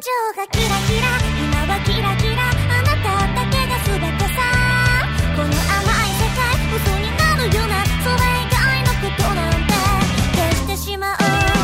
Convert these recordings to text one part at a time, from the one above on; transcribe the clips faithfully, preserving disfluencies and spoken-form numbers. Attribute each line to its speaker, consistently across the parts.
Speaker 1: 情がキラキラ今はキラキラあなただけが全てさこの甘い世界嘘になるようなそれ以外のことなんて消してしまう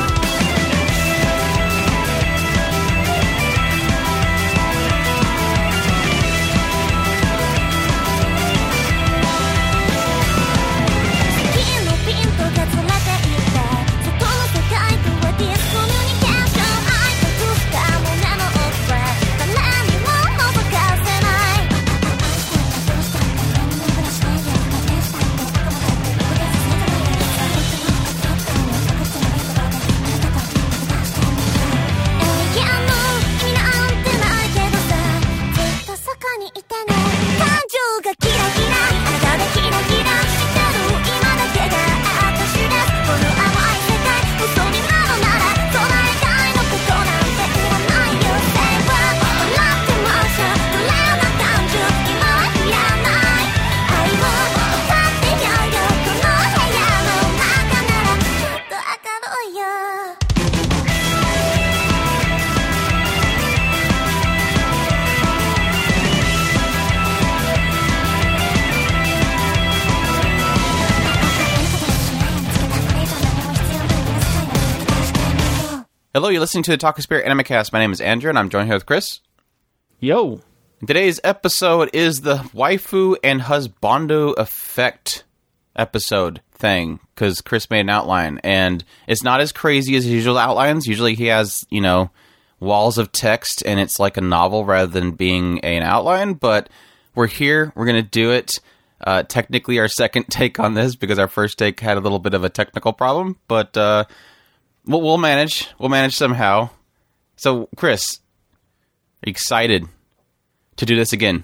Speaker 2: Hello, you're listening to the Talk of Spirit Animecast. My name is Andrew, and I'm joined here with Chris.
Speaker 3: Yo.
Speaker 2: Today's episode is the waifu and husbando effect episode thing, because Chris made an outline, and it's not as crazy as his usual outlines. Usually he has, you know, walls of text, and it's like a novel rather than being an outline, but we're here, we're going to do it. Uh, technically our second take on this, because our first take had a little bit of a technical problem, but, uh... We'll, we'll manage. We'll manage somehow. So, Chris, are you excited to do this again?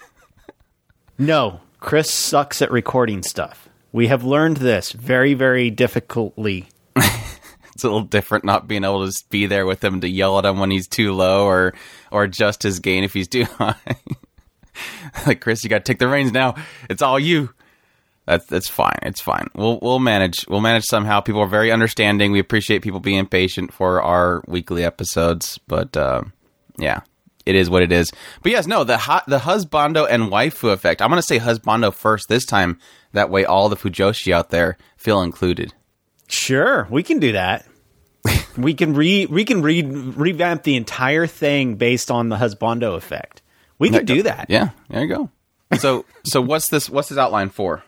Speaker 3: No, Chris sucks at recording stuff. We have learned this very, very difficultly.
Speaker 2: It's a little different not being able to be there with him to yell at him when he's too low or, or adjust his gain if he's too high. Like, Chris, you got to take the reins now. It's all you. That's that's fine. It's fine. We'll we'll manage. We'll manage somehow. People are very understanding. We appreciate people being patient for our weekly episodes. But uh, yeah, it is what it is. But yes, no, the hu- the husbando and waifu effect. I'm going to say husbando first this time. That way, all the fujoshi out there feel included.
Speaker 3: Sure, we can do that. we can re we can re- revamp the entire thing based on the husbando effect. We can do that.
Speaker 2: Yeah, there you go. So so what's this? What's this outline for?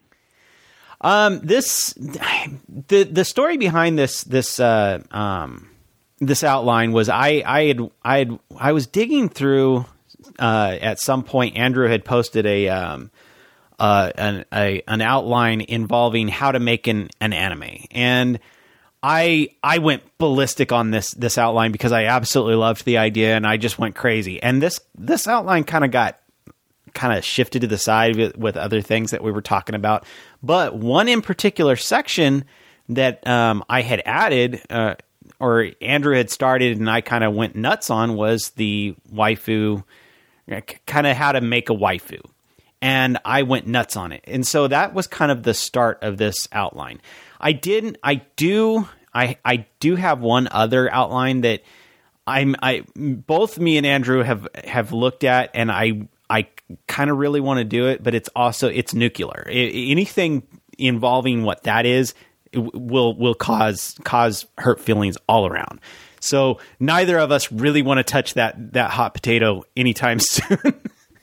Speaker 3: Um, this, the, the story behind this, this, uh, um, this outline was I, I had, I had, I was digging through, uh, at some point, Andrew had posted a, um, uh, an, a, an outline involving how to make an, an anime. And I, I went ballistic on this, this outline because I absolutely loved the idea and I just went crazy. And this, this outline kind of got, kind of shifted to the side with, with other things that we were talking about. But one in particular section that um, I had added, uh, or Andrew had started and I kind of went nuts on, was the waifu, kind of how to make a waifu. And I went nuts on it. And so that was kind of the start of this outline. I didn't, I do, I, I do have one other outline that I'm, I, both me and Andrew have, have looked at, and I, I kind of really want to do it, but it's also, it's nuclear. I, anything involving what that is will will cause cause hurt feelings all around. So neither of us really want to touch that that hot potato anytime soon.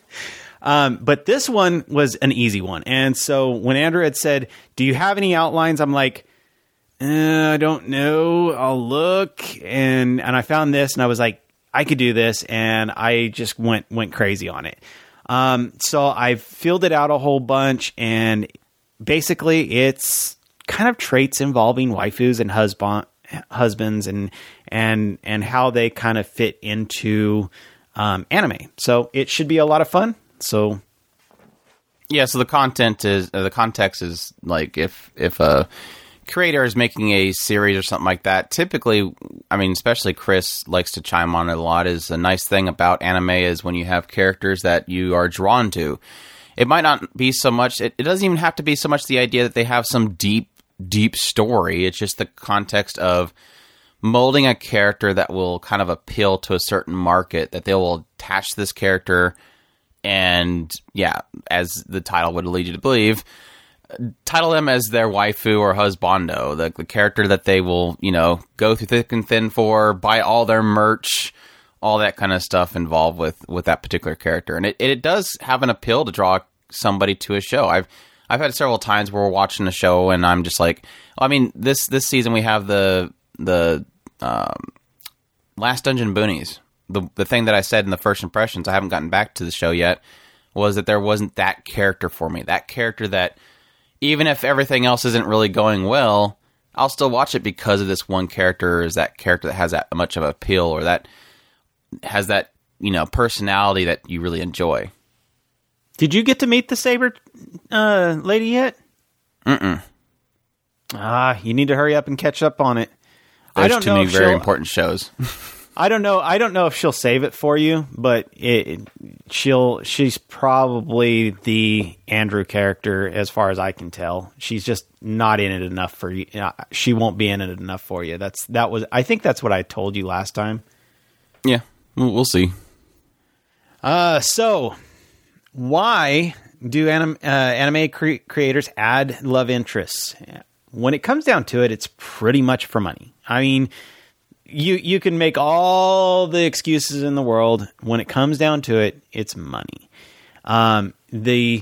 Speaker 3: um, but this one was an easy one. And so when Andrew had said, "Do you have any outlines?" I'm like, uh, "I don't know. I'll look." And and I found this, and I was like, I could do this, and I just went went crazy on it. Um, so I filled it out a whole bunch, and basically it's kind of traits involving waifus and husband husbands, and and and how they kind of fit into um, anime. So it should be a lot of fun. So
Speaker 2: yeah, so the content is uh, the context is like if if a creator is making a series or something like that, typically, I mean, especially Chris likes to chime on it a lot, is a nice thing about anime is when you have characters that you are drawn to. It might not be so much, it, it doesn't even have to be so much the idea that they have some deep, deep story. It's just the context of molding a character that will kind of appeal to a certain market, that they will attach this character and, yeah, as the title would lead you to believe, title them as their waifu or husbando, the, the character that they will, you know, go through thick and thin for, buy all their merch, all that kind of stuff involved with, with that particular character. And it, it does have an appeal to draw somebody to a show. I've I've had several times where we're watching a show and I'm just like, I mean, this this season we have the the um, Last Dungeon Boonies. The the thing that I said in the first impressions, I haven't gotten back to the show yet, was that there wasn't that character for me. That character that, even if everything else isn't really going well, I'll still watch it because of this one character, is that character that has that much of appeal, or that has that, you know, personality that you really enjoy.
Speaker 3: Did you get to meet the Saber uh, lady yet?
Speaker 2: Mm-mm.
Speaker 3: Ah, you need to hurry up and catch up on it.
Speaker 2: There's
Speaker 3: I don't
Speaker 2: too
Speaker 3: know
Speaker 2: many
Speaker 3: if
Speaker 2: very
Speaker 3: she'll-
Speaker 2: important shows.
Speaker 3: I don't know. I don't know if she'll save it for you, but it, she'll. She's probably the Andrew character, as far as I can tell. She's just not in it enough for you. She won't be in it enough for you. That's that was. I think that's what I told you last time.
Speaker 2: Yeah, we'll, we'll see.
Speaker 3: Uh, so why do anim, uh, anime cre- creators add love interests? When it comes down to it, it's pretty much for money. I mean, you you can make all the excuses in the world. When it comes down to it, it's money. Um, the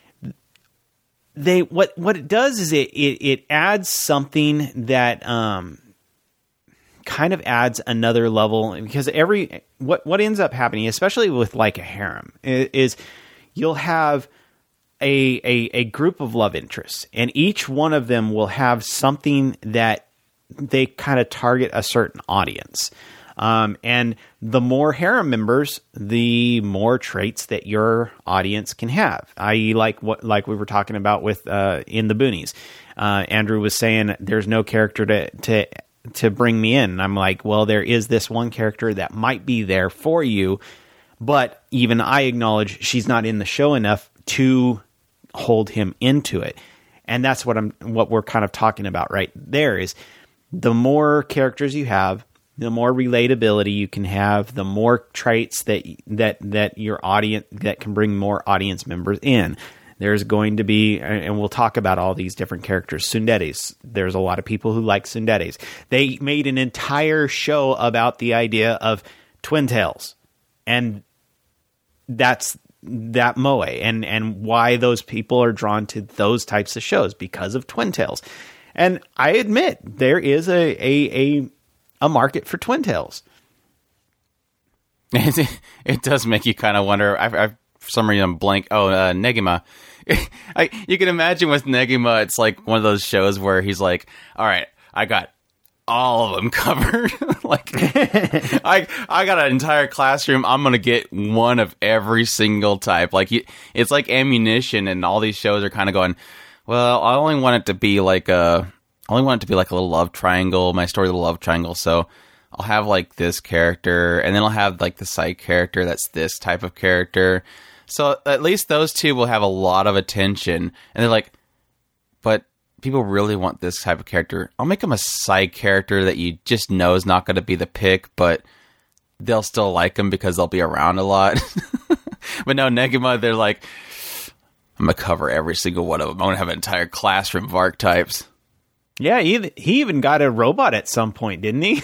Speaker 3: they what what it does is it it, it adds something that um, kind of adds another level, because every what what ends up happening, especially with like a harem, is, is you'll have a, a a group of love interests, and each one of them will have something that they kind of target a certain audience. Um, and the more harem members, the more traits that your audience can have. that is, like what like we were talking about with uh, in the Boonies. Uh, Andrew was saying there's no character to to to bring me in. And I'm like, well, there is this one character that might be there for you, but even I acknowledge she's not in the show enough to hold him into it. And that's what I'm what we're kind of talking about right there is, the more characters you have, the more relatability you can have, the more traits that that that your audience that can bring more audience members in. There's going to be, and we'll talk about all these different characters. Tsunderes. There's a lot of people who like tsunderes. They made an entire show about the idea of twin tails, and that's that moe, and and why those people are drawn to those types of shows, because of twin tails. And I admit there is a a a, a market for twin tails.
Speaker 2: It, it does make you kind of wonder. I, I for some reason I'm blank. Oh, uh, Negima. I, you can imagine with Negima, it's like one of those shows where he's like, "All right, I got all of them covered. like, I I got an entire classroom. I'm gonna get one of every single type. Like, you, it's like ammunition." And all these shows are kind of going, well, I only want it to be like a, I only want it to be like a little love triangle. My story, little love triangle. So I'll have like this character, and then I'll have like the side character that's this type of character. So at least those two will have a lot of attention. And they're like, but people really want this type of character. I'll make them a side character that you just know is not going to be the pick, but they'll still like them because they'll be around a lot. But no, Negima, they're like, I'm going to cover every single one of them. I'm going to have an entire classroom of archetypes.
Speaker 3: Yeah, he, he even got a robot at some point, didn't he?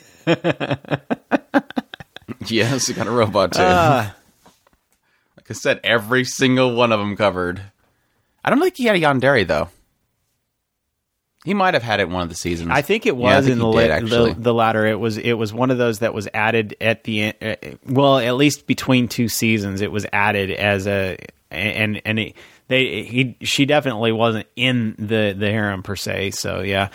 Speaker 2: Yes, he got a robot too.
Speaker 3: Uh,
Speaker 2: like I said, every single one of them covered. I don't think he had a yandere, though. He might have had it in one of the seasons.
Speaker 3: I think it was
Speaker 2: yeah, think
Speaker 3: in the,
Speaker 2: did,
Speaker 3: la-
Speaker 2: actually.
Speaker 3: the the latter. It was it was one of those that was added at the end. Uh, well, at least between two seasons, it was added as a and and it, they he she definitely wasn't in the the harem per se. So yeah.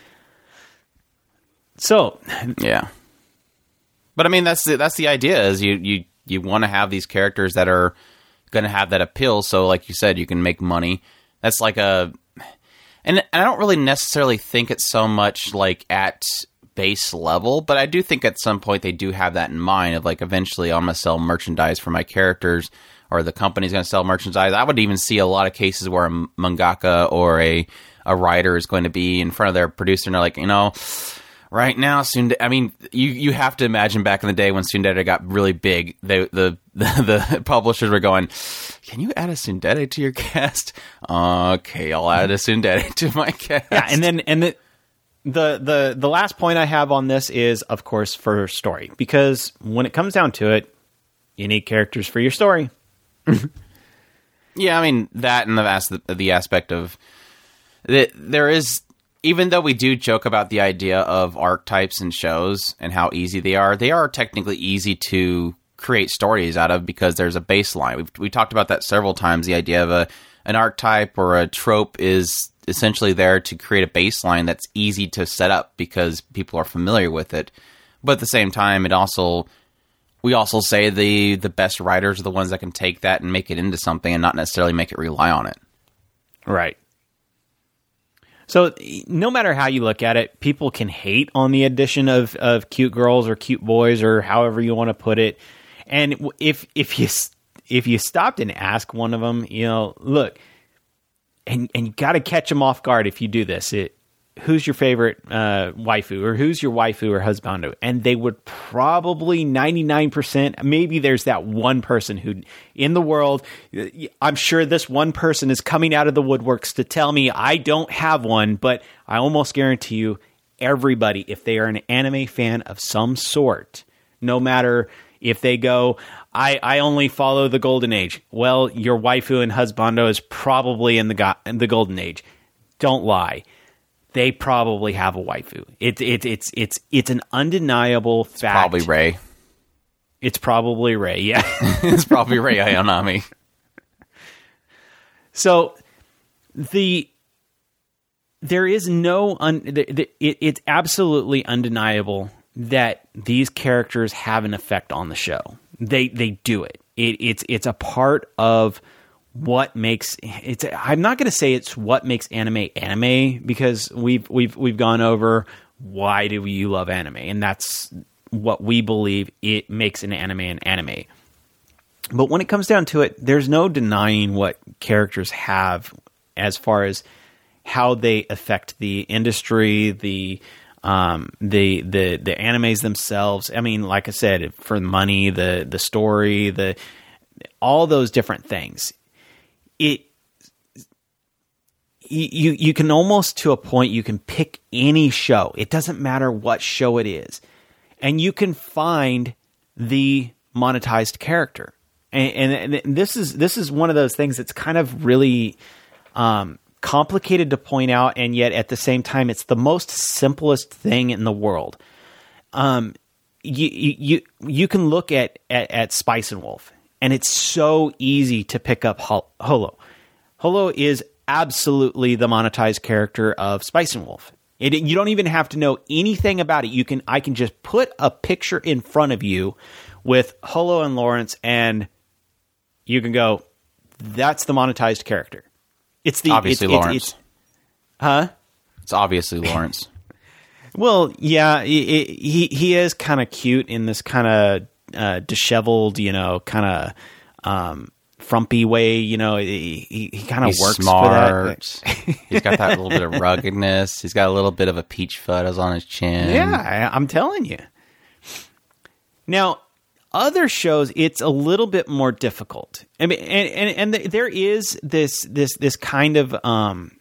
Speaker 3: So
Speaker 2: yeah, but I mean that's the, that's the idea is you you you want to have these characters that are going to have that appeal. So like you said, you can make money. That's like a. And I don't really necessarily think it's so much like at base level, but I do think at some point they do have that in mind of like eventually I'm going to sell merchandise for my characters, or the company's going to sell merchandise. I would even see a lot of cases where a mangaka or a, a writer is going to be in front of their producer and they're like, you know, Right now, Tsundere, I mean, you, you have to imagine back in the day when Tsundere got really big, they, the, the the publishers were going, can you add a Tsundere to your cast? Okay, I'll add a Tsundere to my cast.
Speaker 3: Yeah, and then and the, the the the last point I have on this is, of course, for story. Because when it comes down to it, you need characters for your story.
Speaker 2: Yeah, I mean, that and the, as- the aspect of... that there is... Even though we do joke about the idea of archetypes in shows and how easy they are, they are technically easy to create stories out of because there's a baseline. We've we talked about that several times. The idea of a an archetype or a trope is essentially there to create a baseline that's easy to set up because people are familiar with it. But at the same time, it also we also say the the best writers are the ones that can take that and make it into something and not necessarily make it rely on it.
Speaker 3: Right. So no matter how you look at it, people can hate on the addition of, of cute girls or cute boys or however you want to put it. And if if you if you stopped and asked one of them, you know, look, and and you got to catch them off guard if you do this. It, who's your favorite uh, waifu, or who's your waifu or husbando? And they would probably ninety-nine percent, maybe there's that one person who in the world, I'm sure this one person is coming out of the woodworks to tell me I don't have one, but I almost guarantee you everybody, if they are an anime fan of some sort, no matter if they go, I, I only follow the Golden Age. Well, your waifu and husbando is probably in the go- in the Golden Age. Don't lie. They probably have a waifu. It's it's it's it's it's an undeniable fact.
Speaker 2: It's probably Rei.
Speaker 3: It's probably Rei. Yeah,
Speaker 2: it's probably Rei Ayanami.
Speaker 3: So the there is no un, the, the, it, it's absolutely undeniable that these characters have an effect on the show. They they do it. It it's it's a part of what makes it's I'm not going to say it's what makes anime anime, because we've we've we've gone over why do you love anime, and that's what we believe it makes an anime an anime. But when it comes down to it, there's no denying what characters have as far as how they affect the industry, the um the the the animes themselves. I mean, like I said, for the money, the the story, the all those different things. It you you can almost, to a point, you can pick any show. It doesn't matter what show it is, and you can find the monetized character. And, and, and this is this is one of those things that's kind of really um, complicated to point out, and yet at the same time, it's the most simplest thing in the world. Um, you you you can look at, at at Spice and Wolf. And it's so easy to pick up Holo. Holo is absolutely the monetized character of Spice and Wolf. It, you don't even have to know anything about it. You can I can just put a picture in front of you with Holo and Lawrence, and you can go, that's the monetized character. It's the
Speaker 2: obviously
Speaker 3: it's,
Speaker 2: Lawrence.
Speaker 3: It's, it's, huh?
Speaker 2: It's obviously Lawrence.
Speaker 3: Well, yeah, he he, he is kind of cute in this kind of Uh, disheveled, you know, kind of um, frumpy way. You know, he he, he kind of works
Speaker 2: smart.
Speaker 3: for that.
Speaker 2: He's got that little bit of ruggedness. He's got a little bit of a peach fuzz on his chin.
Speaker 3: Yeah, I, I'm telling you. Now, other shows, it's a little bit more difficult. I mean, and and, and there is this this this kind of um,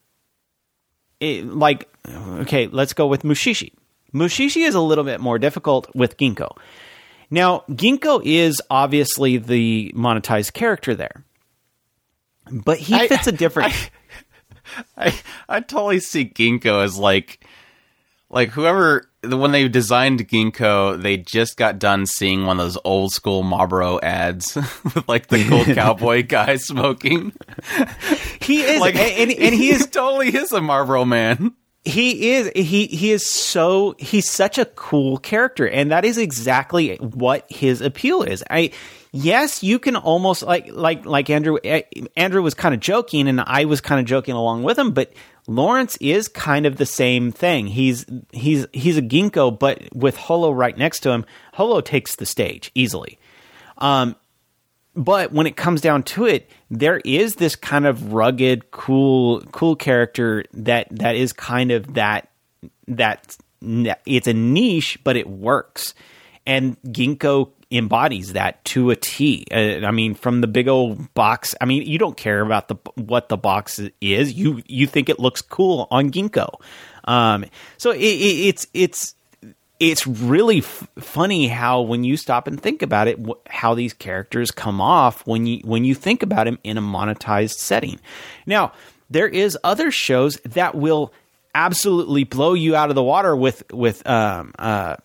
Speaker 3: it, like, okay, let's go with Mushishi. Mushishi is a little bit more difficult with Ginkgo. Now, Ginkgo is obviously the monetized character there, but he
Speaker 2: I,
Speaker 3: fits a different.
Speaker 2: I, I I totally see Ginkgo as like like whoever when they designed Ginkgo, they just got done seeing one of those old school Marlboro ads with like the cool cowboy guy smoking.
Speaker 3: He is,
Speaker 2: like,
Speaker 3: and, and he is
Speaker 2: totally is a Marlboro man.
Speaker 3: He is he he is so he's such a cool character, and that is exactly what his appeal is. I yes, you can almost like like like Andrew Andrew was kind of joking, and I was kind of joking along with him, but Lawrence is kind of the same thing. He's he's he's a Ginkgo, but with Holo right next to him, Holo takes the stage easily. Um But when it comes down to it, there is this kind of rugged, cool, cool character that, that is kind of that that it's a niche, but it works. And Ginkgo embodies that to a T. Uh, I mean, from the big old box. I mean, you don't care about the what the box is. You you think it looks cool on Ginkgo. Um, so it, it, it's it's it's really f- funny how when you stop and think about it, wh- how these characters come off when you when you think about them in a monetized setting. Now, there is other shows that will absolutely blow you out of the water with with um uh.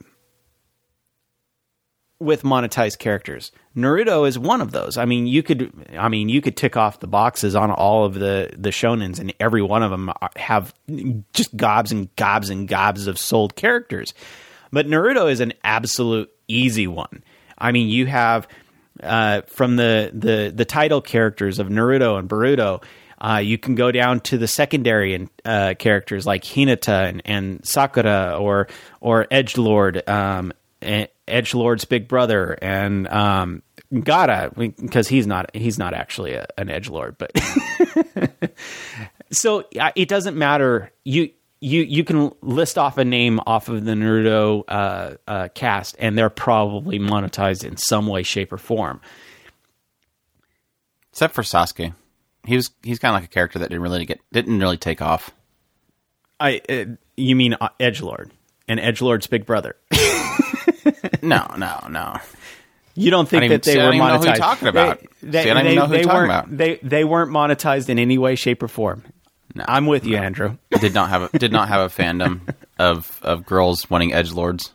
Speaker 3: with monetized characters. Naruto is one of those. I mean, you could, I mean, you could tick off the boxes on all of the, the shonens, and every one of them have just gobs and gobs and gobs of sold characters. But Naruto is an absolute easy one. I mean, you have, uh, from the, the, the title characters of Naruto and Boruto, uh, you can go down to the secondary and, uh, characters like Hinata and, and Sakura or, or Edgelord, um, Edgelord's big brother, and um, Gaara, because he's not he's not actually a, an Edgelord, but so it doesn't matter. You you you can list off a name off of the Naruto uh, uh, cast, and they're probably monetized in some way, shape, or form.
Speaker 2: Except for Sasuke, he was he's kind of like a character that didn't really get didn't really take off.
Speaker 3: I uh, you mean Edgelord and Edgelord's big brother?
Speaker 2: No, no, no.
Speaker 3: You don't think
Speaker 2: I
Speaker 3: that
Speaker 2: even,
Speaker 3: they
Speaker 2: see,
Speaker 3: were
Speaker 2: I don't
Speaker 3: monetized?
Speaker 2: Even know who you're talking about.
Speaker 3: They, they,
Speaker 2: see, I don't
Speaker 3: they,
Speaker 2: even know who
Speaker 3: they
Speaker 2: you're talking
Speaker 3: weren't,
Speaker 2: about.
Speaker 3: They they weren't monetized in any way, shape, or form.
Speaker 2: No,
Speaker 3: I'm with you,
Speaker 2: no.
Speaker 3: Andrew.
Speaker 2: Did not have a, did not have a fandom of of girls wanting edgelords.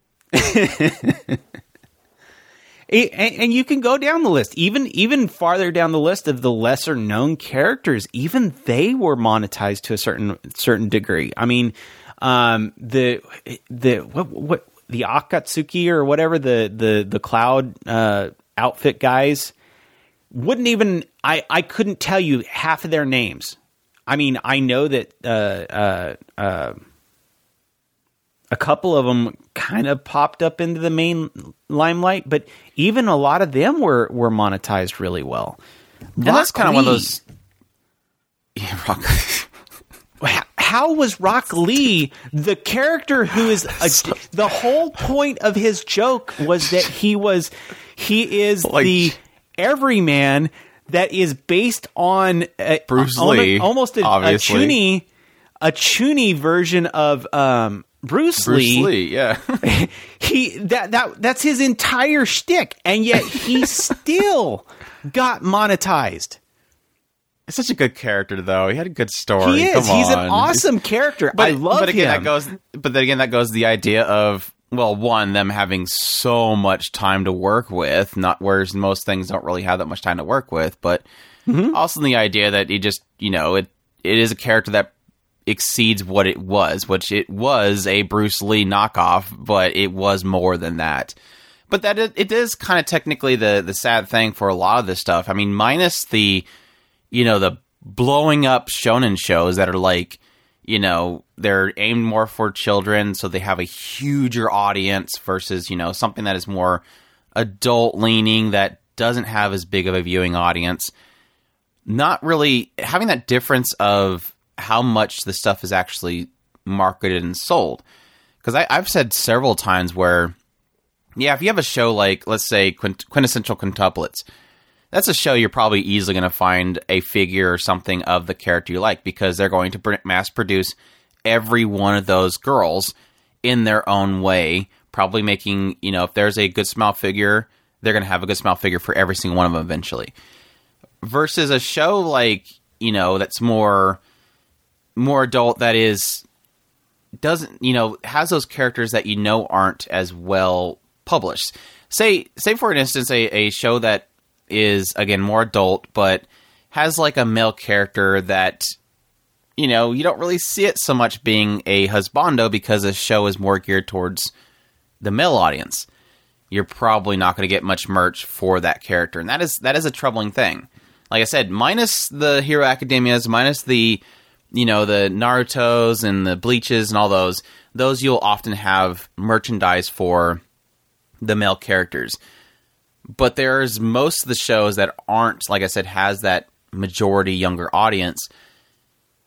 Speaker 3: and, and you can go down the list, even even farther down the list of the lesser known characters. Even they were monetized to a certain certain degree. I mean, um, the the what what. the Akatsuki or whatever, the the the cloud uh, outfit guys, wouldn't even, I, I couldn't tell you half of their names. I mean, I know that uh, uh, uh, a couple of them kind of popped up into the main limelight, but even a lot of them were, were monetized really well.
Speaker 2: And that's kind of one of those... Yeah, Rock
Speaker 3: How was Rock Lee the character who is a, the whole point of his joke was that he was he is
Speaker 2: like,
Speaker 3: the everyman that is based on a,
Speaker 2: Bruce
Speaker 3: on
Speaker 2: Lee,
Speaker 3: a, almost a, a
Speaker 2: obviously.
Speaker 3: chuny a chuny version of um, Bruce,
Speaker 2: Bruce
Speaker 3: Lee.
Speaker 2: Lee, yeah.
Speaker 3: he that that that's his entire shtick, and yet he still got monetized.
Speaker 2: It's such a good character, though. He had a good story.
Speaker 3: He is.
Speaker 2: Come
Speaker 3: He's
Speaker 2: on.
Speaker 3: an awesome character.
Speaker 2: But,
Speaker 3: I love
Speaker 2: but again,
Speaker 3: him.
Speaker 2: That goes, but then again, that goes the idea of, well, one, them having so much time to work with, not whereas most things don't really have that much time to work with, but mm-hmm. also the idea that it just, you know, it it is a character that exceeds what it was, which it was a Bruce Lee knockoff, but it was more than that. But that it, it is kind of technically the the sad thing for a lot of this stuff. I mean, minus the, you know, the blowing up shonen shows that are like, you know, they're aimed more for children, so they have a huger audience versus, you know, something that is more adult leaning that doesn't have as big of a viewing audience. Not really having that difference of how much the stuff is actually marketed and sold. Because I've said several times where, yeah, if you have a show like, let's say, Quint- Quintessential Quintuplets, that's a show you're probably easily going to find a figure or something of the character you like, because they're going to mass produce every one of those girls in their own way, probably making, you know, if there's a Good Smile figure, they're going to have a Good Smile figure for every single one of them eventually. Versus a show like, you know, that's more more adult, that is, doesn't, you know, has those characters that you know aren't as well published. Say, say for instance, a, a show that is, again, more adult, but has like a male character that, you know, you don't really see it so much being a husbando because the show is more geared towards the male audience. You're probably not going to get much merch for that character, and that is that is a troubling thing. Like I said, minus the Hero Academias, minus the, you know, the Narutos and the Bleaches and all those, those you'll often have merchandise for the male characters. But there's most of the shows that aren't, like I said, has that majority younger audience,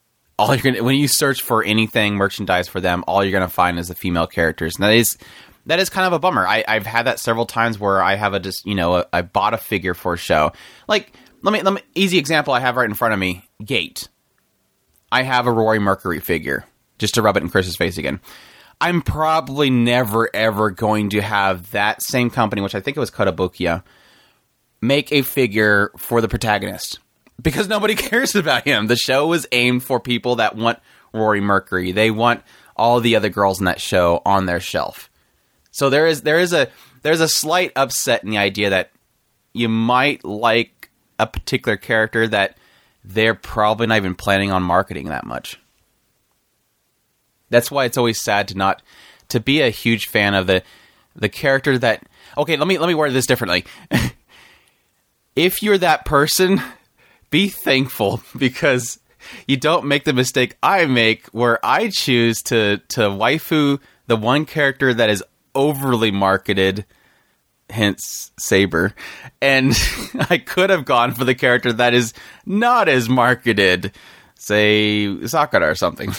Speaker 2: all you're gonna when you search for anything merchandise for them, all you're gonna find is the female characters, and that is that is kind of a bummer. I, I've had that several times where I have a just you know a, I bought a figure for a show. Like let me let me easy example I have right in front of me. Gate. I have a Rory Mercury figure, just to rub it in Chris's face again. I'm probably never ever going to have that same company, which I think it was Kotobukiya, make a figure for the protagonist. Because nobody cares about him. The show was aimed for people that want Rory Mercury. They want all the other girls in that show on their shelf. So there is there is a there's a slight upset in the idea that you might like a particular character that they're probably not even planning on marketing that much. That's why it's always sad to not to be a huge fan of the the character that. Okay, let me let me word this differently. If you're that person, be thankful, because you don't make the mistake I make where I choose to, to waifu the one character that is overly marketed, hence Saber, and I could have gone for the character that is not as marketed, say Sakura or something.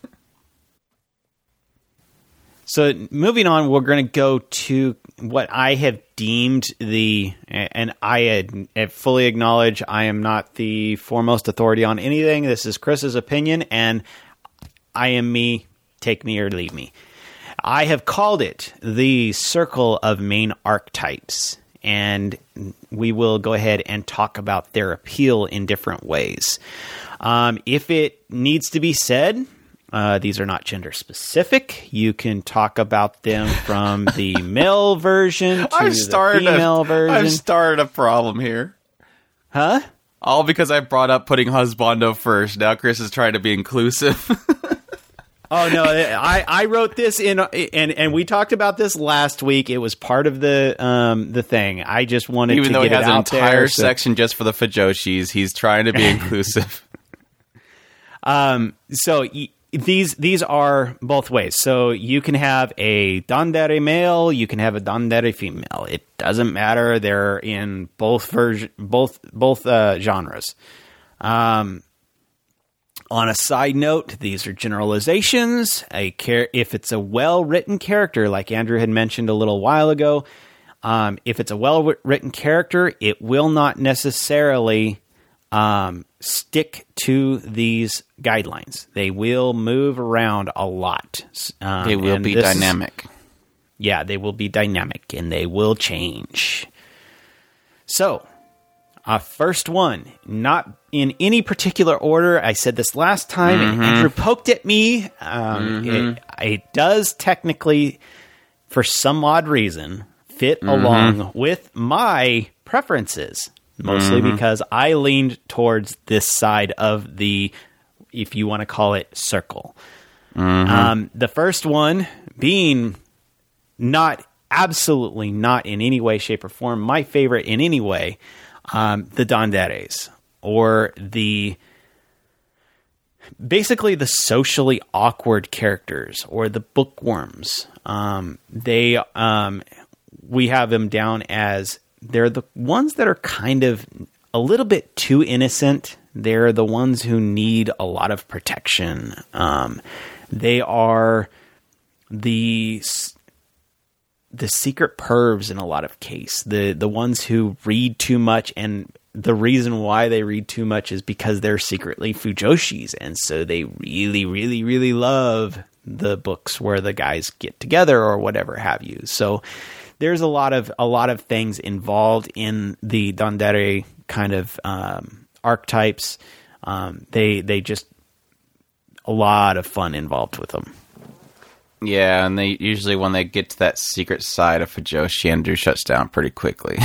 Speaker 3: So moving on, we're going to go to what I have deemed the, and I had, had fully acknowledge I am not the foremost authority on anything. This is Chris's opinion, and I am me. Take me or leave me. I have called it the circle of main archetypes, and we will go ahead and talk about their appeal in different ways. Um, if it needs to be said, Uh, these are not gender specific. You can talk about them from the male version to
Speaker 2: I've
Speaker 3: the female
Speaker 2: a,
Speaker 3: version.
Speaker 2: I've started a problem here.
Speaker 3: Huh?
Speaker 2: All because I brought up putting husbando first. Now Chris is trying to be inclusive.
Speaker 3: Oh no! I, I wrote this in, and and we talked about this last week. It was part of the um the thing. I just wanted
Speaker 2: Even
Speaker 3: to
Speaker 2: though
Speaker 3: get
Speaker 2: he has
Speaker 3: it
Speaker 2: an
Speaker 3: out
Speaker 2: entire
Speaker 3: there, so-
Speaker 2: section just for the fujoshis, he's trying to be inclusive.
Speaker 3: Um. So. Y- These these are both ways. So you can have a dandere male, you can have a dandere female. It doesn't matter. They're in both version, both both uh, genres. Um, on a side note, these are generalizations. A char- if it's a well written character, like Andrew had mentioned a little while ago, um, if it's a well written character, it will not necessarily um, stick to these guidelines. They will move around a lot. Um,
Speaker 2: they will be dynamic.
Speaker 3: Is, yeah, they will be dynamic, and they will change. So, uh, first one, not in any particular order. I said this last time,
Speaker 2: mm-hmm.
Speaker 3: and Andrew poked at me. Um,
Speaker 2: mm-hmm.
Speaker 3: it, it does technically, for some odd reason, fit
Speaker 2: mm-hmm.
Speaker 3: along with my preferences. Mostly mm-hmm. because I leaned towards this side of the, if you want to call it, circle. Mm-hmm. Um, the first one being not, absolutely not in any way, shape, or form my favorite in any way, um, the danderes, or the, basically the socially awkward characters, or the bookworms. Um, they, um, we have them down as, they're the ones that are kind of a little bit too innocent. They're the ones who need a lot of protection. Um, they are the the secret pervs in a lot of case. The the ones who read too much, and the reason why they read too much is because they're secretly fujoshis, and so they really, really, really love the books where the guys get together or whatever have you. So there's a lot of a lot of things involved in the dandere kind of um, archetypes. Um, they they just a lot of fun involved with them.
Speaker 2: Yeah, and they usually when they get to that secret side of fujoshi, Andrew shuts down pretty quickly.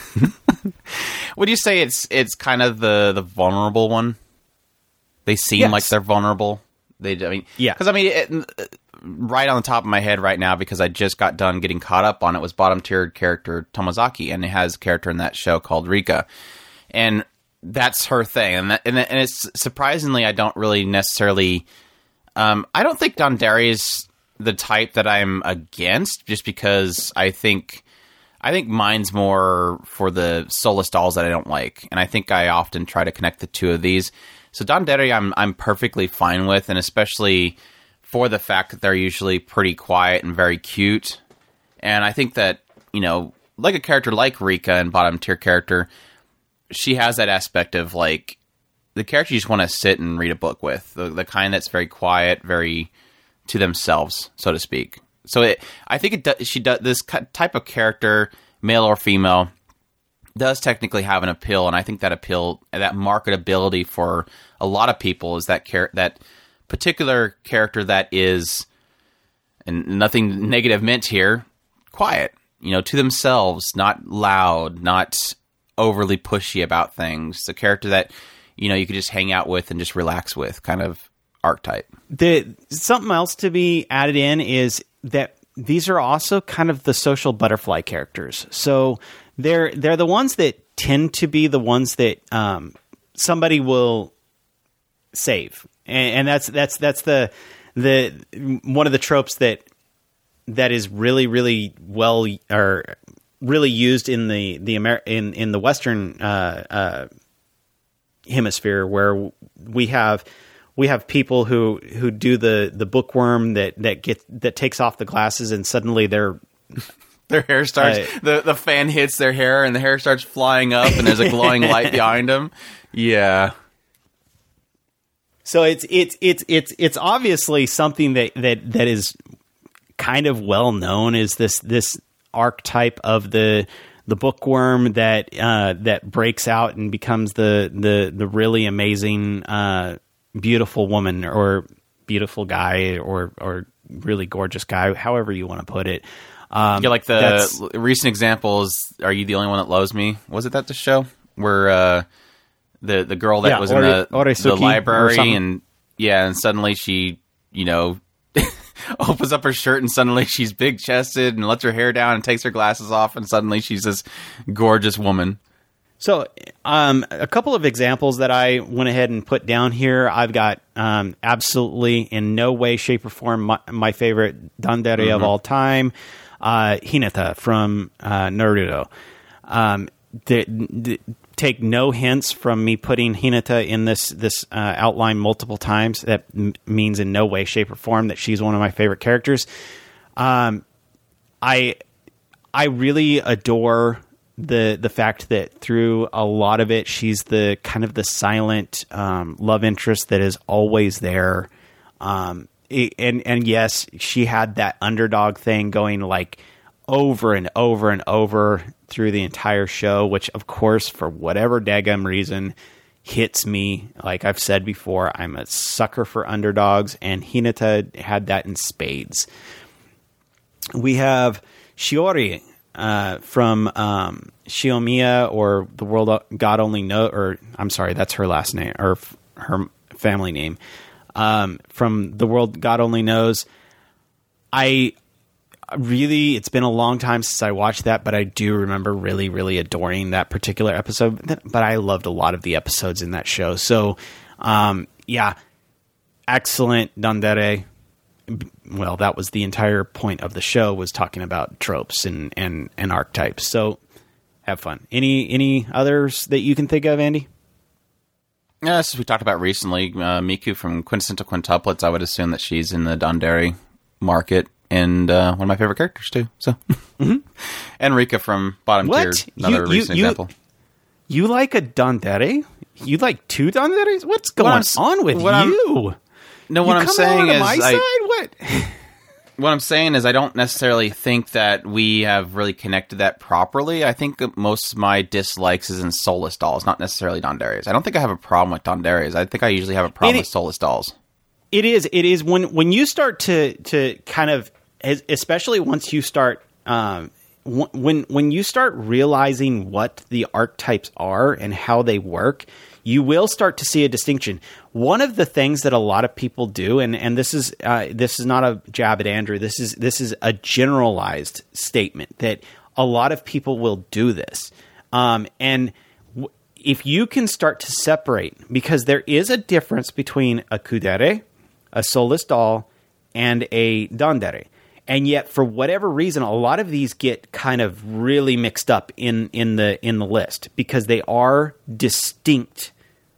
Speaker 2: Would you say it's it's kind of the, the vulnerable one? They seem
Speaker 3: Yes.
Speaker 2: like they're vulnerable. They, I mean,
Speaker 3: Yeah.
Speaker 2: because I mean, it, right on the top of my head right now, because I just got done getting caught up on it, was bottom tiered character Tomozaki, and it has a character in that show called Rika, and that's her thing, and that, and, and it's surprisingly I don't really necessarily, um, I don't think dandere is the type that I'm against, just because I think. I think mine's more for the soulless dolls that I don't like, and I think I often try to connect the two of these. So Dandere, I'm I'm perfectly fine with, and especially for the fact that they're usually pretty quiet and very cute. And I think that, you know, like a character like Rika and bottom tier character, she has that aspect of like the character you just want to sit and read a book with, the, the kind that's very quiet, very to themselves, so to speak. So it, I think it does, she does this type of character, male or female, does technically have an appeal, and I think that appeal, that marketability for a lot of people is that char- that particular character that is, and nothing negative meant here, quiet, you know, to themselves, not loud, not overly pushy about things. The character that, you know, you could just hang out with and just relax with, kind of archetype. The
Speaker 3: something else to be added in is that these are also kind of the social butterfly characters. So they're they're the ones that tend to be the ones that um, somebody will save, and, and that's that's that's the the one of the tropes that that is really really well or really used in the the Amer- in in the Western uh, uh, hemisphere, where we have. We have people who, who do the, the bookworm that, that gets that takes off the glasses and suddenly they're
Speaker 2: their hair starts uh, the the fan hits their hair and the hair starts flying up and there's a glowing light behind them. Yeah.
Speaker 3: So it's it's it's it's it's obviously something that, that, that is kind of well known as this this archetype of the the bookworm that uh, that breaks out and becomes the the the really amazing uh, beautiful woman or beautiful guy or or really gorgeous guy, however you want to put it. Um,
Speaker 2: yeah, like the recent examples, Are You the Only One That Loves Me? Was it that the show? Where uh, the the girl that
Speaker 3: yeah,
Speaker 2: was
Speaker 3: Ori,
Speaker 2: in the, the library and yeah, and suddenly she, you know, opens up her shirt and suddenly she's big chested and lets her hair down and takes her glasses off and suddenly she's this gorgeous woman.
Speaker 3: So, um, a couple of examples that I went ahead and put down here. I've got um, absolutely in no way, shape, or form my, my favorite Dandere mm-hmm. of all time, uh, Hinata from uh, Naruto. Um, the, the, take no hints from me putting Hinata in this this uh, outline multiple times. That m- means in no way, shape, or form that she's one of my favorite characters. Um, I I really adore the the fact that through a lot of it, she's the kind of the silent um, love interest that is always there. Um, it, and and yes, she had that underdog thing going like over and over and over through the entire show, which of course, for whatever daggum reason, hits me. Like I've said before, I'm a sucker for underdogs, and Hinata had that in spades. We have Shiori. Uh, from um, Shiomiya, or the world God only know, or I'm sorry, that's her last name or f- her family name. Um, from the world God only knows. I really, it's been a long time since I watched that, but I do remember really, really adoring that particular episode. But I loved a lot of the episodes in that show. So, um, yeah, excellent Dandere. Well, that was the entire point of the show, was talking about tropes and, and, and archetypes. So have fun. Any any others that you can think of, Andy?
Speaker 2: Yeah, as we talked about recently, uh, Miku from Quintessential Quintuplets, I would assume that she's in the Dandere market and uh, one of my favorite characters too. So, mm-hmm. And Rika from Bottom
Speaker 3: what?
Speaker 2: Tier, another
Speaker 3: you,
Speaker 2: recent
Speaker 3: you,
Speaker 2: example.
Speaker 3: You like a Dandere? You like two Danderes? What's going
Speaker 2: what
Speaker 3: on with
Speaker 2: what
Speaker 3: you?
Speaker 2: I'm, no, what
Speaker 3: you
Speaker 2: I'm
Speaker 3: come
Speaker 2: saying
Speaker 3: over to
Speaker 2: is,
Speaker 3: my
Speaker 2: I,
Speaker 3: side? What?
Speaker 2: what I'm saying is, I don't necessarily think that we have really connected that properly. I think that most of my dislikes is in soulless dolls, not necessarily Danderes. I don't think I have a problem with Danderes. I think I usually have a problem
Speaker 3: it,
Speaker 2: with soulless dolls.
Speaker 3: It is. It is when when you start to to kind of, especially once you start. Um, when when you start realizing what the archetypes are and how they work, you will start to see a distinction. One of the things that a lot of people do, and, and this is uh, this is not a jab at Andrew. This is this is a generalized statement that a lot of people will do this. Um, and w- if you can start to separate, because there is a difference between a kudere, a soulless doll, and a dandere. And yet, for whatever reason, a lot of these get kind of really mixed up in, in the in the list because they are distinct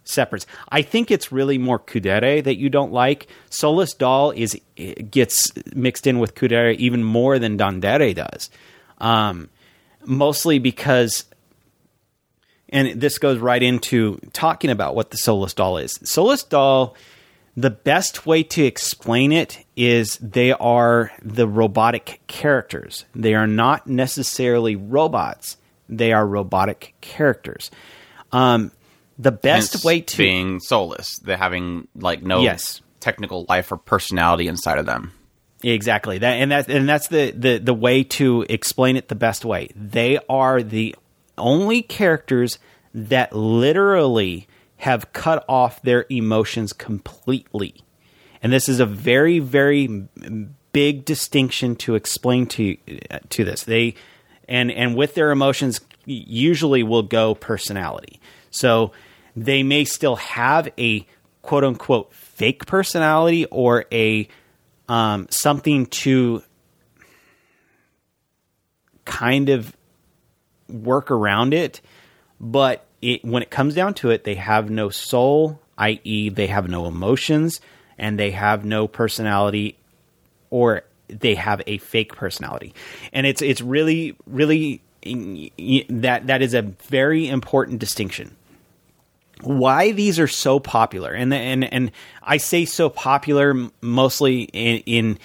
Speaker 3: separates. I think it's really more Kudere that you don't like. Soulless Doll is gets mixed in with Kudere even more than Dandere does. Um, mostly because, and this goes right into talking about what the Soulless Doll is. Soulless Doll, the best way to explain it is they are the robotic characters. They are not necessarily robots. They are robotic characters. Um, the best
Speaker 2: Hence
Speaker 3: way to...
Speaker 2: being soulless. They're having, like, no
Speaker 3: yes.
Speaker 2: technical life or personality inside of them.
Speaker 3: Exactly. That and that and that's the, the, the way to explain it the best way. They are the only characters that literally have cut off their emotions completely. And this is a very, very big distinction to explain to to this. They and and with their emotions usually will go personality. So they may still have a quote unquote fake personality or a um, something to kind of work around it, but it, when it comes down to it, they have no soul, that is they have no emotions, and they have no personality, or they have a fake personality. And it's it's really, really, that that is a very important distinction. Why these are so popular, and and and I say so popular mostly in, in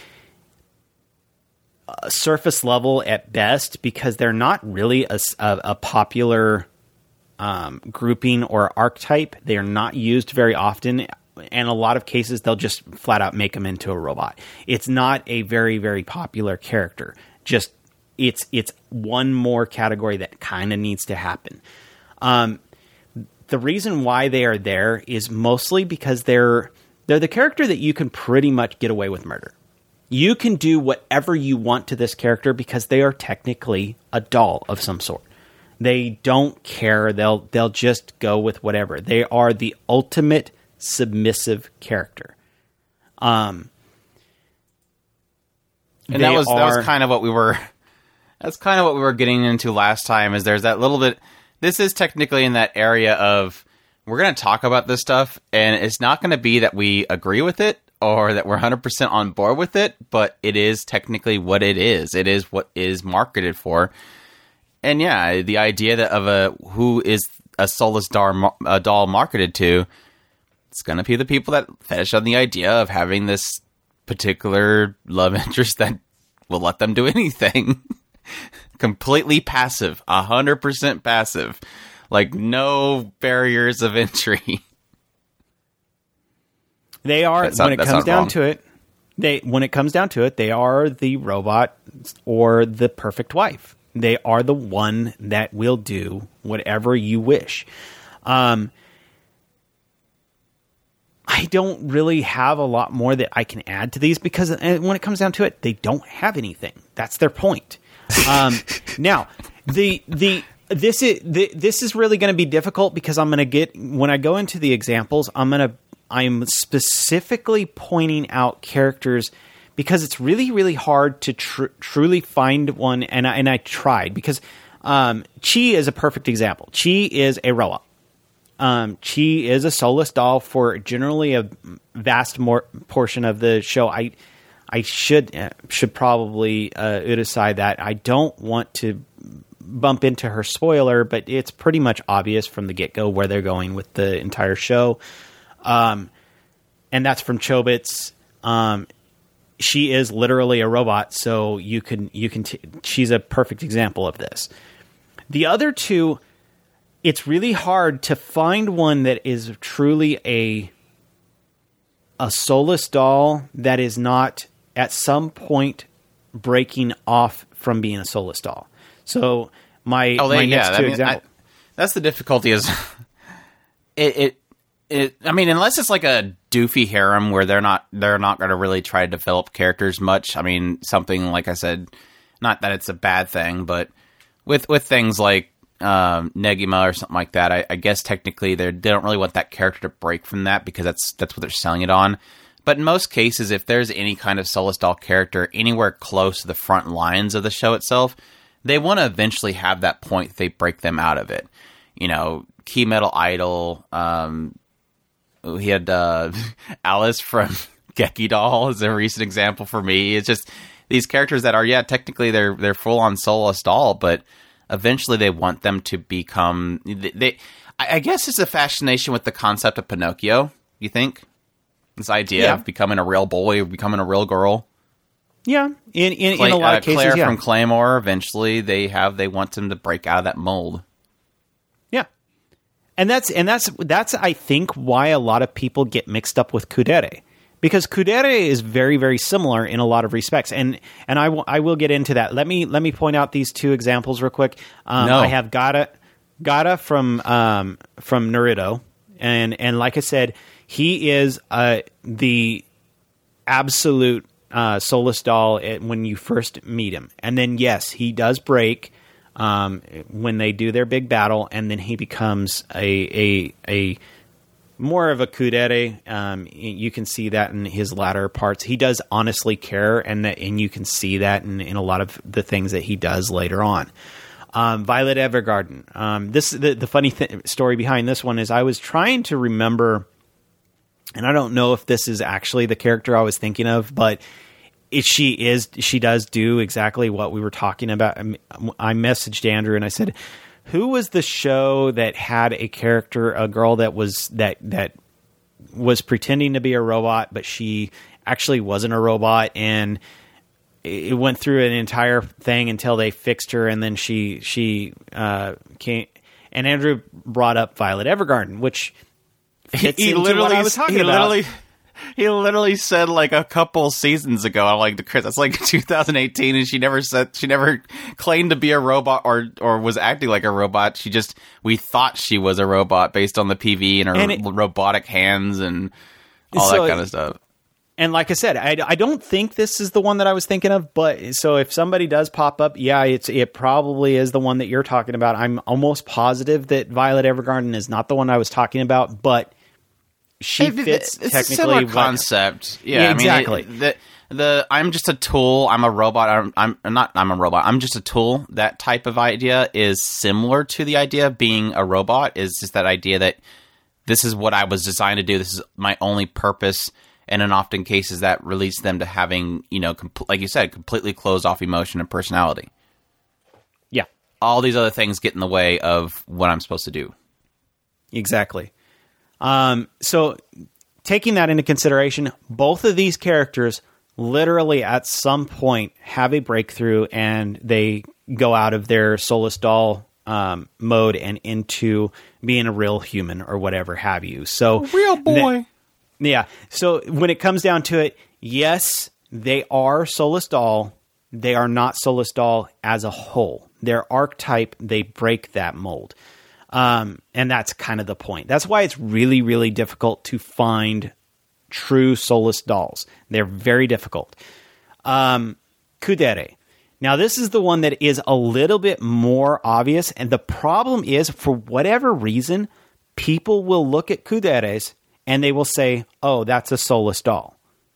Speaker 3: surface level at best, because they're not really a, a, a popular um, grouping or archetype. They are not used very often. And a lot of cases, they'll just flat out make them into a robot. It's not a very, very popular character. Just it's it's one more category that kind of needs to happen. Um, the reason why they are there is mostly because they're they're the character that you can pretty much get away with murder. You can do whatever you want to this character because they are technically a doll of some sort. They don't care. They'll they'll just go with whatever. They are the ultimate submissive character. Um,
Speaker 2: and that was are, that was kind of what we were. That's kind of what we were getting into last time. Is there's that little bit. This is technically in that area of we're going to talk about this stuff, and it's not going to be that we agree with it or that we're one hundred percent on board with it, but it is technically what it is. It is what is marketed for. And yeah, the idea that of a who is a soulless doll, a doll marketed to, it's going to be the people that fetish on the idea of having this particular love interest that will let them do anything. Completely passive, one hundred percent passive. Like, no barriers of entry. They are, not,
Speaker 3: when it comes down wrong. to it, they when it comes down to it, they are the robot or the perfect wife. They are the one that will do whatever you wish. Um, I don't really have a lot more that I can add to these because when it comes down to it, they don't have anything. That's their point. Um, now, the the this is the, this is really going to be difficult because I'm going to get when I go into the examples, I'm going to I'm specifically pointing out characters because it's really really hard to tr- truly find one, and I, and I tried because um, Chi is a perfect example. Chi is a robot. Um, Chi is a soulless doll for generally a vast more portion of the show. I. I should should probably uh, decide that. I don't want to bump into her spoiler, but it's pretty much obvious from the get-go where they're going with the entire show. Um, and that's from Chobits. Um, she is literally a robot, so you can you can. T- she's a perfect example of this. The other two, it's really hard to find one that is truly a a soulless doll that is not at some point breaking off from being a soulless doll. So my,
Speaker 2: oh, they,
Speaker 3: my
Speaker 2: yeah,
Speaker 3: next two
Speaker 2: I mean,
Speaker 3: examples.
Speaker 2: I, that's the difficulty is it, it, it, I mean, unless it's like a doofy harem where they're not, they're not going to really try to develop characters much. I mean, something like I said, not that it's a bad thing, but with, with things like, um, Negima or something like that, I, I guess technically they they don't really want that character to break from that because that's, that's what they're selling it on. But in most cases, if there's any kind of soulless doll character anywhere close to the front lines of the show itself, they want to eventually have that point that they break them out of it. You know, Key Metal Idol, um, he had uh, Alice from Geki Doll is a recent example for me. It's just these characters that are, yeah, technically they're they're full on soulless doll, but eventually they want them to become. They, they I, I guess it's a fascination with the concept of Pinocchio. You think this idea
Speaker 3: Yeah.
Speaker 2: of becoming a real boy or becoming a real girl?
Speaker 3: Yeah, in in,
Speaker 2: Clay,
Speaker 3: in a lot
Speaker 2: uh,
Speaker 3: of cases,
Speaker 2: Claire
Speaker 3: yeah.
Speaker 2: from Claymore. Eventually, they have they want them to break out of that mold.
Speaker 3: Yeah. And that's and that's that's I think why a lot of people get mixed up with Kudere, because Kudere is very very similar in a lot of respects, and and I will I will get into that. Let me let me point out these two examples real quick. Um,
Speaker 2: No.
Speaker 3: I have Gata Gata from um, from Naruto, and and like I said, he is uh, the absolute uh, soulless doll at, when you first meet him, and then yes, he does break. Um, when they do their big battle, and then he becomes a a a more of a kudere. Um, you can see that in his latter parts. He does honestly care, and that, and you can see that in, in a lot of the things that he does later on. Um, Violet Evergarden. Um, this the, the funny th- story behind this one is I was trying to remember, and I don't know if this is actually the character I was thinking of, but. It, she is. She does do exactly what we were talking about. I, I messaged Andrew and I said, "Who was the show that had a character, a girl that was that that was pretending to be a robot, but she actually wasn't a robot, and it went through an entire thing until they fixed her, and then she she uh, came." And Andrew brought up Violet Evergarden, which fits
Speaker 2: he
Speaker 3: into
Speaker 2: literally,
Speaker 3: what I was talking
Speaker 2: he
Speaker 3: about.
Speaker 2: literally, he literally said like a couple seasons ago. I'm like, Chris, that's like two thousand eighteen, and she never said, she never claimed to be a robot or or was acting like a robot. She just, we thought she was a robot based on the P V and her
Speaker 3: And it-
Speaker 2: robotic hands and all
Speaker 3: So
Speaker 2: that kind of stuff.
Speaker 3: And like I said, I, I don't think this is the one that I was thinking of, but so if somebody does pop up, yeah, it's it probably is the one that you're talking about. I'm almost positive that Violet Evergarden is not the one I was talking about, but she
Speaker 2: It-
Speaker 3: fits
Speaker 2: it's
Speaker 3: technically
Speaker 2: a similar
Speaker 3: what-
Speaker 2: concept. Yeah,
Speaker 3: Yeah,
Speaker 2: I mean,
Speaker 3: exactly.
Speaker 2: it- the the I'm just a tool. I'm a robot. I'm, I'm I'm not. I'm a robot. I'm just a tool. That type of idea is similar to the idea of being a robot. Is just that idea that this is what I was designed to do. This is my only purpose. And in often cases, that releases them to having, you know, com- like you said, completely closed off emotion and personality.
Speaker 3: Yeah,
Speaker 2: All these other things get in the way of what I'm supposed to do.
Speaker 3: exactly. Um, so taking that into consideration, both of these characters literally at some point have a breakthrough and they go out of their soulless doll um, mode and into being a real human or whatever have you. So
Speaker 2: Real boy.
Speaker 3: Yeah. So when it comes down to it, yes, they are soulless doll. They are not soulless doll as a whole. Their archetype, they break that mold. Um, and that's kind of the point. That's why it's really, really difficult to find true soulless dolls. They're very difficult. Um, Kudere. Now, this is the one that is a little bit more obvious. And the problem is, for whatever reason, people will look at Kuderes and they will say, oh, that's a soulless doll.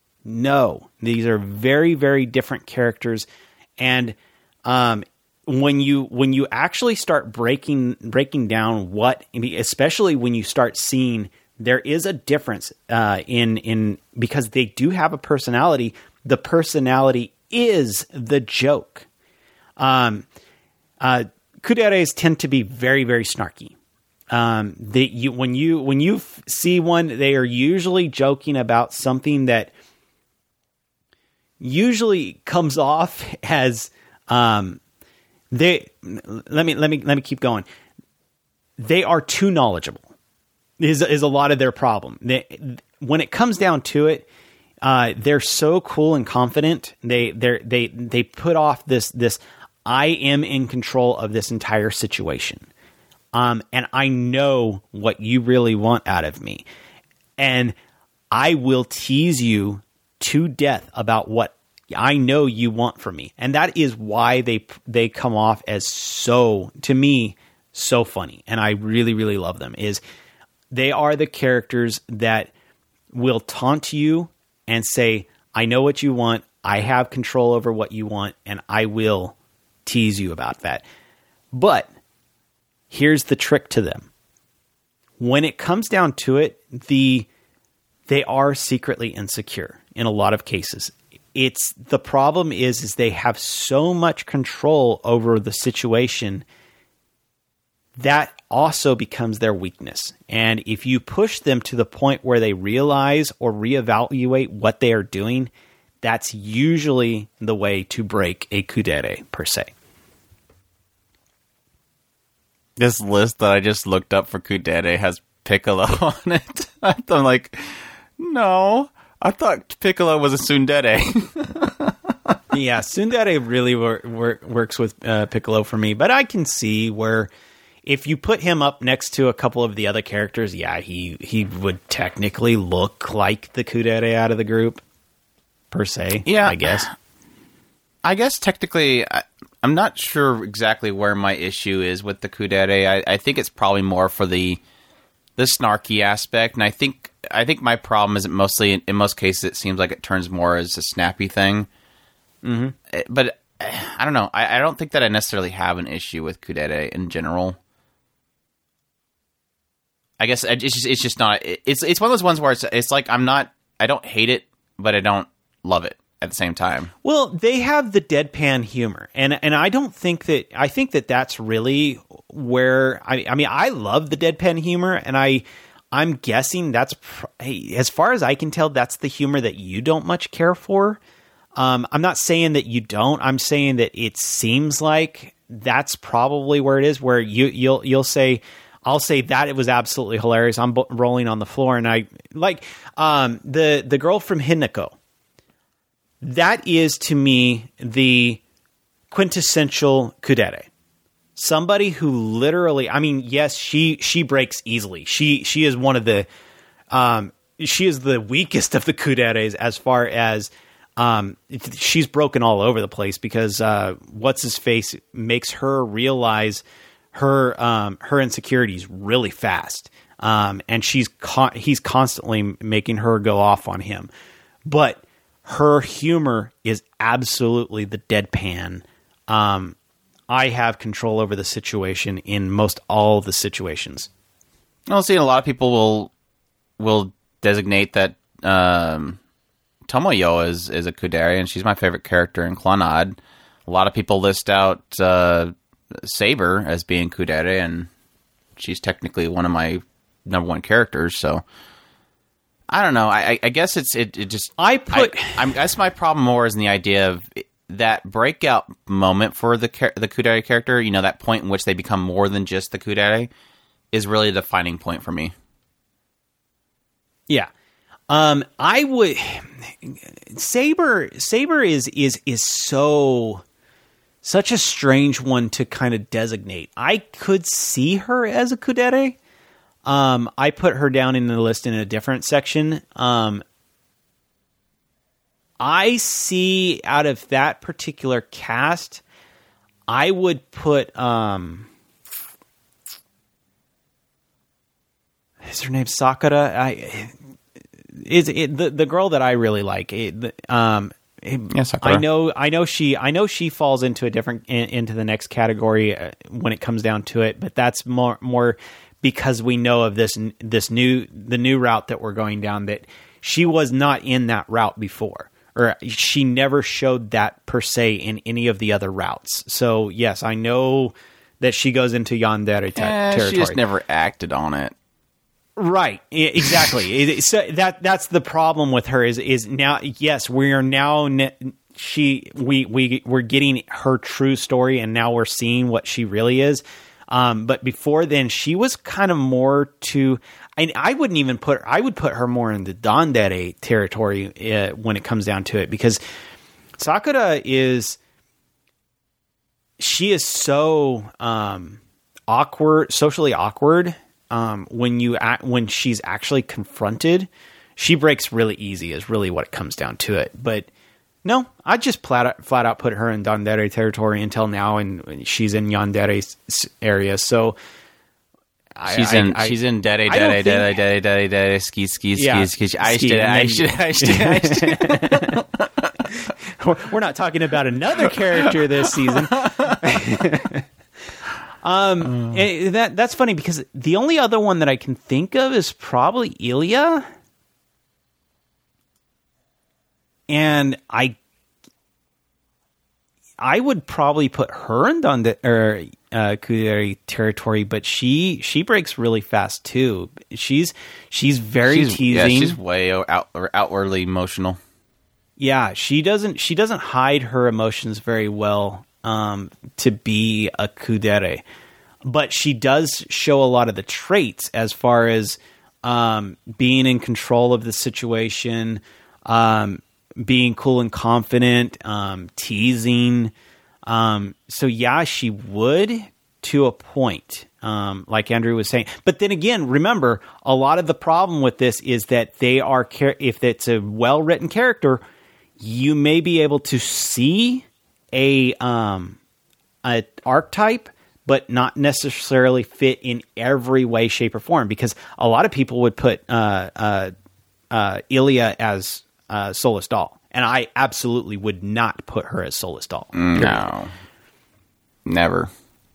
Speaker 3: No, these are very, very different characters. And um, when you when you actually start breaking breaking down what, especially when you start seeing there is a difference uh, in in because they do have a personality. The personality is the joke. Um, uh, Kuderes tend to be very, very snarky. Um, they, you, when you when you f- see one, they are usually joking about something that usually comes off as um, they. Let me let me let me keep going. They are too knowledgeable. Is is a lot of their problem. They, when it comes down to it, uh, they're so cool and confident. They they they they put off this this. I am in control of this entire situation. Um, and I know what you really want out of me. And I will tease you to death about what I know you want from me. And that is why they they come off as so, to me, so funny. And I really, really love them. Is they are the characters that will taunt you and say, I know what you want. I have control over what you want. And I will tease you about that. But here's the trick to them. When it comes down to it, the they are secretly insecure in a lot of cases. It's the problem is, is they have so much control over the situation that also becomes their weakness. And if you push them to the point where they realize or reevaluate what they are doing, that's usually the way to break a kudere, per se.
Speaker 2: This list that I just looked up for kudere has Piccolo on it. I'm like, no, I thought Piccolo was a tsundere.
Speaker 3: Yeah, tsundere really wor- wor- works with uh, Piccolo for me, but I can see where if you put him up next to a couple of the other characters, yeah, he, he would technically look like the kudere out of the group, per se,
Speaker 2: yeah,
Speaker 3: I guess.
Speaker 2: I guess technically, I, I'm not sure exactly where my issue is with the kudere. I, I think it's probably more for the the snarky aspect, and I think I think my problem is that mostly, in most cases, it seems like it turns more as a snappy thing. Mm-hmm. But I don't know. I, I don't think that I necessarily have an issue with kudere in general. I guess it's just it's just not. It's it's one of those ones where it's it's like I'm not. I don't hate it, but I don't love it at the same time.
Speaker 3: Well, they have the deadpan humor, and and I don't think that I think that that's really where I I mean I love the deadpan humor, and I I'm guessing that's pr- as far as I can tell that's the humor that you don't much care for. Um, I'm not saying that you don't. I'm saying that it seems like that's probably where it is. Where you you'll you'll say. I'll say that it was absolutely hilarious. I'm bo- rolling on the floor, and I like um, the the girl from Hinako. That is to me the quintessential kudere. Somebody who literally, I mean, yes, she she breaks easily. She she is one of the um, she is the weakest of the kuderes as far as um, she's broken all over the place because uh, what's his face makes her realize her um, her insecurities really fast, um, and she's con- he's constantly making her go off on him. But her humor is absolutely the deadpan. Um, I have control over the situation in most all the situations.
Speaker 2: I'll see. A lot of people will will designate that um, Tomoyo is is a kudere, and she's my favorite character in Clannad. A lot of people list out Uh, Saber as being kudere, and she's technically one of my number one characters. So I don't know. I, I guess it's it, it just
Speaker 3: I put.
Speaker 2: I, I'm, that's my problem more is in the idea of that breakout moment for the the kudere character. You know, that point in which they become more than just the kudere is really the defining point for me.
Speaker 3: Yeah, um, I would. Saber Saber is is is so. Such a strange one to kind of designate. I could see her as a kudere. Um, I put her down in the list in a different section. Um, I see out of that particular cast, I would put... Um, is her name Sakura? I, is it, the, the girl that I really like. It, um,
Speaker 2: Yes,
Speaker 3: I know. I know she. I know she falls into a different in, into the next category uh, when it comes down to it. But that's more more because we know of this this new the new route that we're going down. That she was not in that route before, or she never showed that per se in any of the other routes. So yes, I know that she goes into yandere te-
Speaker 2: eh,
Speaker 3: territory.
Speaker 2: She just never acted on it.
Speaker 3: Right, exactly. So that that's the problem with her is is now. Yes, we are now. She we we we're getting her true story, and now we're seeing what she really is. Um, but before then, she was kind of more to. I, I wouldn't even put. I would put her more in the Dandere territory uh, when it comes down to it, because Sakura is. She is so um, awkward, socially awkward. Um, when you act, when she's actually confronted, she breaks really easy. Is really what it comes down to it. But no, I just flat out, flat out put her in Dandere territory until now, and she's in yandere area. So
Speaker 2: she's
Speaker 3: I,
Speaker 2: in
Speaker 3: I,
Speaker 2: she's in dere
Speaker 3: I don't
Speaker 2: dere dere
Speaker 3: think-
Speaker 2: dere dere dere ski ski ski
Speaker 3: Yeah,
Speaker 2: ski. I
Speaker 3: ski,
Speaker 2: did
Speaker 3: and
Speaker 2: I
Speaker 3: then-
Speaker 2: should I should I should.
Speaker 3: We're, we're not talking about another character this season. um, and that that's funny because the only other one that I can think of is probably Ilya. and I I would probably put her in Donde or uh, Kudere territory, but she she breaks really fast too. She's she's very
Speaker 2: she's,
Speaker 3: teasing.
Speaker 2: Yeah, she's way out, outwardly emotional.
Speaker 3: Yeah, she doesn't she doesn't hide her emotions very well um, to be a Kudere, but she does show a lot of the traits as far as um, being in control of the situation, um, being cool and confident, um, teasing. Um, so yeah, she would to a point, um, like Andrew was saying. But then again, remember, a lot of the problem with this is that they are char- if it's a well written character, you may be able to see a um, a archetype, but not necessarily fit in every way, shape, or form. Because a lot of people would put uh, uh, uh, Ilya as uh, Soulless Doll, and I absolutely would not put her as Soulless Doll.
Speaker 2: No, never.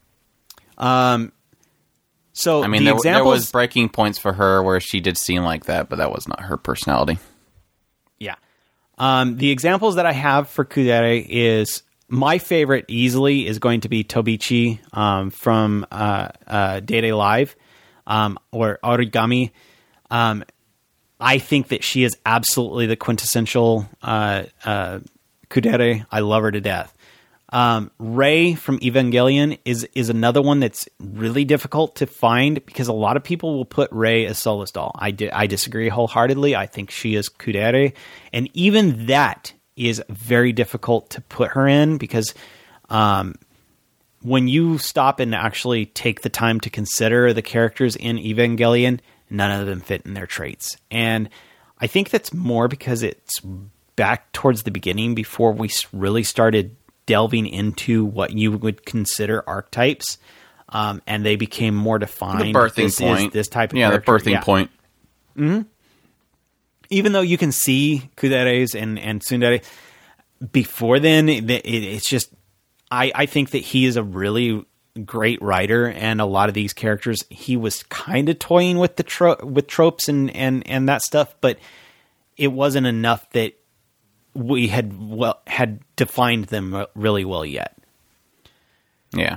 Speaker 3: Um. So
Speaker 2: I mean,
Speaker 3: the
Speaker 2: there,
Speaker 3: examples,
Speaker 2: there was breaking points for her where she did seem like that, but that was not her personality.
Speaker 3: Yeah. Um, the examples that I have for Kudere is my favorite easily is going to be Tobichi um, from uh, uh, Day Day Live um, or Origami. Um, I think that she is absolutely the quintessential uh, uh, Kudere. I love her to death. Um, Rei from Evangelion is is another one that's really difficult to find because a lot of people will put Rei as Soulless Doll. I, di- I disagree wholeheartedly. I think she is Kudere, and even that is very difficult to put her in because um, when you stop and actually take the time to consider the characters in Evangelion, none of them fit in their traits, and I think that's more because it's back towards the beginning before we really started delving into what you would consider archetypes, um, and they became more defined.
Speaker 2: The birthing
Speaker 3: this
Speaker 2: point.
Speaker 3: Is this type of
Speaker 2: yeah,
Speaker 3: character.
Speaker 2: the birthing
Speaker 3: yeah.
Speaker 2: point.
Speaker 3: Mm-hmm. Even though you can see Kuderes and, and Tsundere, before then, it, it, it's just, I, I think that he is a really great writer, and a lot of these characters, he was kind of toying with the tro- with tropes and, and, and that stuff, but it wasn't enough that we had well had defined them really well yet.
Speaker 2: Yeah.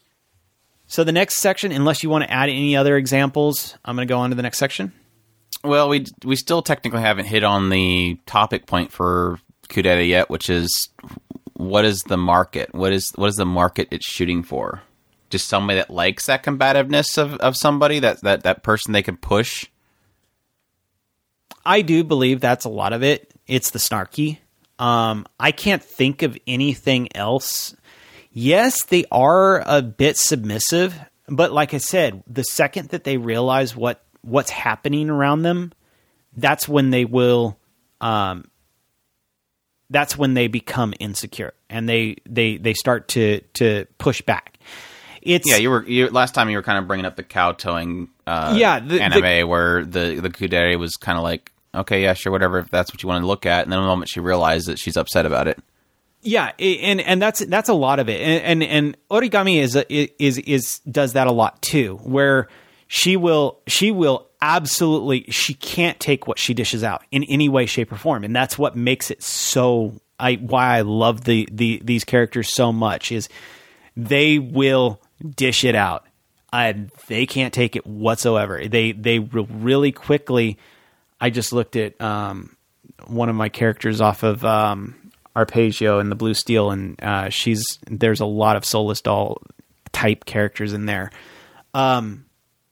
Speaker 3: So the next section, unless you want to add any other examples, I'm going to go on to the next section.
Speaker 2: Well, we we still technically haven't hit on the topic point for Kudere yet, which is what is the market? What is what is the market it's shooting for? Just somebody that likes that combativeness of, of somebody, that, that that person they can push?
Speaker 3: I do believe that's a lot of it. It's the snarky. Um, I can't think of anything else. Yes, they are a bit submissive, but like I said, the second that they realize what, what's happening around them, that's when they will, um, that's when they become insecure and they, they, they start to, to push back. It's
Speaker 2: yeah. You were you, last time you were kind of bringing up the kowtowing uh,
Speaker 3: yeah, the,
Speaker 2: anime
Speaker 3: the,
Speaker 2: where the the Kudere was kind of like, okay, yeah, sure, whatever, if that's what you want to look at. And then the moment she realized that she's upset about it.
Speaker 3: Yeah, and and that's that's a lot of it. And and, and Origami is is is does that a lot too, where she will she will absolutely she can't take what she dishes out in any way, shape, or form, and that's what makes it so I why I love the, the these characters so much is they will dish it out. And they can't take it whatsoever. They they really quickly. I just looked at um, one of my characters off of um, Arpeggio and the Blue Steel, and uh, she's there's a lot of Soulless Doll type characters in there. Um,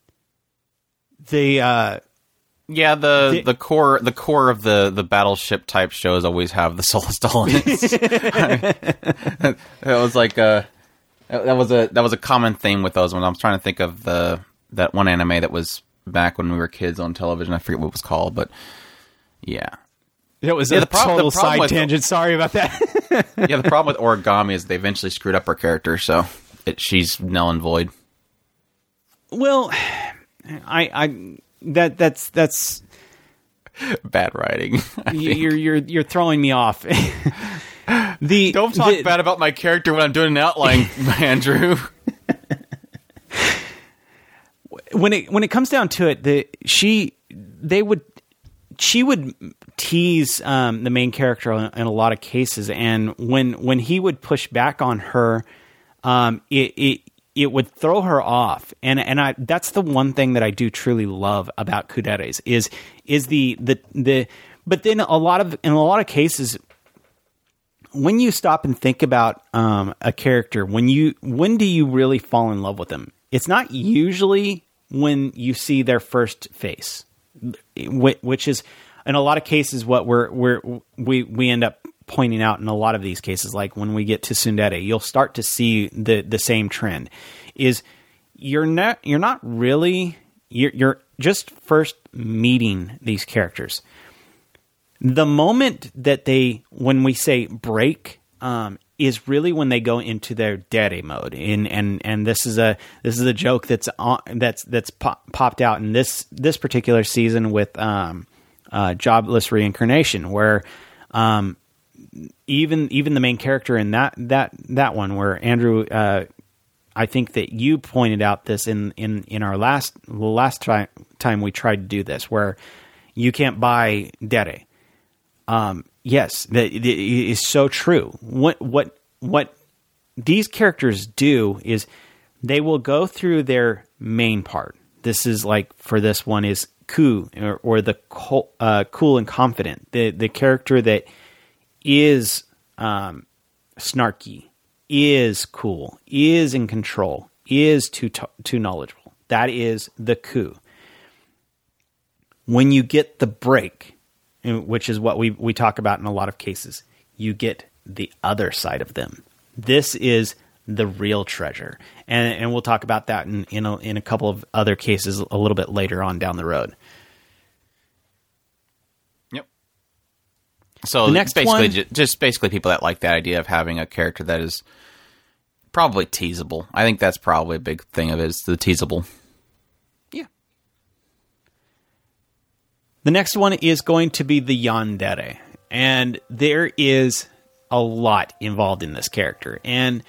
Speaker 3: the uh,
Speaker 2: yeah, the,
Speaker 3: the
Speaker 2: the core the core of the, the battleship type shows always have the Soulless Doll in it. It was like a that was a that was a common theme with those ones. I'm trying to think of the that one anime that was back when we were kids on television. I forget what it was called, but yeah.
Speaker 3: It was
Speaker 2: yeah,
Speaker 3: a
Speaker 2: the prob-
Speaker 3: total
Speaker 2: the problem
Speaker 3: side
Speaker 2: with,
Speaker 3: tangent. Sorry about that.
Speaker 2: Yeah, the problem with Origami is they eventually screwed up her character, so it, she's null and void.
Speaker 3: Well, I, I that that's that's
Speaker 2: bad writing.
Speaker 3: You're you're you're throwing me off. the
Speaker 2: Don't talk
Speaker 3: the,
Speaker 2: bad about my character when I'm doing an outline, Andrew.
Speaker 3: When it when it comes down to it, the she they would she would tease um, the main character in, in a lot of cases, and when when he would push back on her, um, it, it it would throw her off. And and I that's the one thing that I do truly love about Kuderes is is the the the. But then a lot of in a lot of cases, when you stop and think about um, a character, when you when do you really fall in love with them? It's not usually when you see their first face, which is in a lot of cases what we're we're we we end up pointing out in a lot of these cases. Like when we get to Tsundere, you'll start to see the the same trend. Is you're not you're not really you're, you're just first meeting these characters. The moment that they, when we say break, um, is really when they go into their dere mode. And, and, and this is a, this is a joke that's on, that's, that's pop, popped out in this, this particular season with, um, uh, Jobless Reincarnation, where, um, even, even the main character in that, that, that one where Andrew, uh, I think that you pointed out this in, in, in our last, last try, time we tried to do this, where you can't buy dere. Um, yes, that it is so true. What what what these characters do is they will go through their main part. This is like for this one is Ku or, or the cool, uh, cool and confident, the the character that is um, snarky, is cool, is in control, is too t- too knowledgeable. That is the Ku. When you get the break, which is what we we talk about in a lot of cases, you get the other side of them. This is the real treasure, and and we'll talk about that in in a, in a couple of other cases a little bit later on down the road.
Speaker 2: Yep. So
Speaker 3: the next
Speaker 2: basically,
Speaker 3: one,
Speaker 2: ju- just basically people that like that idea of having a character that is probably teasable. I think that's probably a big thing of it, is the teasable.
Speaker 3: The next one is going to be the yandere, and there is a lot involved in this character, and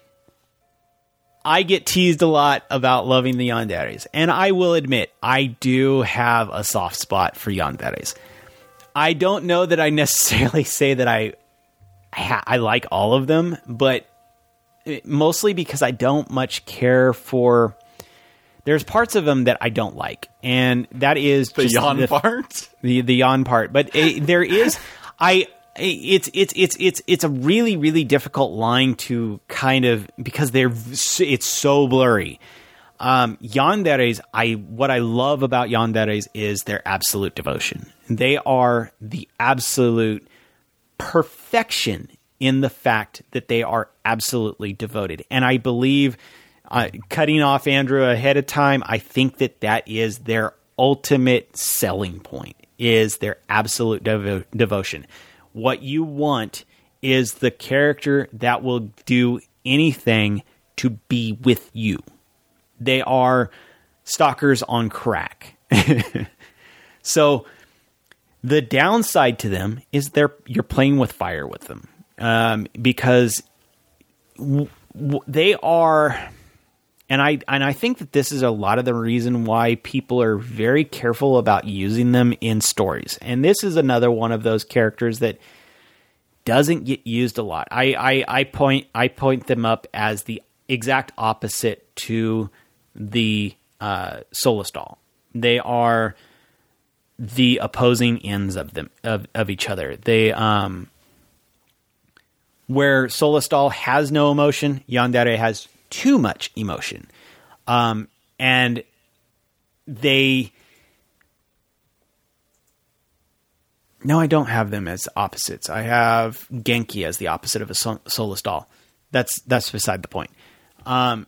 Speaker 3: I get teased a lot about loving the yanderes, and I will admit, I do have a soft spot for yanderes. I don't know that I necessarily say that I, I, ha- I like all of them, but mostly because I don't much care for... There's parts of them that I don't like, and that is
Speaker 2: the
Speaker 3: just
Speaker 2: yawn
Speaker 3: the,
Speaker 2: part.
Speaker 3: The the yawn part, but it, there is I. It's it's it's it's it's a really really difficult line to kind of, because they're it's so blurry. Um, yanderes, I what I love about yanderes is their absolute devotion. They are the absolute perfection in the fact that they are absolutely devoted, and I believe. Uh, cutting off Andrew ahead of time, I think that that is their ultimate selling point, is their absolute devo- devotion. What you want is the character that will do anything to be with you. They are stalkers on crack. So the downside to them is they're you're playing with fire with them, um, because w- w- they are... And I and I think that this is a lot of the reason why people are very careful about using them in stories. And this is another one of those characters that doesn't get used a lot. I, I, I point I point them up as the exact opposite to the uh, Solistál. They are the opposing ends of them of, of each other. They um, where Solistál has no emotion, yandere has too much emotion. Um, and they, no, I don't have them as opposites. I have Genki as the opposite of a Sol- Solistál. That's, that's beside the point. Um,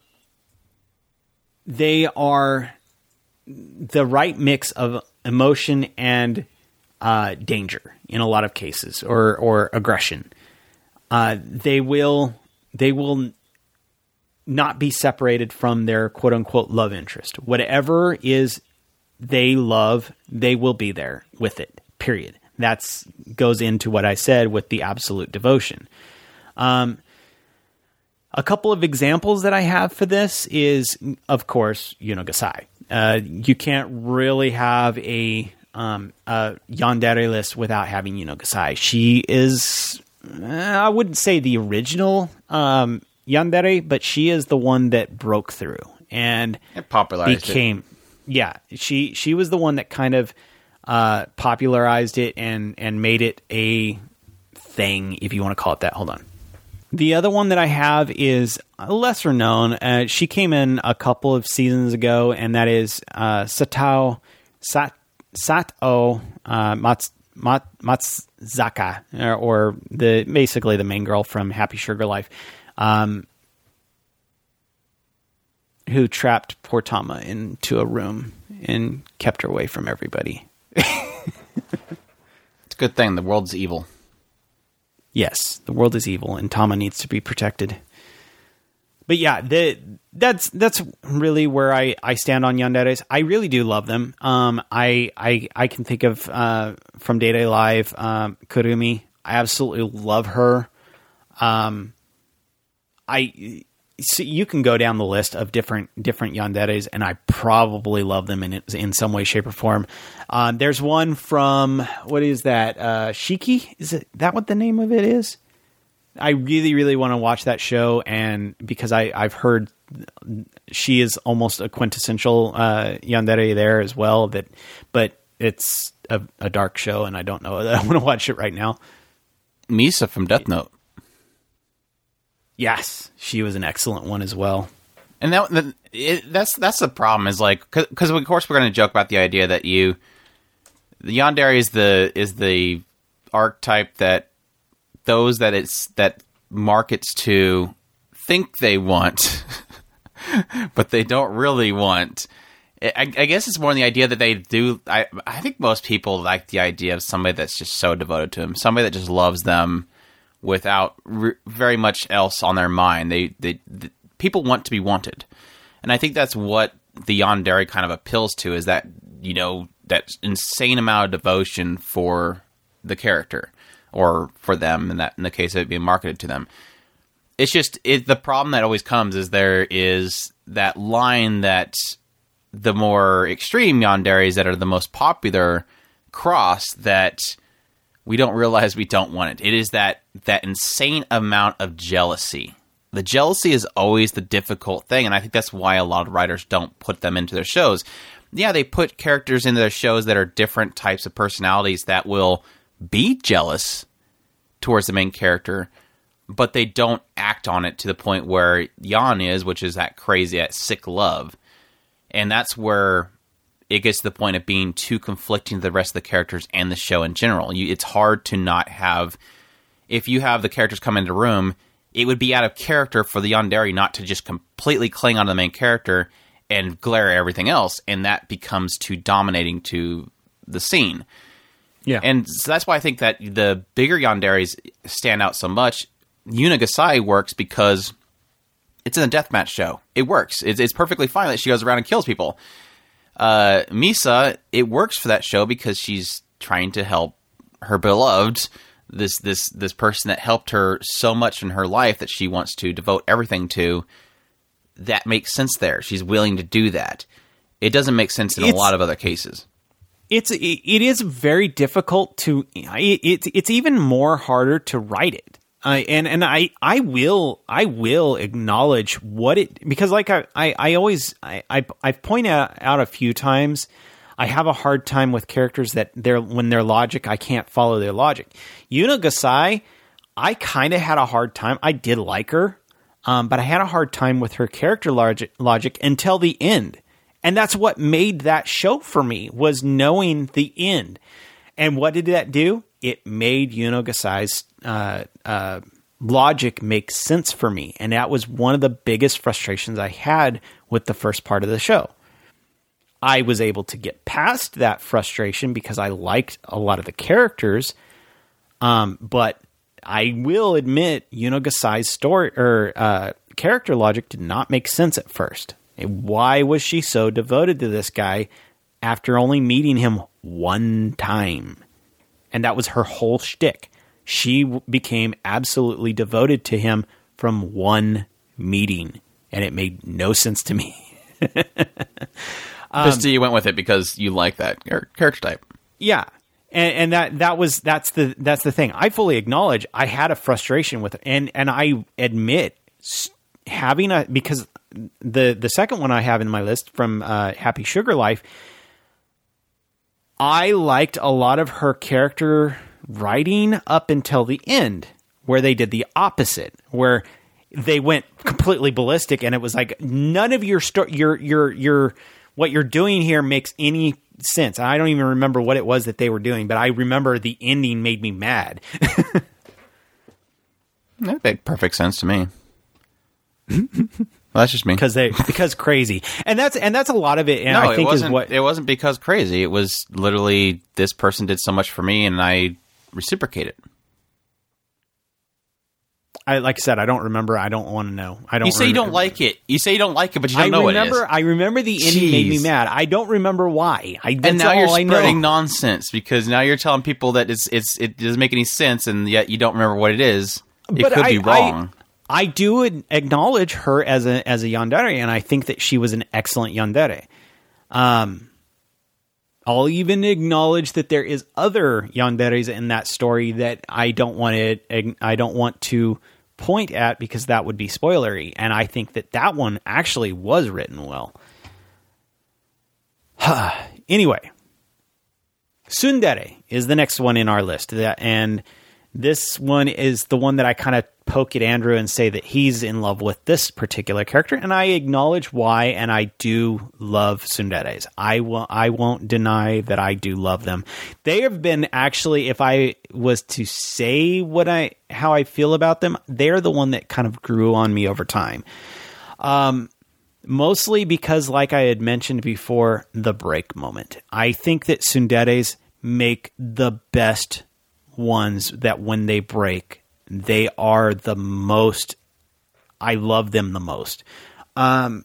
Speaker 3: they are the right mix of emotion and, uh, danger in a lot of cases, or, or aggression. Uh, they will, they will, not be separated from their quote unquote love interest. Whatever is they love, they will be there with it, period. That's goes into what I said with the absolute devotion. Um, a couple of examples that I have for this is, of course, Yuno Gasai. Uh, you can't really have a um, a yandere list without having Yuno Gasai. She is, uh, I wouldn't say the original um, yandere, but she is the one that broke through and
Speaker 2: it popularized
Speaker 3: became. It. Yeah, she she was the one that kind of uh, popularized it and and made it a thing, if you want to call it that. Hold on. The other one that I have is lesser known. Uh, she came in a couple of seasons ago, and that is uh, Satao Sat Sato uh, Mats, Mat, Matsuzaka, or, or the basically the main girl from Happy Sugar Life, um, who trapped poor Tama into a room and kept her away from everybody.
Speaker 2: It's a good thing. The world's evil.
Speaker 3: Yes, the world is evil, and Tama needs to be protected. But yeah, the, that's that's really where I, I stand on yanderes. I really do love them. Um, I I I can think of uh, from Day Day Live, um, Kurumi. I absolutely love her. Um, I so you can go down the list of different different yanderes, and I probably love them in in some way, shape, or form. Um, there's one from, what is that? Uh, Shiki? Is it that what the name of it is? I really, really want to watch that show, and because I, I've heard she is almost a quintessential uh, yandere there as well. That, but it's a, a dark show, and I don't know that I want to watch it right now.
Speaker 2: Misa from Death Note.
Speaker 3: Yes, she was an excellent one as well.
Speaker 2: And that, that it, that's that's the problem is like because of course we're going to joke about the idea that you the yandere is the is the archetype that those that it's that markets to think they want, but they don't really want. I, I guess it's more the idea that they do. I I think most people like the idea of somebody that's just so devoted to them, somebody that just loves them without re- very much else on their mind. They, they they people want to be wanted, and I think that's what the yandere kind of appeals to, is that, you know, that insane amount of devotion for the character or for them, in that in the case of it being marketed to them. It's just it, the problem that always comes is there is that line that the more extreme yanderes that are the most popular cross that we don't realize we don't want it. It is that that insane amount of jealousy. The jealousy is always the difficult thing, and I think that's why a lot of writers don't put them into their shows. Yeah, they put characters into their shows that are different types of personalities that will be jealous towards the main character, but they don't act on it to the point where Yan is, which is that crazy, that sick love. And that's where it gets to the point of being too conflicting to the rest of the characters and the show in general. You, it's hard to not have... If you have the characters come into the room, it would be out of character for the yandere not to just completely cling on to the main character and glare at everything else, and that becomes too dominating to the scene.
Speaker 3: Yeah.
Speaker 2: And so that's why I think that the bigger yanderes stand out so much. Yuno Gasai works because it's in a deathmatch show. It works. It's, it's perfectly fine that she goes around and kills people. Uh, Misa, it works for that show because she's trying to help her beloved, this this this person that helped her so much in her life that she wants to devote everything to. That makes sense there. She's willing to do that. It doesn't make sense in
Speaker 3: It's-
Speaker 2: a lot of other cases.
Speaker 3: It's it, it is very difficult to it, it's it's even more harder to write it. I and and I I will I will acknowledge what it, because like I I, I always I, I I've pointed out, out a few times, I have a hard time with characters that they're when their logic, I can't follow their logic. Yuno Gasai, I kind of had a hard time. I did like her, um, but I had a hard time with her character logic, logic until the end. And that's what made that show for me, was knowing the end. And what did that do? It made Yuno Gasai's uh, uh, logic make sense for me. And that was one of the biggest frustrations I had with the first part of the show. I was able to get past that frustration because I liked a lot of the characters. Um, but I will admit, Yuno Gasai's story or uh, character logic did not make sense at first. Why was she so devoted to this guy after only meeting him one time? And that was her whole shtick. She w- became absolutely devoted to him from one meeting, and it made no sense to me.
Speaker 2: Um, Just you went with it because you like that char- character type.
Speaker 3: Yeah. And, and that, that was, that's the, that's the thing. I fully acknowledge I had a frustration with it. And, and I admit having a, because the, the second one I have in my list from uh, Happy Sugar Life, I liked a lot of her character writing up until the end, where they did the opposite, where they went completely ballistic, and it was like, none of your sto- your your your what you're doing here makes any sense. I don't even remember what it was that they were doing, but I remember the ending made me mad.
Speaker 2: That made perfect sense to me. Well, that's just me.
Speaker 3: Because they because crazy, and that's and that's a lot of it. And
Speaker 2: no,
Speaker 3: I think
Speaker 2: it wasn't.
Speaker 3: is what
Speaker 2: It wasn't because crazy. It was literally this person did so much for me, and I reciprocated.
Speaker 3: I like I said, I don't remember. I don't want to know. I don't.
Speaker 2: You say you
Speaker 3: remember.
Speaker 2: don't like it. You say you don't like it, but you don't
Speaker 3: I
Speaker 2: know
Speaker 3: remember,
Speaker 2: what it is.
Speaker 3: I remember the ending made me
Speaker 2: Jeez.
Speaker 3: mad. I don't remember why. I, that's
Speaker 2: And now
Speaker 3: all
Speaker 2: you're
Speaker 3: I
Speaker 2: spreading
Speaker 3: know.
Speaker 2: nonsense because now you're telling people that it's it's it doesn't make any sense, and yet you don't remember what it is. It
Speaker 3: But
Speaker 2: could
Speaker 3: I-
Speaker 2: be wrong.
Speaker 3: I do acknowledge her as a as a yandere, and I think that she was an excellent yandere. Um, I'll even acknowledge that there is other yanderes in that story that I don't want to I don't want to point at because that would be spoilery, and I think that that one actually was written well. Anyway, tsundere is the next one in our list, that and. This one is the one that I kind of poke at Andrew and say that he's in love with this particular character, and I acknowledge why, and I do love tsunderes. I, will, I won't deny that I do love them. They have been actually, if I was to say what I how I feel about them, they're the one that kind of grew on me over time. Um, mostly because, like I had mentioned before, the break moment. I think that tsunderes make the best ones that when they break, they are the most, I love them the most. Um,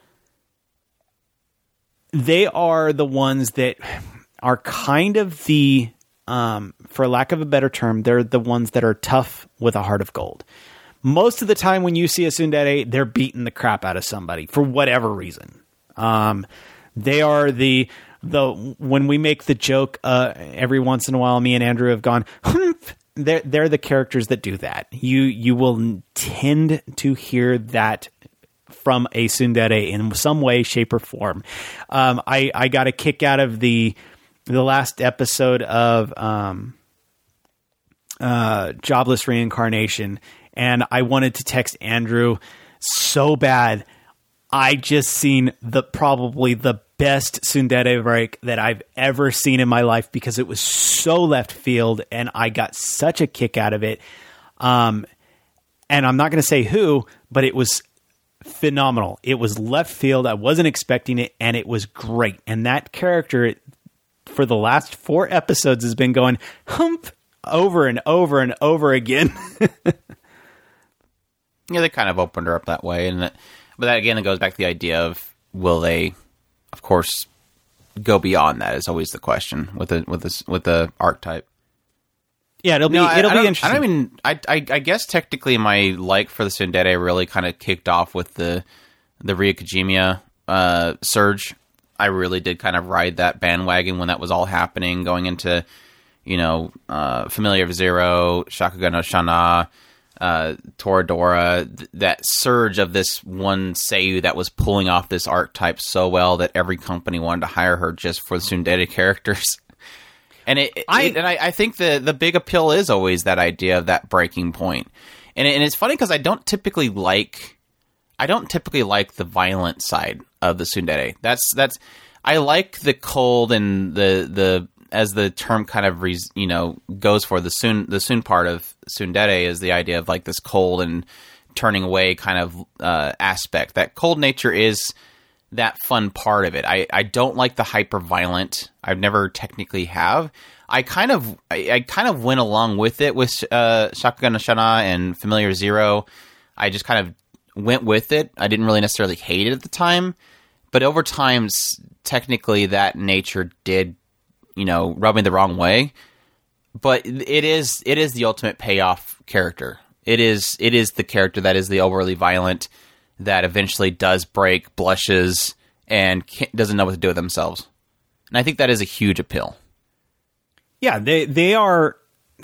Speaker 3: they are the ones that are kind of the, um, for lack of a better term, they're the ones that are tough with a heart of gold. Most of the time when you see a tsundere, they're beating the crap out of somebody for whatever reason. Um, they are the, The when we make the joke uh, every once in a while, me and Andrew have gone. they're they're the characters that do that. You you will tend to hear that from a tsundere in some way, shape, or form. Um, I I got a kick out of the the last episode of um, uh, Jobless Reincarnation, and I wanted to text Andrew so bad. I just seen the probably the best tsundere break that I've ever seen in my life because it was so left field and I got such a kick out of it. Um, and I'm not going to say who, but it was phenomenal. It was left field. I wasn't expecting it, and it was great. And that character for the last four episodes has been going hump over and over and over again.
Speaker 2: Yeah, they kind of opened her up that way, and that, but that again, it goes back to the idea of will they, of course, go beyond that is always the question with the with this with the archetype.
Speaker 3: Yeah, it'll be
Speaker 2: No, I-
Speaker 3: it'll
Speaker 2: I
Speaker 3: be
Speaker 2: don't-
Speaker 3: interesting.
Speaker 2: I don't even. I, I I guess technically my like for the tsundere really kind of kicked off with the the Ryukijimiya uh, surge. I really did kind of ride that bandwagon when that was all happening, going into you know uh, Familiar of Zero, Shakugan no Shana, uh, Toradora. Th- that surge of this one Seiyu that was pulling off this archetype so well that every company wanted to hire her just for the tsundere characters. And it, it
Speaker 3: I-
Speaker 2: and I, I think the the big appeal is always that idea of that breaking point. And it, and it's funny because I don't typically like I don't typically like the violent side of the tsundere. That's that's I like the cold and the the as the term kind of res, you know goes for the soon the soon part of tsundere is the idea of like this cold and turning away kind of uh, aspect. That cold nature is that fun part of it. I, I don't like the hyper violent. I've never technically have. I kind of I, I kind of went along with it with uh, Shakugan no Shana and Familiar Zero. I just kind of went with it. I didn't really necessarily hate it at the time, but over time, s- technically that nature did, you know, rub me the wrong way. But it is it is the ultimate payoff character. It is it is the character that is the overly violent, that eventually does break, blushes, and can't, doesn't know what to do with themselves. And I think that is a huge appeal.
Speaker 3: Yeah, they they are.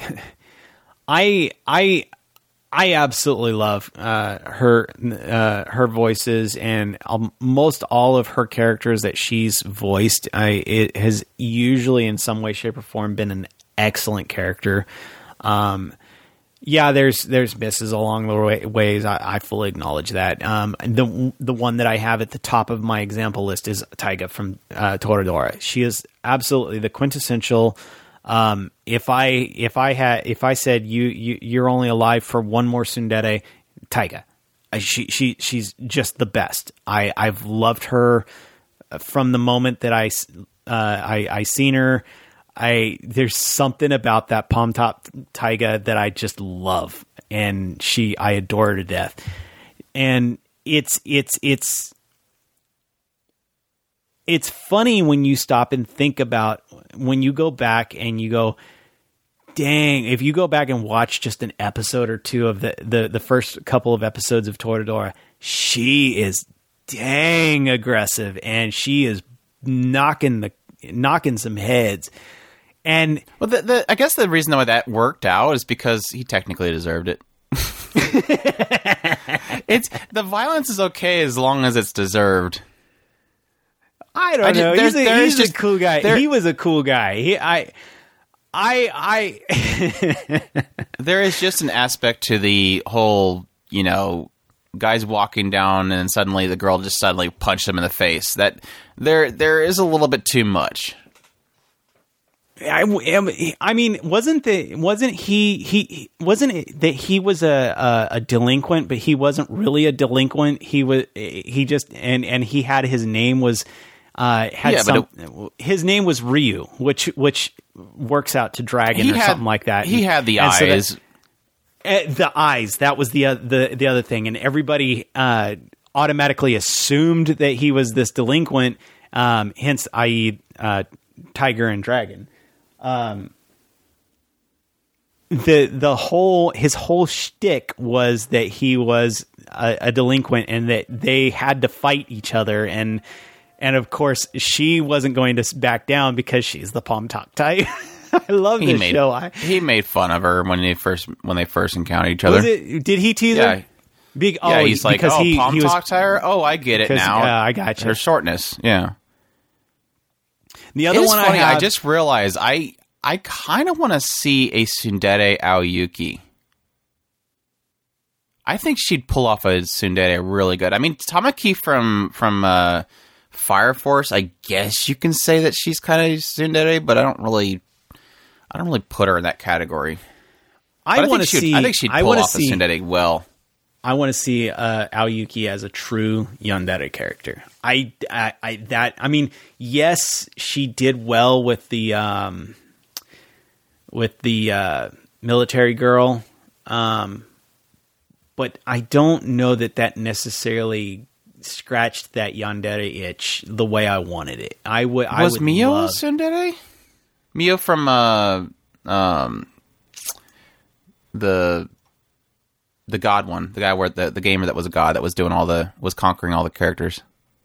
Speaker 3: I I I absolutely love uh, her uh, her voices, and um, most all of her characters that she's voiced. I it has usually in some way, shape, or form been an excellent character. Um, yeah, there's there's misses along the way, ways. I, I fully acknowledge that. Um, the the one that I have at the top of my example list is Taiga from uh, Toradora. She is absolutely the quintessential. Um, if I if I had if I said you, you you're only alive for one more tsundere, Taiga, I, she she she's just the best. I I've loved her from the moment that I uh, I I seen her. I there's something about that palm top Taiga that I just love, and she I adore her to death. And it's it's it's. It's funny when you stop and think about when you go back and you go, dang, if you go back and watch just an episode or two of the, the, the first couple of episodes of Toradora, she is dang aggressive and she is knocking the knocking some heads. And
Speaker 2: well, the, the, I guess the reason why that worked out is because he technically deserved it. It's the violence is okay as long as it's deserved.
Speaker 3: I don't
Speaker 2: I
Speaker 3: know.
Speaker 2: just,
Speaker 3: He's, a, he's
Speaker 2: just,
Speaker 3: a cool guy.
Speaker 2: there,
Speaker 3: he was a cool guy. He, I, I, I.
Speaker 2: There is just an aspect to the whole, you know, guys walking down and suddenly the girl just suddenly punched him in the face. That there, there is a little bit too much.
Speaker 3: I, I mean, wasn't the wasn't he he wasn't it that he was a, a a delinquent, but he wasn't really a delinquent. He was he just and and he had his name was. Uh, had
Speaker 2: yeah,
Speaker 3: some,
Speaker 2: but it,
Speaker 3: his name was Ryu, which which works out to dragon or
Speaker 2: had,
Speaker 3: something like that.
Speaker 2: He had the
Speaker 3: and
Speaker 2: eyes.
Speaker 3: So that, uh, the eyes. That was the uh, the the other thing, and everybody uh, automatically assumed that he was this delinquent. Um, hence, that is, uh, Tiger and Dragon. Um, the the whole his whole shtick was that he was a, a delinquent and that they had to fight each other and. And of course, she wasn't going to back down because she's the palm top type. I love this
Speaker 2: made,
Speaker 3: show. I,
Speaker 2: he made fun of her when they first when they first encountered each other.
Speaker 3: Was it, did he tease
Speaker 2: yeah.
Speaker 3: her? Big,
Speaker 2: yeah,
Speaker 3: oh,
Speaker 2: he's like,
Speaker 3: because
Speaker 2: oh,
Speaker 3: he,
Speaker 2: palm
Speaker 3: he was,
Speaker 2: top tire? Oh, I get it now.
Speaker 3: Yeah, I got you.
Speaker 2: Her shortness, yeah.
Speaker 3: The other
Speaker 2: it is
Speaker 3: one
Speaker 2: funny,
Speaker 3: I have,
Speaker 2: I just realized I I kind of want to see a tsundere Aoyuki. I think she'd pull off a tsundere really good. I mean, Tamaki from from uh, Fire Force, I guess you can say that she's kind of tsundere, but I don't really, I don't really put her in that category.
Speaker 3: I want to see.
Speaker 2: I think she'd pull off see, a tsundere well.
Speaker 3: I want to see uh, Aoyuki as a true yandere character. I, I, I, that. I mean, yes, she did well with the um, with the uh, military girl, um, but I don't know that that necessarily scratched that yandere itch the way I wanted it. I would. I
Speaker 2: Was
Speaker 3: would
Speaker 2: Mio
Speaker 3: love...
Speaker 2: a tsundere? Mio from uh, um, the. The god one, the guy where the, the gamer that was a god that was doing all the was conquering all the characters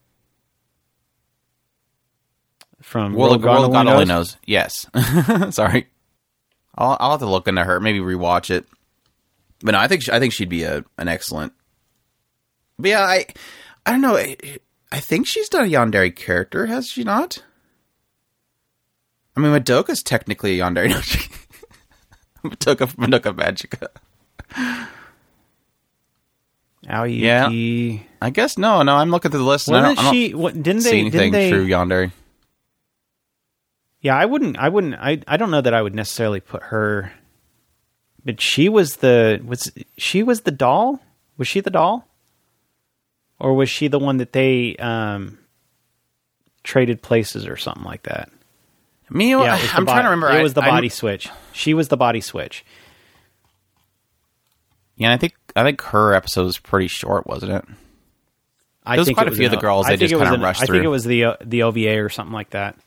Speaker 3: from
Speaker 2: World,
Speaker 3: World,
Speaker 2: World, World God
Speaker 3: Only
Speaker 2: Only
Speaker 3: Knows.
Speaker 2: Knows. Yes, sorry, I'll I'll have to look into her, maybe rewatch it. But no, I think she, I think she'd be a an excellent. But yeah, I I don't know. I, I think she's done a yandere character, has she not? I mean, Madoka's technically a yandere. No, she, Madoka Madoka Magica.
Speaker 3: Aoyuki.
Speaker 2: Yeah, I guess no, no. I'm looking through the list. And I don't, I don't
Speaker 3: she? What, didn't
Speaker 2: see
Speaker 3: they?
Speaker 2: anything
Speaker 3: Didn't they?
Speaker 2: true yandere.
Speaker 3: Yeah, I wouldn't. I wouldn't. I. I don't know that I would necessarily put her. But she was the was she was the doll? Was she the doll? Or was she the one that they um, traded places or something like that?
Speaker 2: Mio,
Speaker 3: yeah,
Speaker 2: I'm
Speaker 3: bo-
Speaker 2: trying to remember.
Speaker 3: It
Speaker 2: I,
Speaker 3: was the
Speaker 2: I'm,
Speaker 3: body switch. She was the body switch.
Speaker 2: Yeah, I think I think her episode was pretty short, wasn't it?
Speaker 3: I
Speaker 2: there was
Speaker 3: think
Speaker 2: quite
Speaker 3: it
Speaker 2: a
Speaker 3: was
Speaker 2: few
Speaker 3: an,
Speaker 2: of the girls
Speaker 3: I
Speaker 2: they
Speaker 3: think
Speaker 2: just
Speaker 3: it was
Speaker 2: kind of
Speaker 3: an,
Speaker 2: rushed
Speaker 3: I
Speaker 2: through.
Speaker 3: think it was the uh, the O V A or something like that.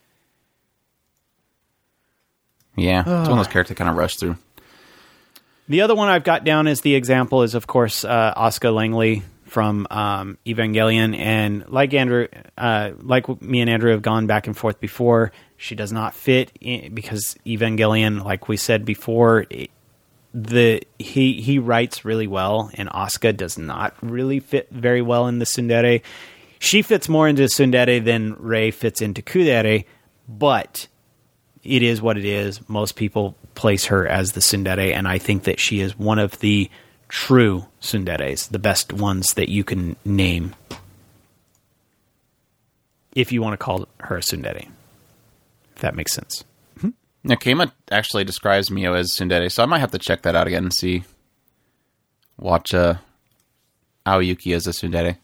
Speaker 2: Yeah, it's one of those characters that kind of rushed through.
Speaker 3: The other one I've got down as the example is, of course, uh, Asuka Langley from um, Evangelion, and like Andrew, uh, like me and Andrew have gone back and forth before. She does not fit in, because Evangelion, like we said before, it, the he he writes really well, and Asuka does not really fit very well in the tsundere. She fits more into tsundere than Rei fits into kudere, but it is what it is. Most people place her as the tsundere, and I think that she is one of the true tsunderes, the best ones that you can name, if you want to call her a tsundere. If that makes sense.
Speaker 2: Now, Kama actually describes Mio as tsundere, so I might have to check that out again and see. Watch uh, Aoyuki as a tsundere.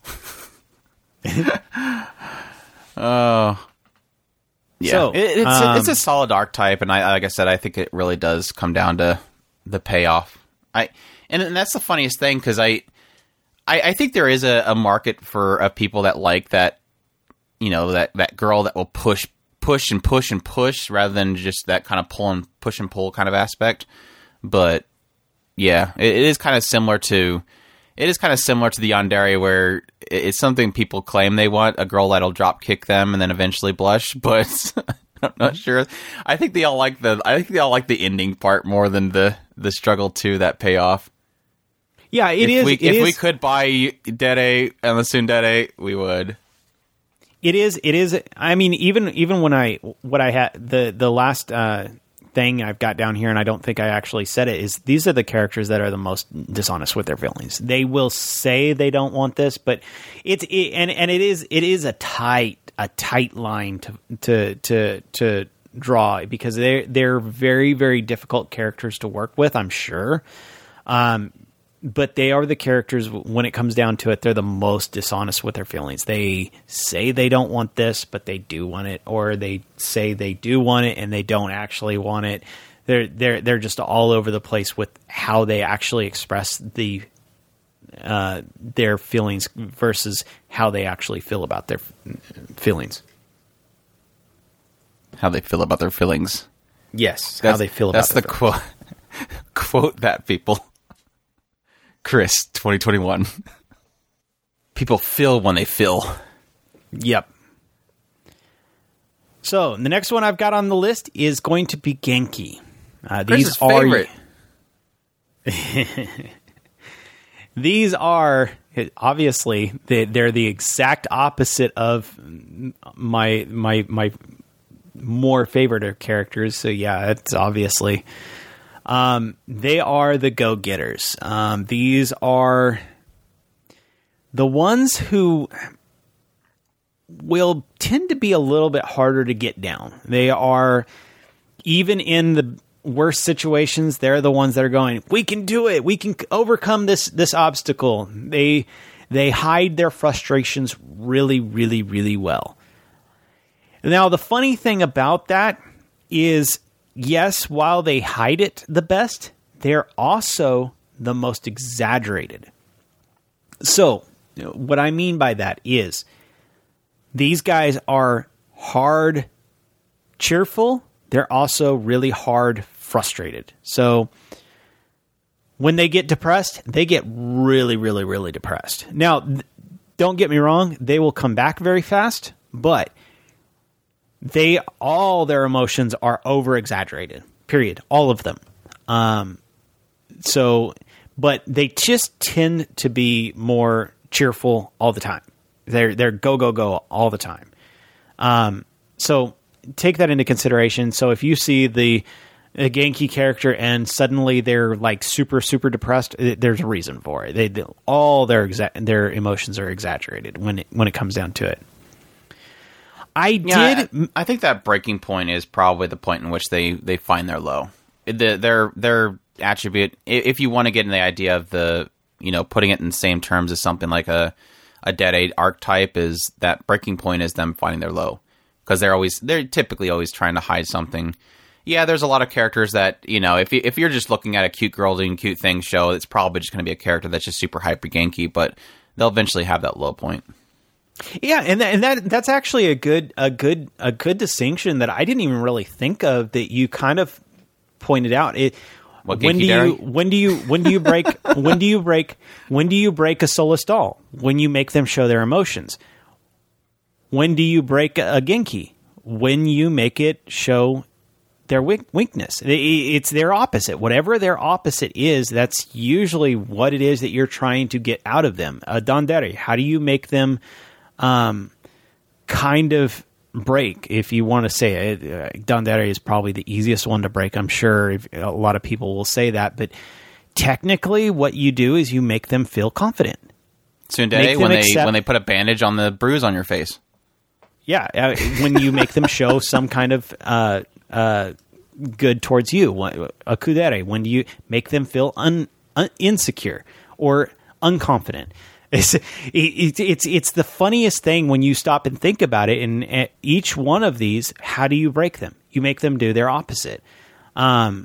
Speaker 2: Oh, yeah.
Speaker 3: So,
Speaker 2: it, it's
Speaker 3: um,
Speaker 2: a, it's a solid archetype, and I, like I said, I think it really does come down to the payoff. I and, and that's the funniest thing, because I, I I think there is a, a market for uh, people that like that, you know, that, that girl that will push. push and push and push rather than just that kind of pull and push and pull kind of aspect. But yeah, it, it is kind of similar to, it is kind of similar to the yandere, where it's something people claim they want, a girl that'll drop kick them and then eventually blush, but I'm not sure. I think they all like the, I think they all like the ending part more than the, the struggle to that payoff.
Speaker 3: Yeah, it
Speaker 2: if
Speaker 3: is.
Speaker 2: We,
Speaker 3: it
Speaker 2: if
Speaker 3: is.
Speaker 2: we could buy Dere and the tsundere, we would.
Speaker 3: It is. It is. I mean, even even when I what I had the the last uh, thing I've got down here, and I don't think I actually said it, is these are the characters that are the most dishonest with their feelings. They will say they don't want this, but it's it, and and it is it is a tight a tight line to to to to draw, because they they're very very difficult characters to work with, I'm sure. Um, But they are the characters, when it comes down to it, they're the most dishonest with their feelings. They say they don't want this, but they do want it, or they say they do want it and they don't actually want it. They're they're they're just all over the place with how they actually express the uh, their feelings versus how they actually feel about their feelings.
Speaker 2: How they feel about their feelings.
Speaker 3: Yes,
Speaker 2: That's,
Speaker 3: how they feel about
Speaker 2: that's
Speaker 3: their
Speaker 2: the
Speaker 3: feelings.
Speaker 2: quote. Quote that, people. Chris, twenty twenty-one. People feel when they feel.
Speaker 3: Yep. So, the next one I've got on the list is going to be Genki. Uh, these
Speaker 2: Chris's
Speaker 3: are
Speaker 2: favorite.
Speaker 3: These are, obviously, they, they're the exact opposite of my my my more favorite characters. So, yeah, it's obviously... Um, they are the go-getters. Um, these are the ones who will tend to be a little bit harder to get down. They are, even in the worst situations, they're the ones that are going, we can do it. We can overcome this, this obstacle. They, they hide their frustrations really, really, really well. Now, the funny thing about that is, yes, while they hide it the best, they're also the most exaggerated. So, what I mean by that is, these guys are hard cheerful. They're also really hard frustrated. So, when they get depressed, they get really, really, really depressed. Now, th- don't get me wrong, they will come back very fast, but... They all their emotions are over exaggerated. Period. All of them. Um, so, but they just tend to be more cheerful all the time. They're they're go go go all the time. Um, so take that into consideration. So if you see the, the Genki character and suddenly they're like super super depressed, it, there's a reason for it. They, they all their exa- their emotions are exaggerated when it, when it comes down to it. I
Speaker 2: yeah,
Speaker 3: did.
Speaker 2: I, I think that breaking point is probably the point in which they, they find their low. The, their their attribute, if you want to get in the idea of the, you know, putting it in the same terms as something like a a Dead Eight archetype, is that breaking point is them finding their low, because they're always they're typically always trying to hide something. Yeah, there's a lot of characters that, you know, if you, if you're just looking at a cute girl doing cute things show, it's probably just going to be a character that's just super hyper Genki, but they'll eventually have that low point.
Speaker 3: Yeah, and that, and that that's actually a good a good a good distinction that I didn't even really think of, that you kind of pointed out. It
Speaker 2: What,
Speaker 3: when do
Speaker 2: Genki
Speaker 3: you when do you when do you break when do you break when do you break a soulless doll? When you make them show their emotions. When do you break a, a Genki? when you make it show their weak- weakness. It's their opposite. Whatever their opposite is, that's usually what it is that you're trying to get out of them. A Dandere, how do you make them um, kind of break, if you want to say it? Uh, Dandere is probably the easiest one to break, I'm sure. If, a lot of people will say that, but technically what you do is you make them feel confident.
Speaker 2: Tsundere, when they accept- when they put a bandage on the bruise on your face.
Speaker 3: Yeah, uh, when you make them show some kind of uh, uh, good towards you. A kudere, when do you make them feel un, un, insecure or unconfident? It's, it, it's it's the funniest thing when you stop and think about it. And each one of these, how do you break them? You make them do their opposite. Um,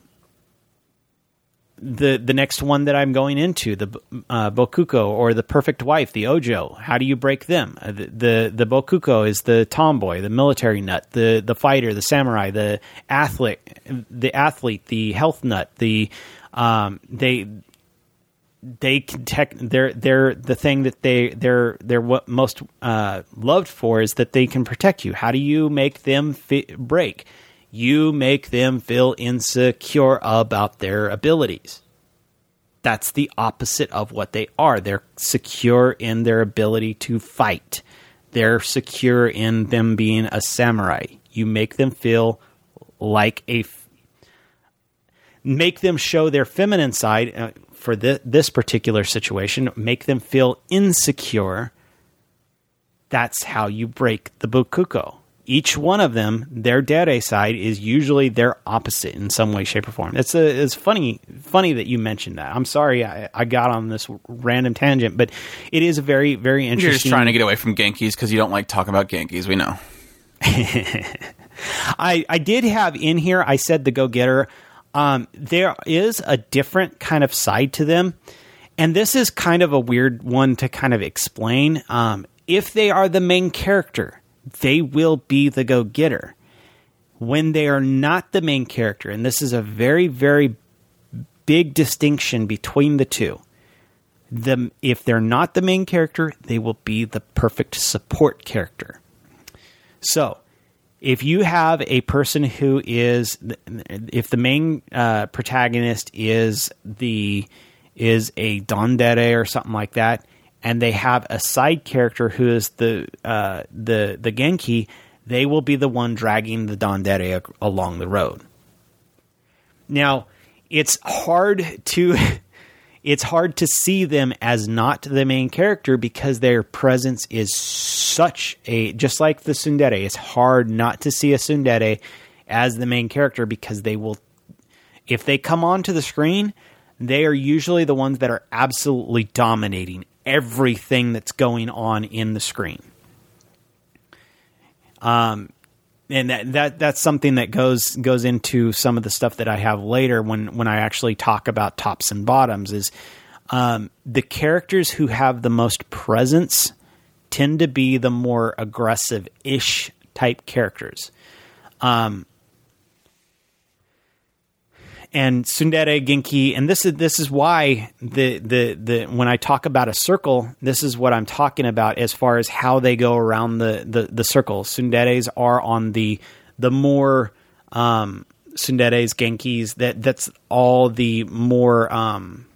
Speaker 3: the the next one that I'm going into, the uh, Bokuko or the perfect wife, the Ojo. How do you break them? Uh, the, the the Bokuko is the tomboy, the military nut, the the fighter, the samurai, the athlete, the athlete, the health nut. The um, they they can tech. They're they're the thing that they they're they're what most uh, loved for is that they can protect you. How do you make them fi- break? You make them feel insecure about their abilities. That's the opposite of what they are. They're secure in their ability to fight. They're secure in them being a samurai. You make them feel like a... Make them show their feminine side. Uh, for the, this particular situation, make them feel insecure. That's how you break the Bokuko. Each one of them, their dere side is usually their opposite in some way, shape, or form. It's a, it's funny, funny that you mentioned that. I'm sorry I, I got on this random tangent, but it is a very, very interesting.
Speaker 2: You're just trying to get away from Genkis because you don't like talking about Genkis. We know.
Speaker 3: I I did have in here. I said the go-getter. Um, there is a different kind of side to them, and this is kind of a weird one to kind of explain. Um, if they are the main character, they will be the go-getter. When they are not the main character, and this is a very, very big distinction between the two, the, if they're not the main character, they will be the perfect support character. So, if you have a person who is, if the main uh, protagonist is the is a Dandere or something like that, and they have a side character who is the uh, the the Genki, they will be the one dragging the Dandere along the road. Now, it's hard to it's hard to see them as not the main character because their presence is such a, just like the tsundere, it's hard not to see a tsundere as the main character because they will, if they come onto the screen, they are usually the ones that are absolutely dominating everything that's going on in the screen. Um, and that, that that's something that goes goes into some of the stuff that I have later when, when I actually talk about tops and bottoms is um, the characters who have the most presence tend to be the more aggressive-ish type characters. Um, and tsundere, Genki, and this is this is why the, the the when I talk about a circle, this is what I'm talking about as far as how they go around the the, the circle. Tsunderes are on the the more um, tsunderes, Genkis. That that's all the more um,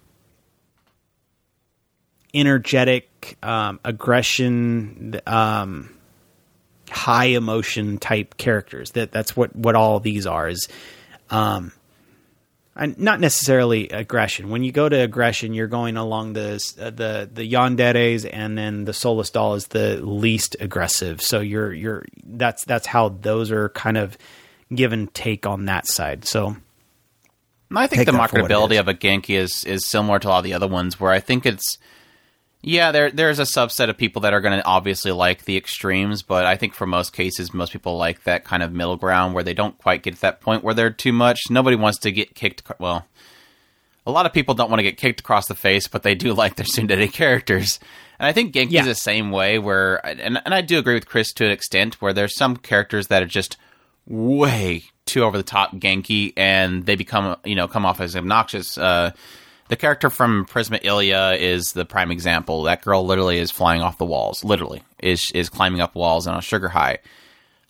Speaker 3: energetic, um, aggression, um, high emotion type characters. That that's what what all of these are is. Um, And not necessarily aggression. When you go to aggression, you're going along the uh, the the yanderes, and then the soulless doll is the least aggressive. So you're you're that's that's how those are kind of give and take on that side. So
Speaker 2: I think the marketability of a Genki is is similar to a lot of the other ones, where I think it's yeah, there there's a subset of people that are going to obviously like the extremes, but I think for most cases, most people like that kind of middle ground where they don't quite get to that point where they're too much. Nobody wants to get kicked. Well, a lot of people don't want to get kicked across the face, but they do like their tsundere characters. And I think Genki yeah. is the same way where, and, and I do agree with Chris to an extent, where there's some characters that are just way too over the top Genki and they become, you know, come off as obnoxious. Uh, The character from Prisma Ilia is the prime example. That girl literally is flying off the walls. Literally is is climbing up walls on a sugar high.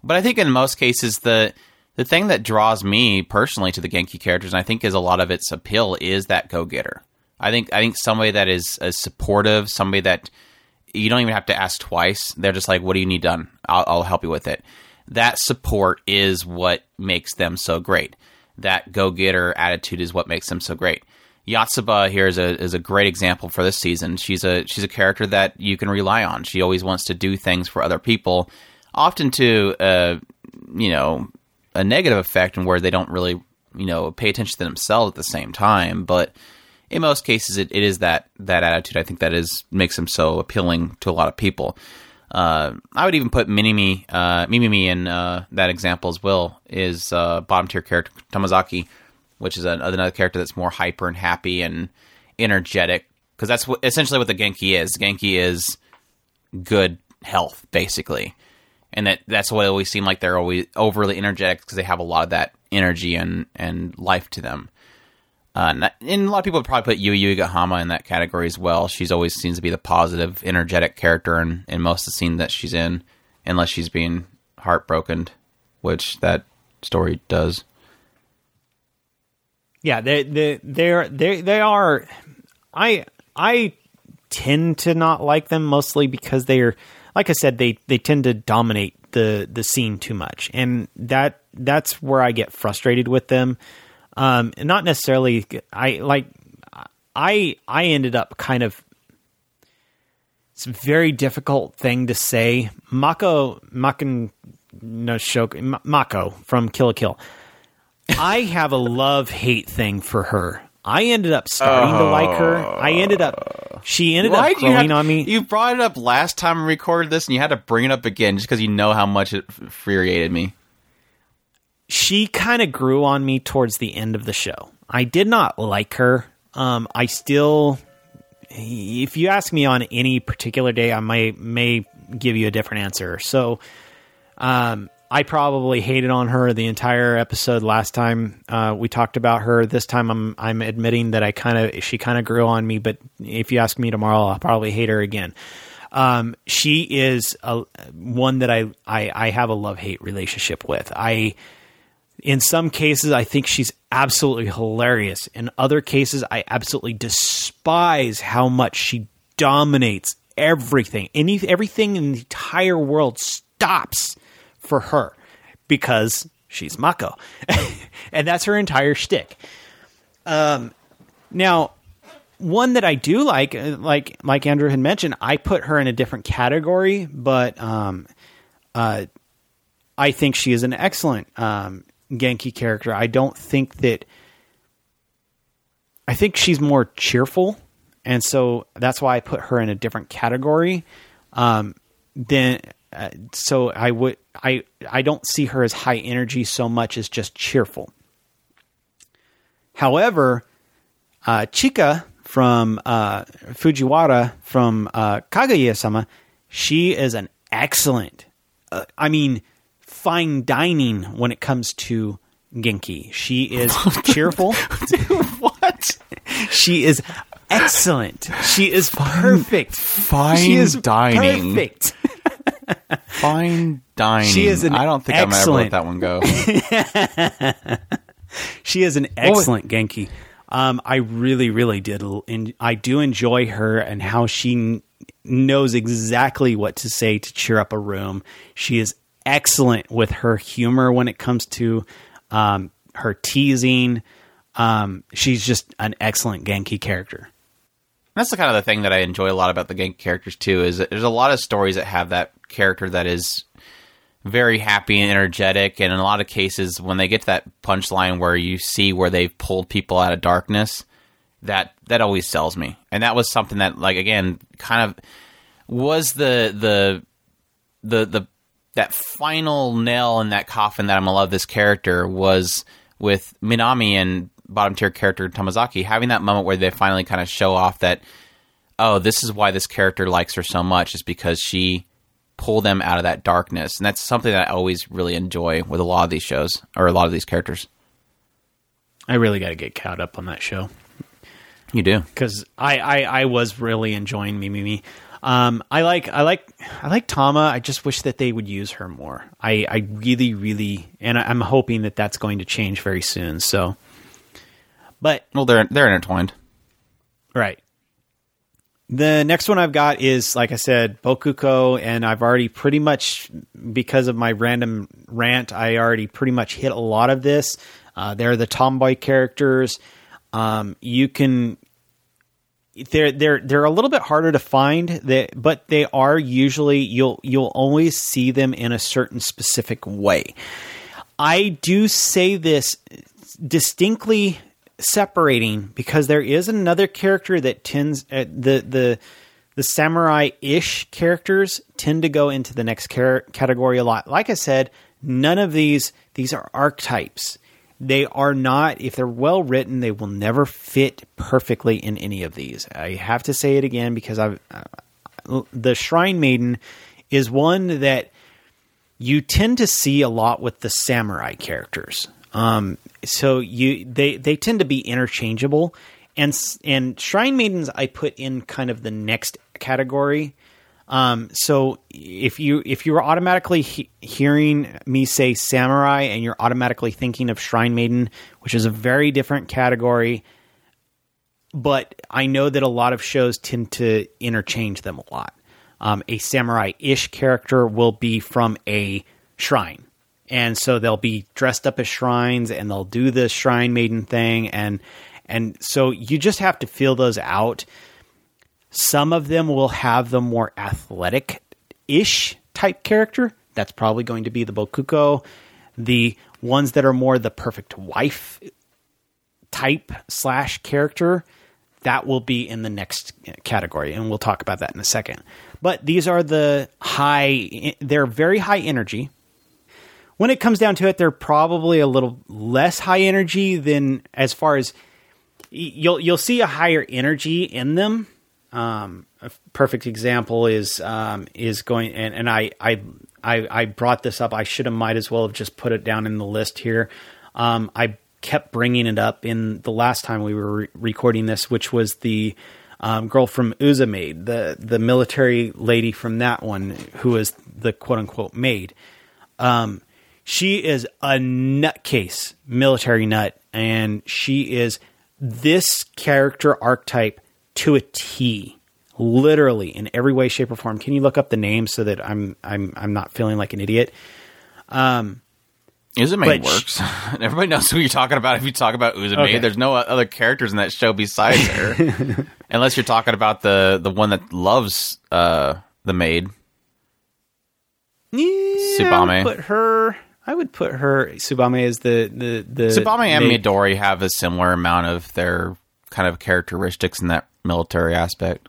Speaker 2: But I think in most cases, the the thing that draws me personally to the Genki characters, and I think is a lot of its appeal, is that go-getter. I think I think somebody that is, is supportive, somebody that you don't even have to ask twice. They're just like, what do you need done? I'll, I'll help you with it. That support is what makes them so great. That go-getter attitude is what makes them so great. Yotsuba here is a is a great example for this season. She's a she's a character that you can rely on. She always wants to do things for other people, often to uh, you know a negative effect, and where they don't really you know pay attention to themselves at the same time. But in most cases, it, it is that that attitude. I think that is makes them so appealing to a lot of people. Uh, I would even put Minimi, uh, Mimimi in uh, that example as well. Is uh, bottom tier character Tamazaki, which is a, another character that's more hyper and happy and energetic, because that's what, essentially what the Genki is. Genki is good health, basically, and that that's why they always seem like they're always overly energetic, because they have a lot of that energy and, and life to them. Uh, and, that, and a lot of people would probably put Yui Yuigahama in that category as well. She's always seems to be the positive, energetic character in, in most of the scenes that she's in, unless she's being heartbroken, which that story does.
Speaker 3: Yeah, they they they're they they are. I I tend to not like them, mostly because they're, like I said, they they tend to dominate the the scene too much, and that that's where I get frustrated with them. Um, not necessarily. I like. I I ended up kind of. It's a very difficult thing to say. Mako Makan no Shoku Mako from Kill la Kill. I have a love-hate thing for her. I ended up starting oh. to like her. I ended up... She ended Why up growing
Speaker 2: have,
Speaker 3: on me.
Speaker 2: You brought it up last time we recorded this, and you had to bring it up again just because you know how much it infuriated me.
Speaker 3: She kind of grew on me towards the end of the show. I did not like her. Um, I still... If you ask me on any particular day, I may, may give you a different answer. So... Um, I probably hated on her the entire episode last time uh, we talked about her. This time I'm I'm admitting that I kind of she kind of grew on me, but if you ask me tomorrow, I'll probably hate her again. Um, she is a, one that I, I, I have a love-hate relationship with. I in some cases I think she's absolutely hilarious. In other cases, I absolutely despise how much she dominates everything. Any everything in the entire world stops for her, because she's Mako. And that's her entire shtick. Um, now, one that I do like, like like Andrew had mentioned, I put her in a different category, but um, uh, I think she is an excellent um, Genki character. I don't think that... I think she's more cheerful, and so that's why I put her in a different category. Um, then... Uh, so I would I I don't see her as high energy so much as just cheerful. However, uh, Chika from uh, Fujiwara from uh, Kaguya-sama, she is an excellent, uh, I mean, fine dining when it comes to Genki. She is cheerful.
Speaker 2: Dude, what?
Speaker 3: She is excellent. She is perfect.
Speaker 2: Fine
Speaker 3: she is
Speaker 2: dining.
Speaker 3: Perfect.
Speaker 2: Fine dining.
Speaker 3: She is an
Speaker 2: I don't think
Speaker 3: excellent,
Speaker 2: I'm ever let that one go.
Speaker 3: She is an excellent well, Genki. Um, I really, really did. And I do enjoy her and how she n- knows exactly what to say to cheer up a room. She is excellent with her humor when it comes to um, her teasing. Um, she's just an excellent Genki character.
Speaker 2: That's the kind of the thing that I enjoy a lot about the Genki characters too, is that there's a lot of stories that have that character that is very happy and energetic, and in a lot of cases when they get to that punchline where you see where they've pulled people out of darkness, that that always sells me. And that was something that, like, again, kind of was the the the the that final nail in that coffin that I'm gonna love this character, was with Minami and bottom tier character Tamazaki having that moment where they finally kind of show off that, oh, this is why this character likes her so much, is because she pulled them out of that darkness. And that's something that I always really enjoy with a lot of these shows, or a lot of these characters.
Speaker 3: I really got to get caught up on that show.
Speaker 2: You do.
Speaker 3: Because I, I, I was really enjoying Mimimi. Um, I like, I like, I like Tama. I just wish that they would use her more. I, I really, really, and I, I'm hoping that that's going to change very soon. So, but
Speaker 2: well, they're they're intertwined,
Speaker 3: right. The next one I've got is, like I said, Bokuko, and I've already pretty much, because of my random rant, I already pretty much hit a lot of this. Uh, they're the tomboy characters. Um, you can, they're they're they're a little bit harder to find, they, but they are usually, you'll you'll always see them in a certain specific way. I do say this distinctly separating, because there is another character that tends uh, the the the samurai-ish characters tend to go into the next car- category a lot. Like I said, none of these these are archetypes. They are not, if they're well written, they will never fit perfectly in any of these. I have to say it again, because I've uh, the Shrine Maiden is one that you tend to see a lot with the samurai characters. Um, so you, they, they tend to be interchangeable, and, and Shrine Maidens I put in kind of the next category. Um, so if you, if you're automatically he- hearing me say samurai and you're automatically thinking of Shrine Maiden, which is a very different category, but I know that a lot of shows tend to interchange them a lot. Um, a samurai-ish character will be from a shrine. And so they'll be dressed up as shrines, and they'll do the Shrine Maiden thing. And and so you just have to feel those out. Some of them will have the more athletic-ish type character. That's probably going to be the Bokuko. The ones that are more the perfect wife type slash character, that will be in the next category. And we'll talk about that in a second. But these are the high, they're very high energy. When it comes down to it, they're probably a little less high energy than, as far as you'll you'll see a higher energy in them. Um, a perfect example is um, is going, and, and I, I I I brought this up. I should have might as well have just put it down in the list here. Um, I kept bringing it up in the last time we were re- recording this, which was the um, girl from Uzumade, the the military lady from that one, who is the quote unquote maid. Um, She is a nutcase, military nut, and she is this character archetype to a T, literally in every way, shape, or form. Can you look up the name so that I'm I'm I'm not feeling like an idiot? Um,
Speaker 2: Uzumade works. She, everybody knows who you're talking about. If you talk about Uzumade, okay. There's no other characters in that show besides her, unless you're talking about the the one that loves uh, the maid.
Speaker 3: Yeah, Tsubame. I would put her. I would put her. Tsubame is the the the.
Speaker 2: Tsubame and maid. Midori have a similar amount of their kind of characteristics in that military aspect.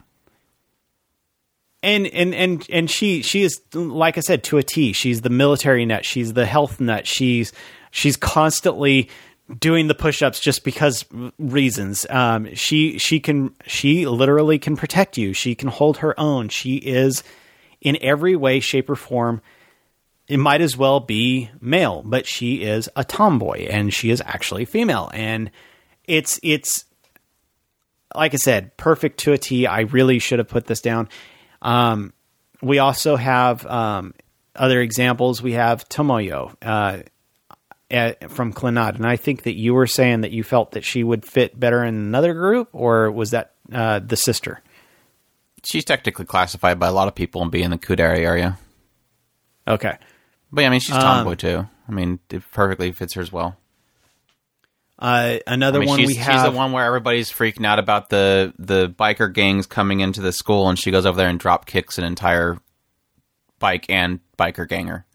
Speaker 3: And and and and she she is, like I said, to a T. She's the military nut. She's the health nut. She's she's constantly doing the push-ups just because reasons. Um, she she can she literally can protect you. She can hold her own. She is in every way, shape, or form. It might as well be male, but she is a tomboy, and she is actually female. And it's it's like I said, perfect to a T. I really should have put this down. Um, we also have um, other examples. We have Tomoyo uh, at, from Clannad, and I think that you were saying that you felt that she would fit better in another group, or was that uh, the sister?
Speaker 2: She's technically classified by a lot of people in being the Kudere area.
Speaker 3: Okay.
Speaker 2: But yeah, I mean, she's tomboy um, too. I mean, it perfectly fits her as well.
Speaker 3: Uh, another I mean, one
Speaker 2: she's,
Speaker 3: we have...
Speaker 2: She's the one where everybody's freaking out about the, the biker gangs coming into the school, and she goes over there and drop kicks an entire bike and biker ganger.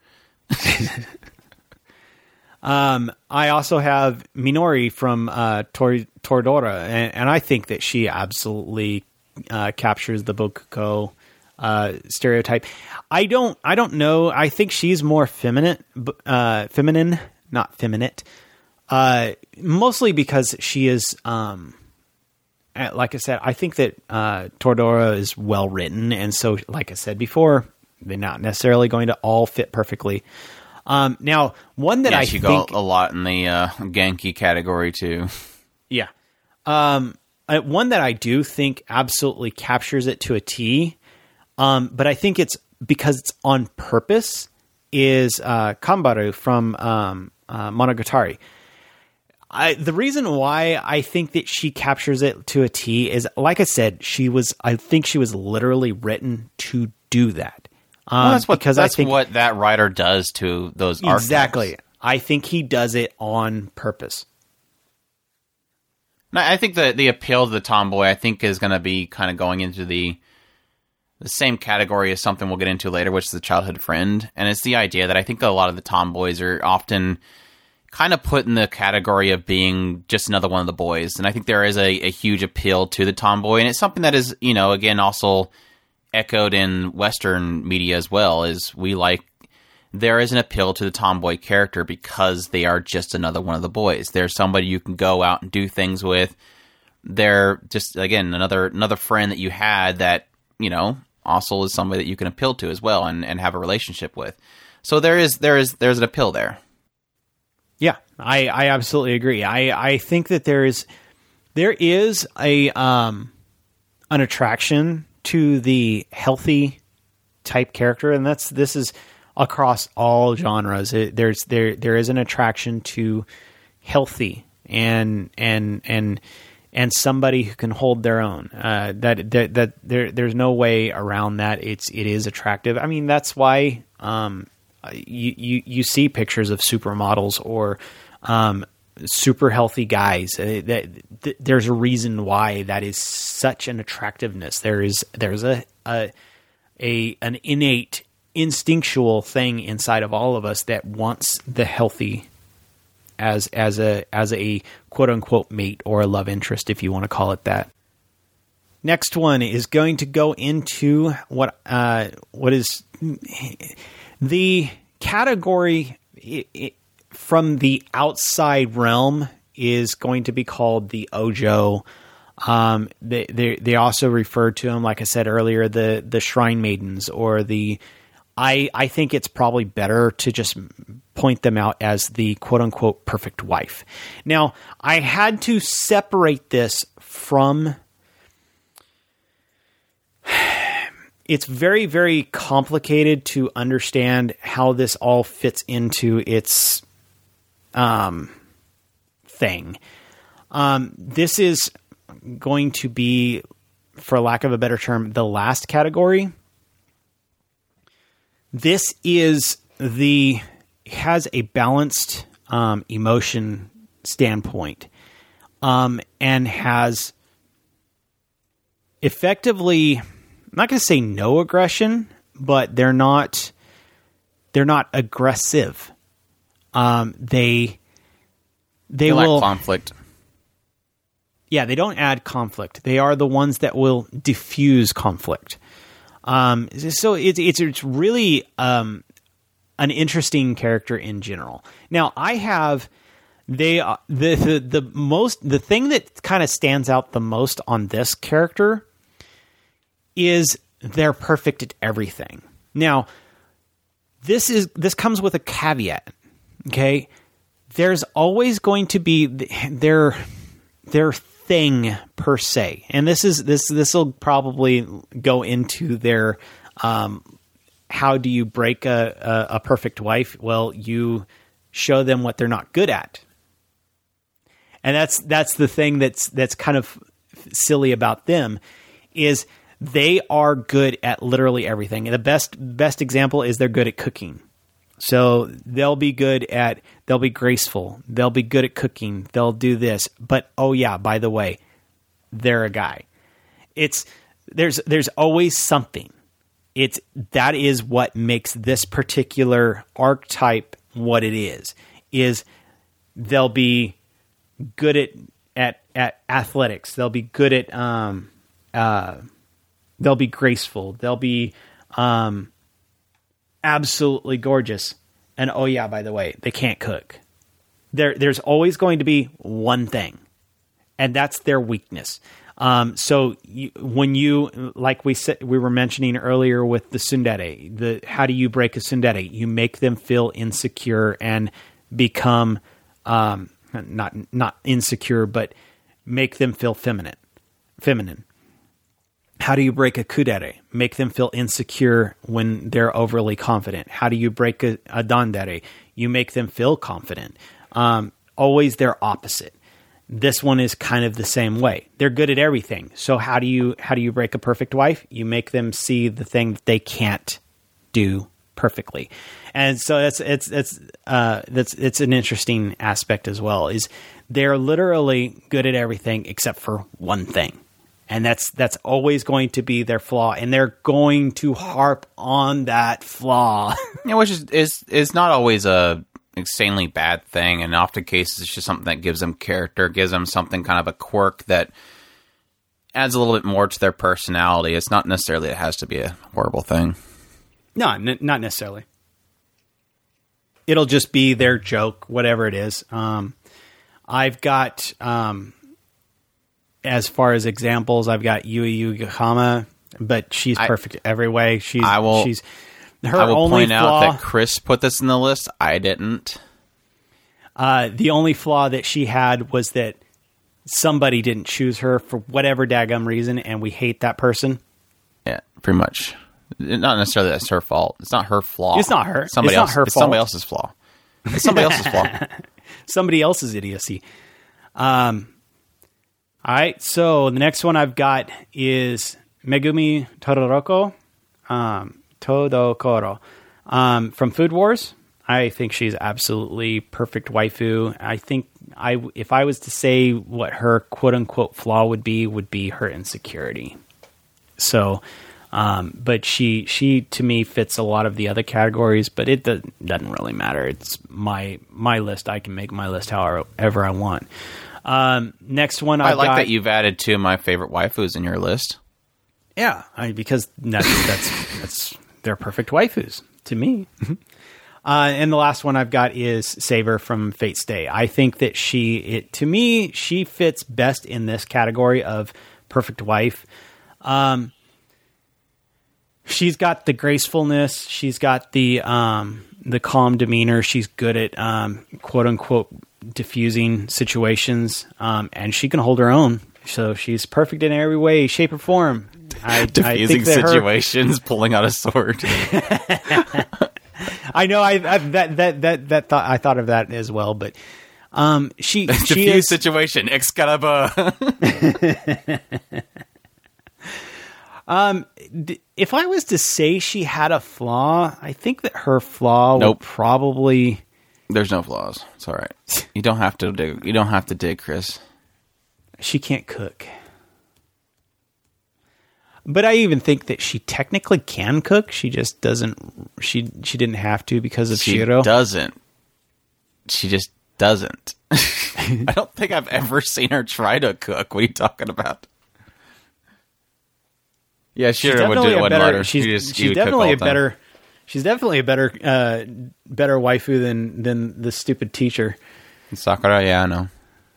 Speaker 3: um, I also have Minori from uh, Tor- Toradora, and, and I think that she absolutely uh, captures the Bokuko uh, stereotype. I don't I don't know. I think she's more feminine, uh, feminine, not feminine. Uh, mostly because she is, um, like I said, I think that uh, Toradora is well written, and so, like I said before, they're not necessarily going to all fit perfectly. Um, now, one that
Speaker 2: yeah,
Speaker 3: I
Speaker 2: she
Speaker 3: think
Speaker 2: got a lot in the uh, Genki category too.
Speaker 3: Yeah, um, one that I do think absolutely captures it to a T Um, but I think it's because it's on purpose. Is uh, Kambaru from um, uh, Monogatari. I, the reason why I think that she captures it to a T is, like I said, she was. I think she was literally written to do that. Um,
Speaker 2: well, that's what
Speaker 3: because
Speaker 2: that's
Speaker 3: I think,
Speaker 2: what that writer does to those archetypes.
Speaker 3: Exactly. I think he does it on purpose.
Speaker 2: No, I think the the appeal to the tomboy, I think, is going to be kind of going into the the same category as something we'll get into later, which is the childhood friend. And it's the idea that I think a lot of the tomboys are often kind of put in the category of being just another one of the boys. And I think there is a, a huge appeal to the tomboy. And it's something that is, you know, again, also echoed in Western media as well, is we like, there is an appeal to the tomboy character because they are just another one of the boys. They're somebody you can go out and do things with. They're just, again, another another friend that you had that, you know, also is somebody that you can appeal to as well and, and have a relationship with. So there is there is there's an appeal there.
Speaker 3: Yeah, I, I absolutely agree. I, I think that there is there is a um an attraction to the healthy type character, and that's this is across all genres. It, there's there there is an attraction to healthy and and and and somebody who can hold their own. Uh, that that that there there's no way around that. It's it is attractive. I mean, that's why um you you, you see pictures of supermodels or um super healthy guys. Uh, that, that there's a reason why that is such an attractiveness. There is there's a a, a an innate instinctual thing inside of all of us that wants the healthy as as a as a quote unquote mate or a love interest, if you want to call it that. Next one is going to go into what uh, what is the category it, it, from the outside realm is going to be called the Ojo. Um, they, they they also refer to them, like I said earlier, the the Shrine Maidens, or the I, I think it's probably better to just point them out as the quote-unquote perfect wife. Now, I had to separate this from... It's very, very complicated to understand how this all fits into its um, thing. Um, this is going to be, for lack of a better term, the last category. This is the has a balanced um, emotion standpoint, um, and has effectively, I'm not going to say no aggression, but they're not they're not aggressive. Um, they they,
Speaker 2: they
Speaker 3: will
Speaker 2: lack conflict.
Speaker 3: Yeah, they don't add conflict. They are the ones that will diffuse conflict. Um, so it's, it's, it's really, um, an interesting character in general. Now I have, they, uh, the, the, the most, the thing that kind of stands out the most on this character is they're perfect at everything. Now this is, this comes with a caveat. Okay. There's always going to be their, their thing per se, and this is this this will probably go into their um how do you break a, a a perfect wife? Well, you show them what they're not good at, and that's that's the thing that's that's kind of silly about them, is they are good at literally everything. And the best best example is they're good at cooking. So they'll be good at, they'll be graceful. They'll be good at cooking. They'll do this. But, oh yeah, by the way, they're a guy. It's, there's, there's always something. It's, that is what makes this particular archetype what it is, is they'll be good at, at, at athletics. They'll be good at, um, uh, they'll be graceful. They'll be, um, absolutely gorgeous. And oh yeah, by the way, they can't cook. There, there's always going to be one thing, and that's their weakness. Um, so you, when you, like we said, we were mentioning earlier with the tsundere, the how do you break a tsundere? You make them feel insecure and become um, not not insecure, but make them feel feminine. Feminine. How do you break a kudere? Make them feel insecure when they're overly confident. How do you break a, a dandere? You make them feel confident. Um, always their opposite. This one is kind of the same way. They're good at everything. So how do you how do you break a perfect wife? You make them see the thing that they can't do perfectly. And so it's it's it's uh, that's it's an interesting aspect as well. Is they're literally good at everything except for one thing. And that's that's always going to be their flaw, and they're going to harp on that flaw.
Speaker 2: Yeah, which is, is is not always a insanely bad thing. In often cases, it's just something that gives them character, gives them something kind of a quirk that adds a little bit more to their personality. It's not necessarily it has to be a horrible thing.
Speaker 3: No, n- not necessarily. It'll just be their joke, whatever it is. Um, I've got. Um, As far as examples, I've got Yui Yokohama, but she's perfect I, every way. She's
Speaker 2: I will,
Speaker 3: she's her
Speaker 2: I will
Speaker 3: only
Speaker 2: point
Speaker 3: flaw,
Speaker 2: out that Chris put this in the list. I didn't.
Speaker 3: Uh, the only flaw that she had was that somebody didn't choose her for whatever daggum reason, and we hate that person.
Speaker 2: Yeah, pretty much. Not necessarily that's her fault. It's not her flaw.
Speaker 3: It's not her.
Speaker 2: Somebody
Speaker 3: it's
Speaker 2: else.
Speaker 3: not her
Speaker 2: it's
Speaker 3: fault.
Speaker 2: somebody else's flaw. It's somebody else's flaw.
Speaker 3: Somebody else's idiocy. Um. All right, so the next one I've got is Megumi Todoroko, um, Todokoro, um, from Food Wars. I think she's absolutely perfect waifu. I think I, if I was to say what her quote-unquote flaw would be, would be her insecurity. So, um, but she, she to me fits a lot of the other categories, but it doesn't, doesn't really matter. It's my my list. I can make my list however I want. Um, next one I've
Speaker 2: I like
Speaker 3: got,
Speaker 2: that you've added two of my favorite waifus in your list.
Speaker 3: Yeah, I, because that's that's that's they're perfect waifus to me. Uh, and the last one I've got is Saber from Fate Stay. I think that she, it to me, she fits best in this category of perfect wife. Um, she's got the gracefulness. She's got the um, the calm demeanor. She's good at um, quote unquote diffusing situations, um, and she can hold her own. So she's perfect in every way, shape, or form. I,
Speaker 2: diffusing
Speaker 3: I think that
Speaker 2: situations, her... pulling out a sword.
Speaker 3: I know. I, I that that that that thought I thought of that as well, but um, she
Speaker 2: Diffuse
Speaker 3: she is,
Speaker 2: situation, Excalibur.
Speaker 3: um, d- if I was to say she had a flaw, I think that her flaw
Speaker 2: Nope.
Speaker 3: would probably.
Speaker 2: There's no flaws. It's all right. You don't have to dig. You don't have to dig, Chris.
Speaker 3: She can't cook. But I even think that she technically can cook. She just doesn't. She she didn't have to because of
Speaker 2: She
Speaker 3: Shiro.
Speaker 2: doesn't. She just doesn't. I don't think I've ever seen her try to cook. What are you talking about? Yeah, Shiro would do it. Wouldn't let her.
Speaker 3: She's,
Speaker 2: She just-
Speaker 3: she's
Speaker 2: you would cook
Speaker 3: definitely
Speaker 2: all
Speaker 3: a
Speaker 2: the time.
Speaker 3: better. She's definitely a better uh, better waifu than than the stupid teacher.
Speaker 2: Sakura, yeah, I know.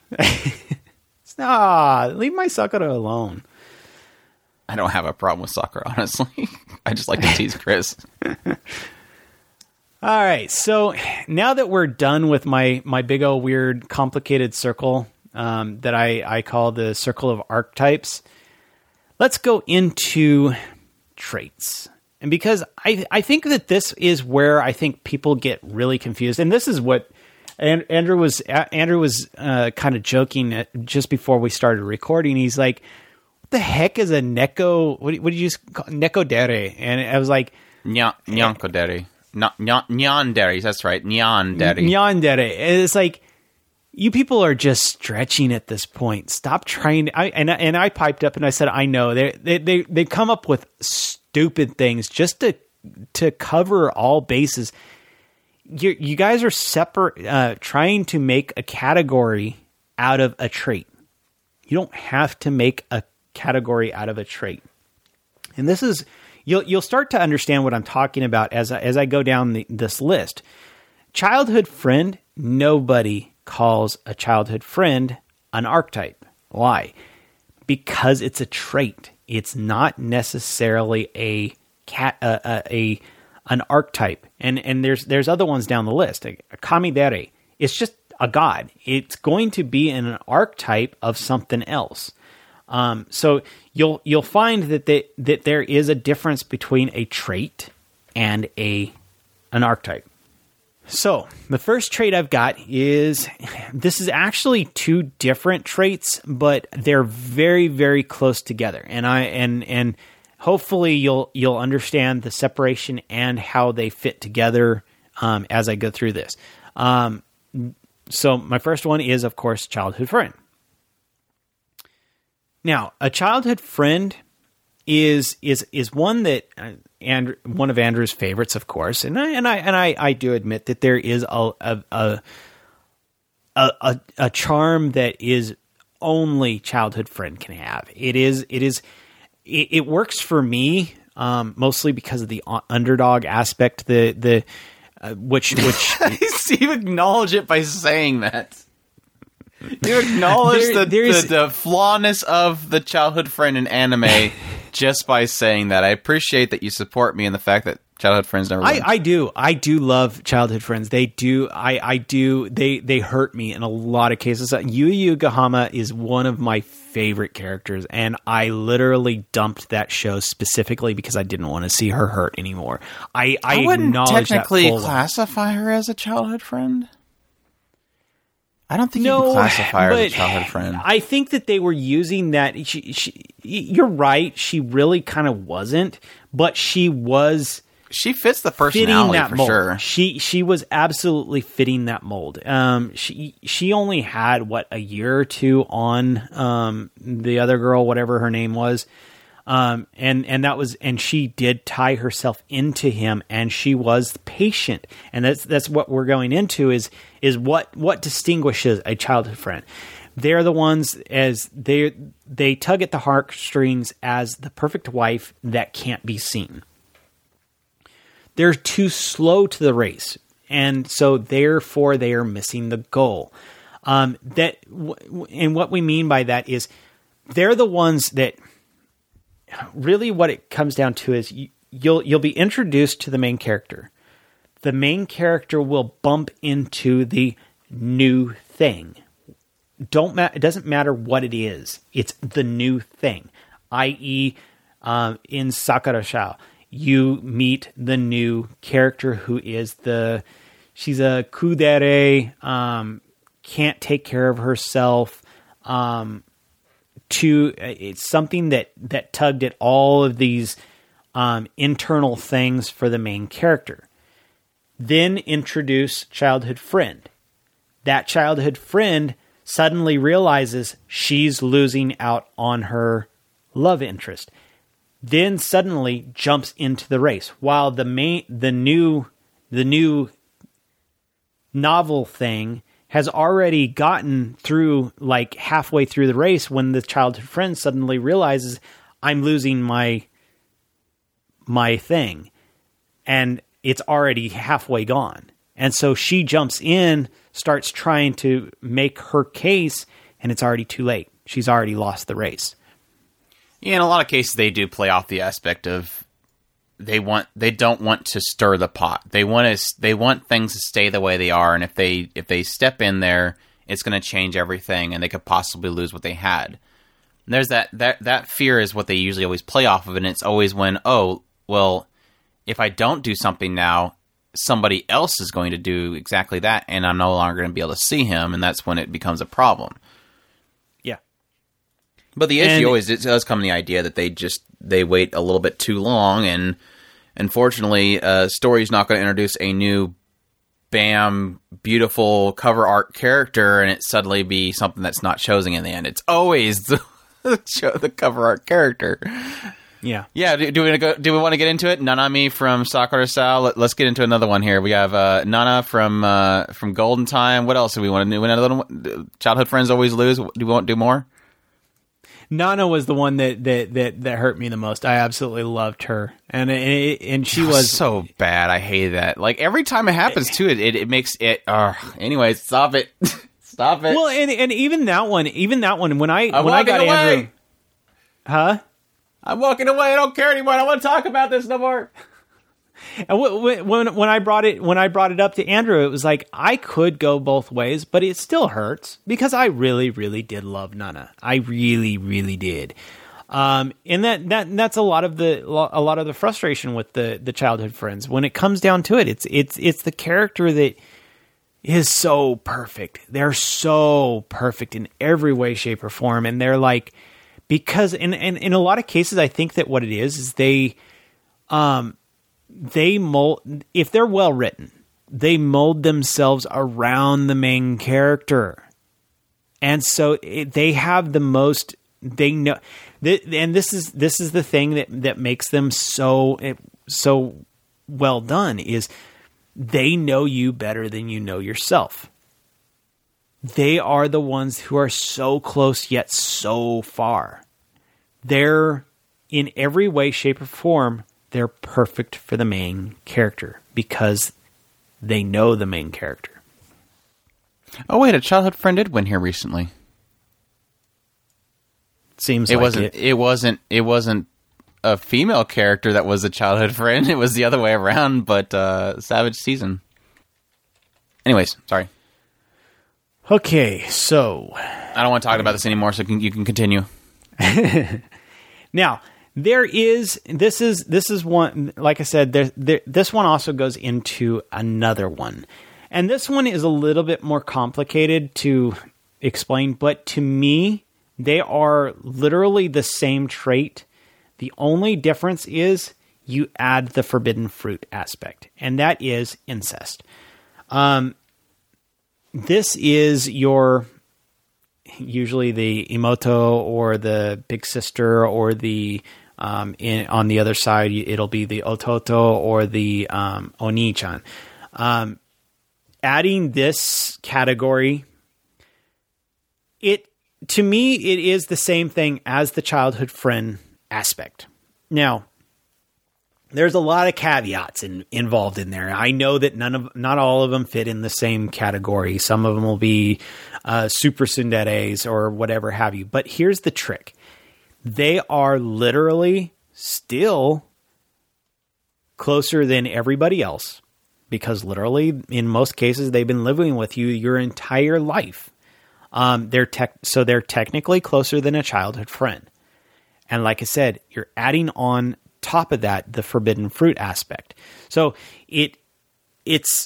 Speaker 3: Ah, leave my Sakura alone.
Speaker 2: I don't have a problem with Sakura, honestly. I just like to tease Chris.
Speaker 3: All right, so now that we're done with my my big old weird complicated circle um, that I I call the circle of archetypes, let's go into traits. And because I I think that this is where I think people get really confused, and this is what and Andrew was Andrew was uh, kind of joking at, just before we started recording. He's like, "What the heck is a neko? What, what did you call nekodere?" And I was like,
Speaker 2: Nya, Nyankoderi. Nya- nya- Nyanderi, that's right. Nyanderi.
Speaker 3: "Nyandere." And it's like, you people are just stretching at this point. Stop trying. To, I and and I piped up and I said, "I know they they they they come up with stupid things just to to cover all bases." You you guys are separate, uh, trying to make a category out of a trait. You don't have to make a category out of a trait. And this is you'll you'll start to understand what I'm talking about as I, as I go down the, this list. Childhood friend. Nobody calls a childhood friend an archetype. Why? Because it's a trait. It's not necessarily a cat uh, uh, a an archetype. And and there's there's other ones down the list. A, a kamidere. It's just a god. It's going to be an archetype of something else. Um, so you'll you'll find that they, that there is a difference between a trait and a an archetype. So the first trait I've got is, this is actually two different traits, but they're very, very close together. And I and and hopefully you'll you'll understand the separation and how they fit together um, as I go through this. Um, so my first one is, of course, childhood friend. Now, a childhood friend is is is one that. Uh, And one of Andrew's favorites, of course, and I and I and I, I do admit that there is a a, a a a charm that is only childhood friend can have. It is it is it, it works for me um, mostly because of the underdog aspect. The the uh, which which
Speaker 2: you acknowledge it by saying that. You acknowledge
Speaker 3: There-
Speaker 2: the,
Speaker 3: there's-
Speaker 2: the the flawness of the childhood friend in anime just by saying that. I appreciate that you support me in the fact that childhood friends never win.
Speaker 3: I, I do. I do love childhood friends. They do. I, I do. They, they hurt me in a lot of cases. Yu Yu Gahama is one of my favorite characters, and I literally dumped that show specifically because I didn't want to see her hurt anymore. I, I,
Speaker 2: I wouldn't
Speaker 3: acknowledge
Speaker 2: technically
Speaker 3: that full-
Speaker 2: classify her as a childhood friend. I don't think you
Speaker 3: No,
Speaker 2: can classify her as a
Speaker 3: but
Speaker 2: childhood friend.
Speaker 3: I think that they were using that. She, she, you're right. She really kind of wasn't, but she was
Speaker 2: She fits the
Speaker 3: fitting
Speaker 2: personality
Speaker 3: that
Speaker 2: for
Speaker 3: mold.
Speaker 2: sure.
Speaker 3: She she was absolutely fitting that mold. Um, she she only had what, a year or two on um the other girl, whatever her name was. Um, and, and that was, and she did tie herself into him, and she was patient. And that's, that's what we're going into is, is what, what distinguishes a childhood friend. They're the ones as they, they tug at the heartstrings as the perfect wife that can't be seen. They're too slow to the race. And so therefore they are missing the goal. Um, that, and what we mean by that is they're the ones that, really what it comes down to is you, you'll you'll be introduced to the main character. The main character will bump into the new thing. Don't ma- it doesn't matter what it is. It's the new thing. that is, um, in Sakura Shao, you meet the new character who is the she's a kudere, um, can't take care of herself. Um, To it's something that, that tugged at all of these um, internal things for the main character. Then introduce childhood friend. That childhood friend suddenly realizes she's losing out on her love interest. Then suddenly jumps into the race, while the main the new the new novel thing has already gotten through like halfway through the race when the childhood friend suddenly realizes I'm losing my, my thing, and it's already halfway gone. And so she jumps in, starts trying to make her case, and it's already too late. She's already lost the race.
Speaker 2: Yeah, in a lot of cases they do play off the aspect of they want they don't want to stir the pot. They want to they want things to stay the way they are, and if they if they step in there, it's going to change everything, and they could possibly lose what they had. And there's that that that fear is what they usually always play off of, and it's always when, oh, well, if I don't do something now, somebody else is going to do exactly that, and I'm no longer going to be able to see him, and that's when it becomes a problem.
Speaker 3: Yeah.
Speaker 2: But the
Speaker 3: And-
Speaker 2: issue always it does come the idea that they just they wait a little bit too long, and unfortunately, uh, story's not going to introduce a new, bam, beautiful cover art character, and it suddenly be something that's not chosen in the end. It's always the show the cover art character.
Speaker 3: Yeah.
Speaker 2: Yeah, do, do we go, do we want to get into it? Nanami from Sakura Sao. Let, let's get into another one here. We have uh, Nana from uh, from Golden Time. What else do we want to do? Another one? Childhood friends always lose. Do we want to do more?
Speaker 3: Nana was the one that, that, that, that hurt me the most. I absolutely loved her. And and, and she was...
Speaker 2: so bad. I hate that. Like, every time it happens, too, it, it, it makes it... Uh, anyways, stop it. Stop it.
Speaker 3: Well, and, and even that one, even that one, when I,
Speaker 2: I'm
Speaker 3: when I
Speaker 2: walking
Speaker 3: got
Speaker 2: away.
Speaker 3: Andrew... Huh?
Speaker 2: I'm walking away. I don't care anymore. I don't want to talk about this no more.
Speaker 3: And w- when when I brought it when I brought it up to Andrew, it was like I could go both ways, but it still hurts because I really, really did love Nana. I really, really did. Um, and that, that that's a lot of the a lot of the frustration with the the childhood friends. When it comes down to it, it's it's it's the character that is so perfect. They're so perfect in every way, shape, or form, and they're like because in in, in a lot of cases, I think that what it is is they um. They mold, if they're well written, they mold themselves around the main character. And so it, they have the most, they know, th- and this is, this is the thing that, that makes them so, so well done is they know you better than you know yourself. They are the ones who are so close yet so far. They're in every way, shape, or form, they're perfect for the main character because they know the main character.
Speaker 2: Oh wait, a childhood friend did win here recently.
Speaker 3: Seems
Speaker 2: it
Speaker 3: like
Speaker 2: wasn't.
Speaker 3: It.
Speaker 2: it wasn't. It wasn't a female character that was a childhood friend. It was the other way around. But uh, Savage Season. Anyways, sorry.
Speaker 3: Okay, so
Speaker 2: I don't want to talk about this anymore. So can, you can continue.
Speaker 3: Now. There is this is this is one like I said there, there this one also goes into another one. And this one is a little bit more complicated to explain, but to me they are literally the same trait. The only difference is you add the forbidden fruit aspect, and that is incest. Um this is your usually the Imoto or the big sister or the Um, in, on the other side, it'll be the Ototo or the um, Oni-chan. Um, adding this category, it to me, it is the same thing as the childhood friend aspect. Now, there's a lot of caveats in, involved in there. I know that none of, not all of them fit in the same category. Some of them will be uh, super tsunderes or whatever have you. But here's the trick. They are literally still closer than everybody else because literally in most cases they've been living with you your entire life. Um, they're tech, so they're technically closer than a childhood friend. And like I said, you're adding on top of that the forbidden fruit aspect. So it it's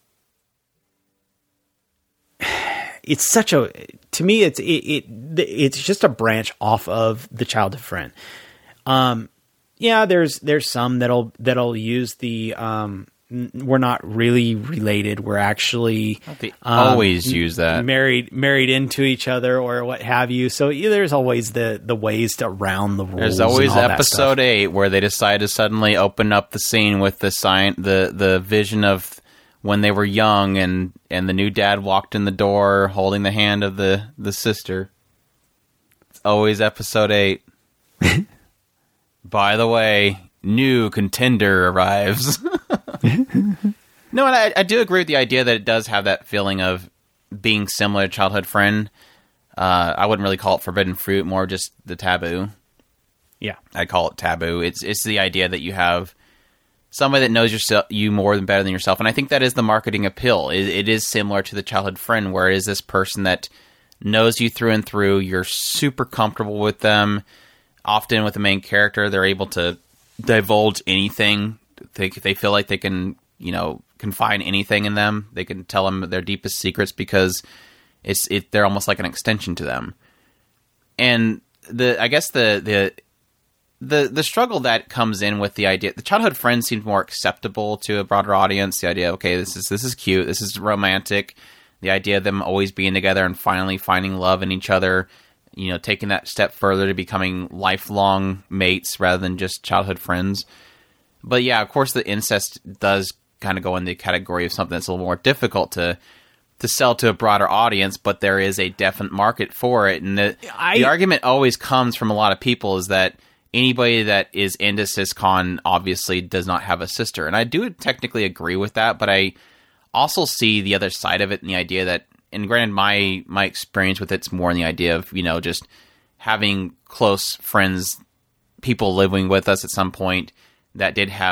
Speaker 3: it's such a to me it's it, it it's just a branch off of the childhood friend. Um, yeah, there's there's some that'll that'll use the um, we're not really related. We're actually
Speaker 2: They
Speaker 3: um,
Speaker 2: always use that
Speaker 3: married married into each other or what have you. So yeah, there's always the the ways to round the rules.
Speaker 2: There's always
Speaker 3: and all
Speaker 2: episode
Speaker 3: that
Speaker 2: eight where they decide to suddenly open up the scene with the sign the the vision of when they were young and, and the new dad walked in the door holding the hand of the, the sister. It's always episode eight. By the way, new contender arrives. No, and I, I do agree with the idea that it does have that feeling of being similar to childhood friend. Uh, I wouldn't really call it forbidden fruit, more just the taboo.
Speaker 3: Yeah.
Speaker 2: I'd call it taboo. It's it's the idea that you have somebody that knows yourself, you more than better than yourself. And I think that is the marketing appeal. It, it is similar to the childhood friend, where it is this person that knows you through and through. You're super comfortable with them. Often with the main character, they're able to divulge anything. They, they feel like they can, you know, confine anything in them. They can tell them their deepest secrets because it's it, they're almost like an extension to them. And the I guess the the The the struggle that comes in with the idea, the childhood friend seems more acceptable to a broader audience. The idea, okay, this is this is cute, this is romantic. The idea of them always being together and finally finding love in each other, you know, taking that step further to becoming lifelong mates rather than just childhood friends. But yeah, of course, the incest does kind of go in the category of something that's a little more difficult to to sell to a broader audience, but there is a definite market for it. And the,
Speaker 3: I,
Speaker 2: the argument always comes from a lot of people is that anybody that is into SysCon obviously does not have a sister. And I do technically agree with that, but I also see the other side of it in the idea that, and granted, my my experience with it's more in the idea of, you know, just having close friends, people living with us at some point that did have,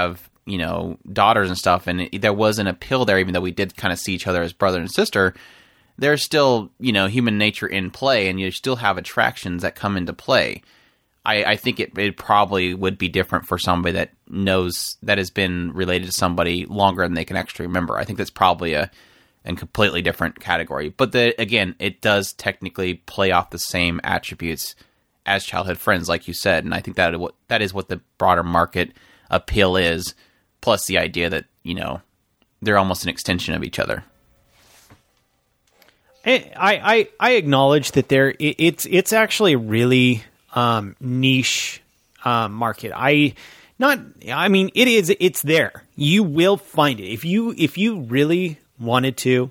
Speaker 2: you know, daughters and stuff, and it, there was an appeal there, even though we did kind of see each other as brother and sister. There's still, you know, human nature in play, and you still have attractions that come into play. I, I think it, it probably would be different for somebody that knows, that has been related to somebody longer than they can actually remember. I think that's probably a, a completely different category. But the, again, it does technically play off the same attributes as childhood friends, like you said, and I think that that is what the broader market appeal is, plus the idea that, you know, they're almost an extension of each other.
Speaker 3: I I, I acknowledge that there it, it's it's actually a really um, niche um, market. I not I mean it is it's there. You will find it if you if you really wanted to.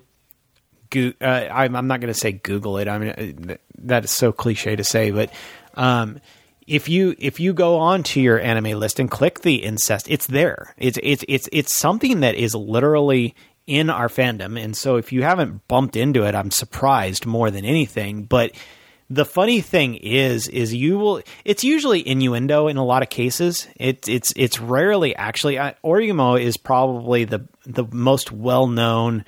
Speaker 3: Go, uh, I'm, I'm not going to say Google it. I mean that is so cliche to say, but um, if you if you go onto your anime list and click the incest, it's there. It's it's it's it's something that is literally in our fandom, and so if you haven't bumped into it, I'm surprised more than anything. But the funny thing is, is you will. It's usually innuendo in a lot of cases. It's it's it's rarely actually. Uh, Origamo is probably the the most well known,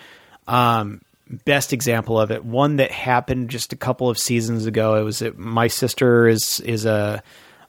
Speaker 3: um, best example of it. One that happened just a couple of seasons ago. It was it, my sister is is a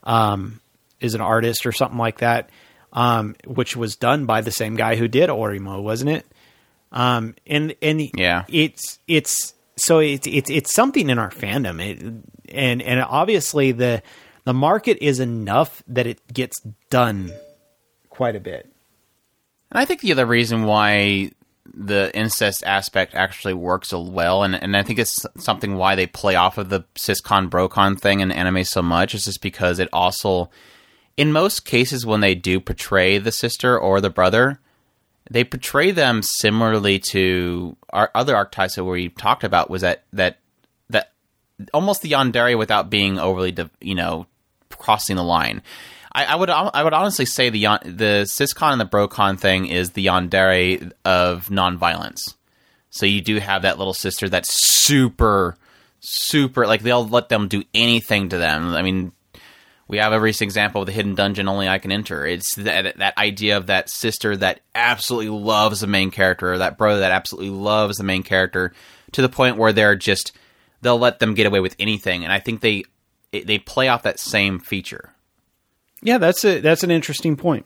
Speaker 3: um, is an artist or something like that, um, which was done by the same guy who did Origamo, wasn't it? Um, and, and
Speaker 2: yeah,
Speaker 3: it's, it's, so it's, it's, it's something in our fandom. It, and, and obviously the, the market is enough that it gets done quite a bit.
Speaker 2: And I think the other reason why the incest aspect actually works so well, and, and I think it's something why they play off of the siscon brocon thing in anime so much, is just because it also, in most cases when they do portray the sister or the brother, they portray them similarly to our other archetypes that we talked about. Was that that that almost the yandere without being overly, you know, crossing the line. I, I would I would honestly say the the siscon and the brocon thing is the yandere of nonviolence. So you do have that little sister that's super super like they'll let them do anything to them. I mean, we have a recent example of the hidden dungeon only I can enter. It's that that idea of that sister that absolutely loves the main character, or that brother that absolutely loves the main character, to the point where they're just, they'll let them get away with anything. And I think they they play off that same feature.
Speaker 3: Yeah, that's a that's an interesting point.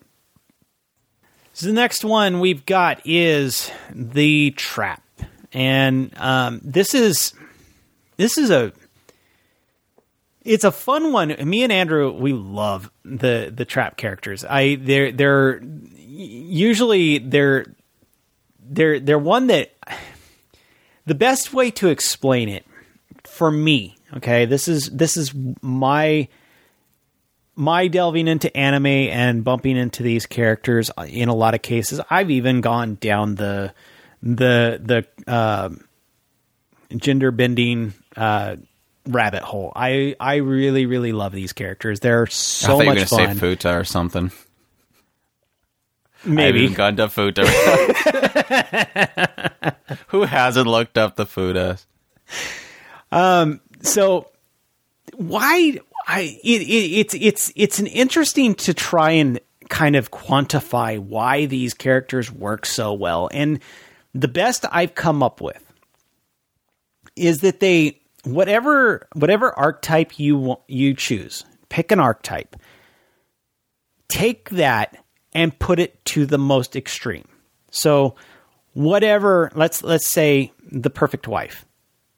Speaker 3: So the next one we've got is the trap, and um, this is this is a. It's a fun one. Me and Andrew, we love the the trap characters. I they're they're usually they're they're they're one that the best way to explain it for me. Okay, this is this is my my delving into anime and bumping into these characters in a lot of cases. I've even gone down the the the uh, gender bending. Uh, rabbit hole. I, I really, really love these characters. They're so
Speaker 2: I thought
Speaker 3: much
Speaker 2: you were
Speaker 3: fun.
Speaker 2: Say Futa or something.
Speaker 3: Maybe.
Speaker 2: I haven't gone to Futa. Who hasn't looked up the Futas?
Speaker 3: Um. So why? I it, it it's it's it's an interesting to try and kind of quantify why these characters work so well. And the best I've come up with is that they. Whatever whatever archetype you you choose, pick an archetype. Take that and put it to the most extreme. So, whatever, let's let's say the perfect wife.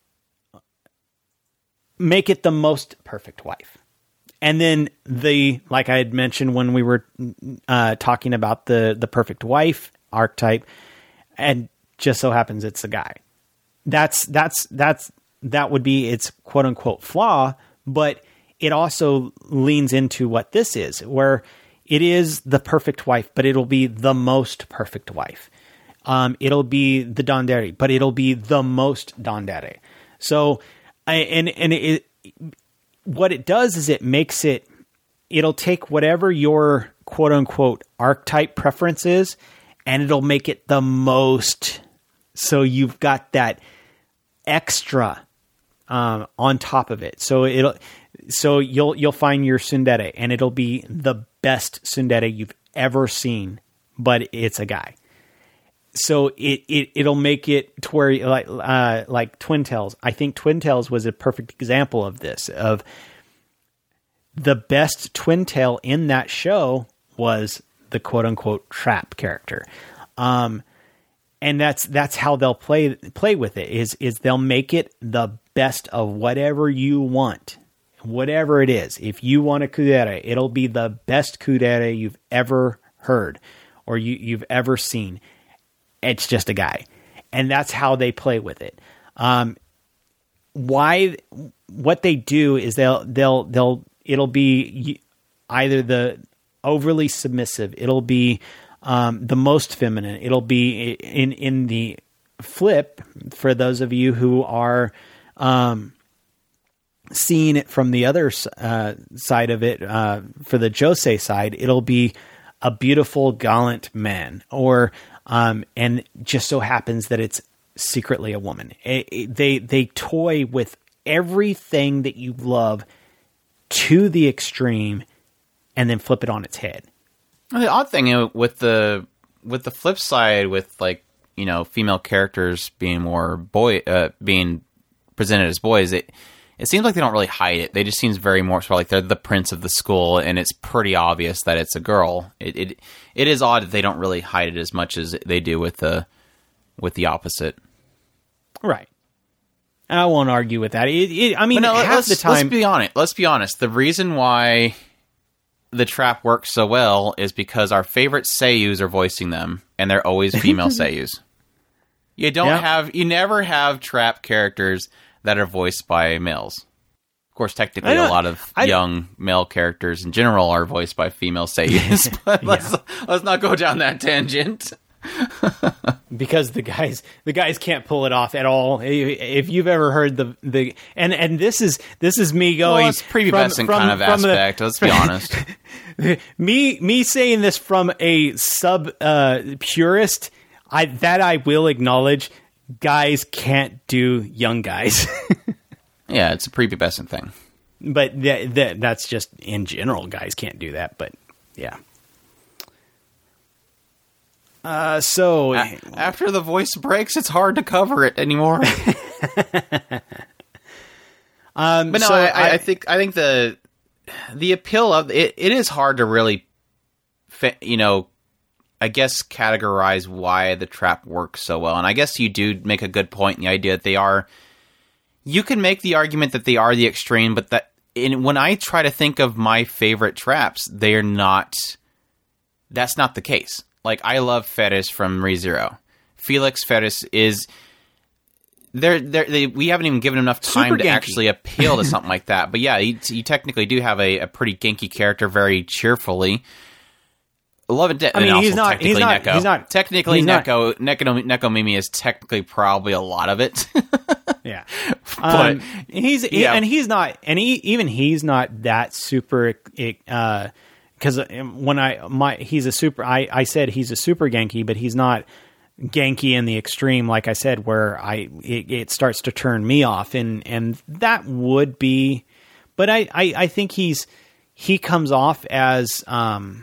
Speaker 3: Make it the most perfect wife. And then the like I had mentioned when we were uh, talking about the the perfect wife archetype, and just so happens it's a guy. That's that's that's that would be its quote unquote flaw, but it also leans into what this is, where it is the perfect wife, but it'll be the most perfect wife. Um, it'll be the Dandere, but it'll be the most Dandere. So, I, and and it, what it does is it makes it, it'll take whatever your quote unquote archetype preference is, and it'll make it the most. So you've got that extra um, on top of it. So it'll, so you'll you'll find your tsundere, and it'll be the best tsundere you've ever seen but it's a guy. So it, it, it'll make it to where, like, uh, like Twin Tails. I think Twin Tails was a perfect example of this, of the best Twin Tail in that show was the quote unquote trap character. Um, and that's, that's how they'll play, play with it is, is they'll make it the best of whatever you want, whatever it is. If you want a kudere, it'll be the best kudere you've ever heard or you, you've ever seen. It's just a guy. And that's how they play with it. Um, why, what they do is they'll, they'll, they'll, it'll be either the overly submissive, it'll be, um, the most feminine, it'll be in, in the flip for those of you who are, um, seeing it from the other, uh, side of it, uh, for the josei side, it'll be a beautiful, gallant man, or, Um, and just so happens that it's secretly a woman. It, it, they they toy with everything that you love to the extreme, and then flip it on its head.
Speaker 2: The odd thing, you know, with the with the flip side, with like you know female characters being more boy, uh, being presented as boys, it it seems like they don't really hide it. They just seems very more sort of like they're the prince of the school, and it's pretty obvious that it's a girl. It it it is odd that they don't really hide it as much as they do with the with the opposite.
Speaker 3: Right. And I won't argue with that. It, it, I mean,
Speaker 2: no,
Speaker 3: half
Speaker 2: let's,
Speaker 3: the time.
Speaker 2: Let's be honest. Let's be honest. The reason why the trap works so well is because our favorite seiyus are voicing them, and they're always female seiyus. You don't
Speaker 3: Yeah.
Speaker 2: have, you never have trap characters that are voiced by males. Of course, technically, a lot of
Speaker 3: I
Speaker 2: young male characters in general are voiced by female seiyus. But let's let's not go down that tangent.
Speaker 3: Because the guys, the guys can't pull it off at all. If you've ever heard the the and and this is this is me going.
Speaker 2: Well, it's prepubescent kind of aspect. The, let's be honest.
Speaker 3: me me saying this from a sub uh, purist, I that I will acknowledge. Guys can't do young guys.
Speaker 2: Yeah, it's a prepubescent thing.
Speaker 3: But that, that that's just in general. Guys can't do that. But yeah. Uh, so
Speaker 2: A- after the voice breaks, it's hard to cover it anymore.
Speaker 3: um,
Speaker 2: but no,
Speaker 3: so
Speaker 2: I,
Speaker 3: I,
Speaker 2: I think I think the the appeal of it, it is hard to really, fit, you know, I guess categorize why the trap works so well. And I guess you do make a good point in the idea that they are. You can make the argument that they are the extreme, but that in, when I try to think of my favorite traps, they are not. That's not the case. Like, I love Ferris from ReZero. Felix Ferris is... They're, they're, they we haven't even given enough time
Speaker 3: Super
Speaker 2: to
Speaker 3: Genki.
Speaker 2: actually appeal to something like that. But yeah, you, you technically do have a, a pretty Genki character, very cheerfully. Love it. De-
Speaker 3: I mean,
Speaker 2: and
Speaker 3: he's
Speaker 2: also
Speaker 3: not-
Speaker 2: technically
Speaker 3: he's not-
Speaker 2: Neko.
Speaker 3: he's not-
Speaker 2: Technically,
Speaker 3: he's not-
Speaker 2: Neko, Neko, Neko Mimi is technically probably a lot of it.
Speaker 3: yeah.
Speaker 2: But
Speaker 3: Um, he's he-
Speaker 2: yeah.
Speaker 3: and he's not, and he, even he's not that super. Uh, Because when I my he's a super, I, I said he's a super Genki, but he's not Genki in the extreme, like I said, where I it, it starts to turn me off, and and that would be, but I, I, I think he's he comes off as um.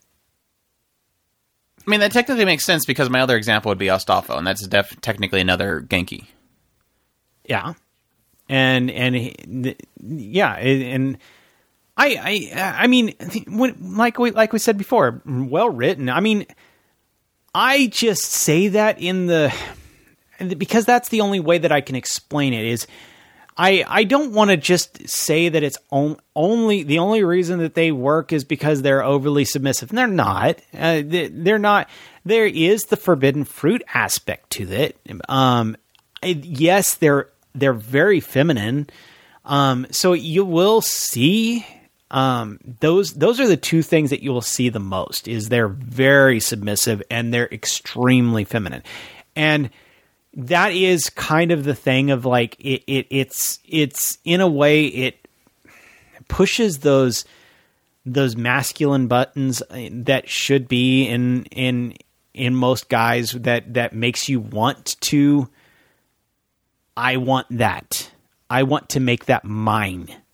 Speaker 2: I mean, that technically makes sense because my other example would be Astolfo, and that's def- technically another Genki.
Speaker 3: Yeah, and and he, yeah, and. I, I, I mean, when, like we, like we said before, well written. I mean, I just say that in the, because that's the only way that I can explain it is I, I don't want to just say that it's on, only, the only reason that they work is because they're overly submissive. And they're not, uh, they, they're not, there is the forbidden fruit aspect to it. Um, I, yes, they're, they're very feminine. Um, so you will see, Um, those, those are the two things that you will see the most is they're very submissive and they're extremely feminine. And that is kind of the thing of like, it, it it's, it's in a way it pushes those, those masculine buttons that should be in, in, in most guys that, that makes you want to, I want that. I want to make that mine.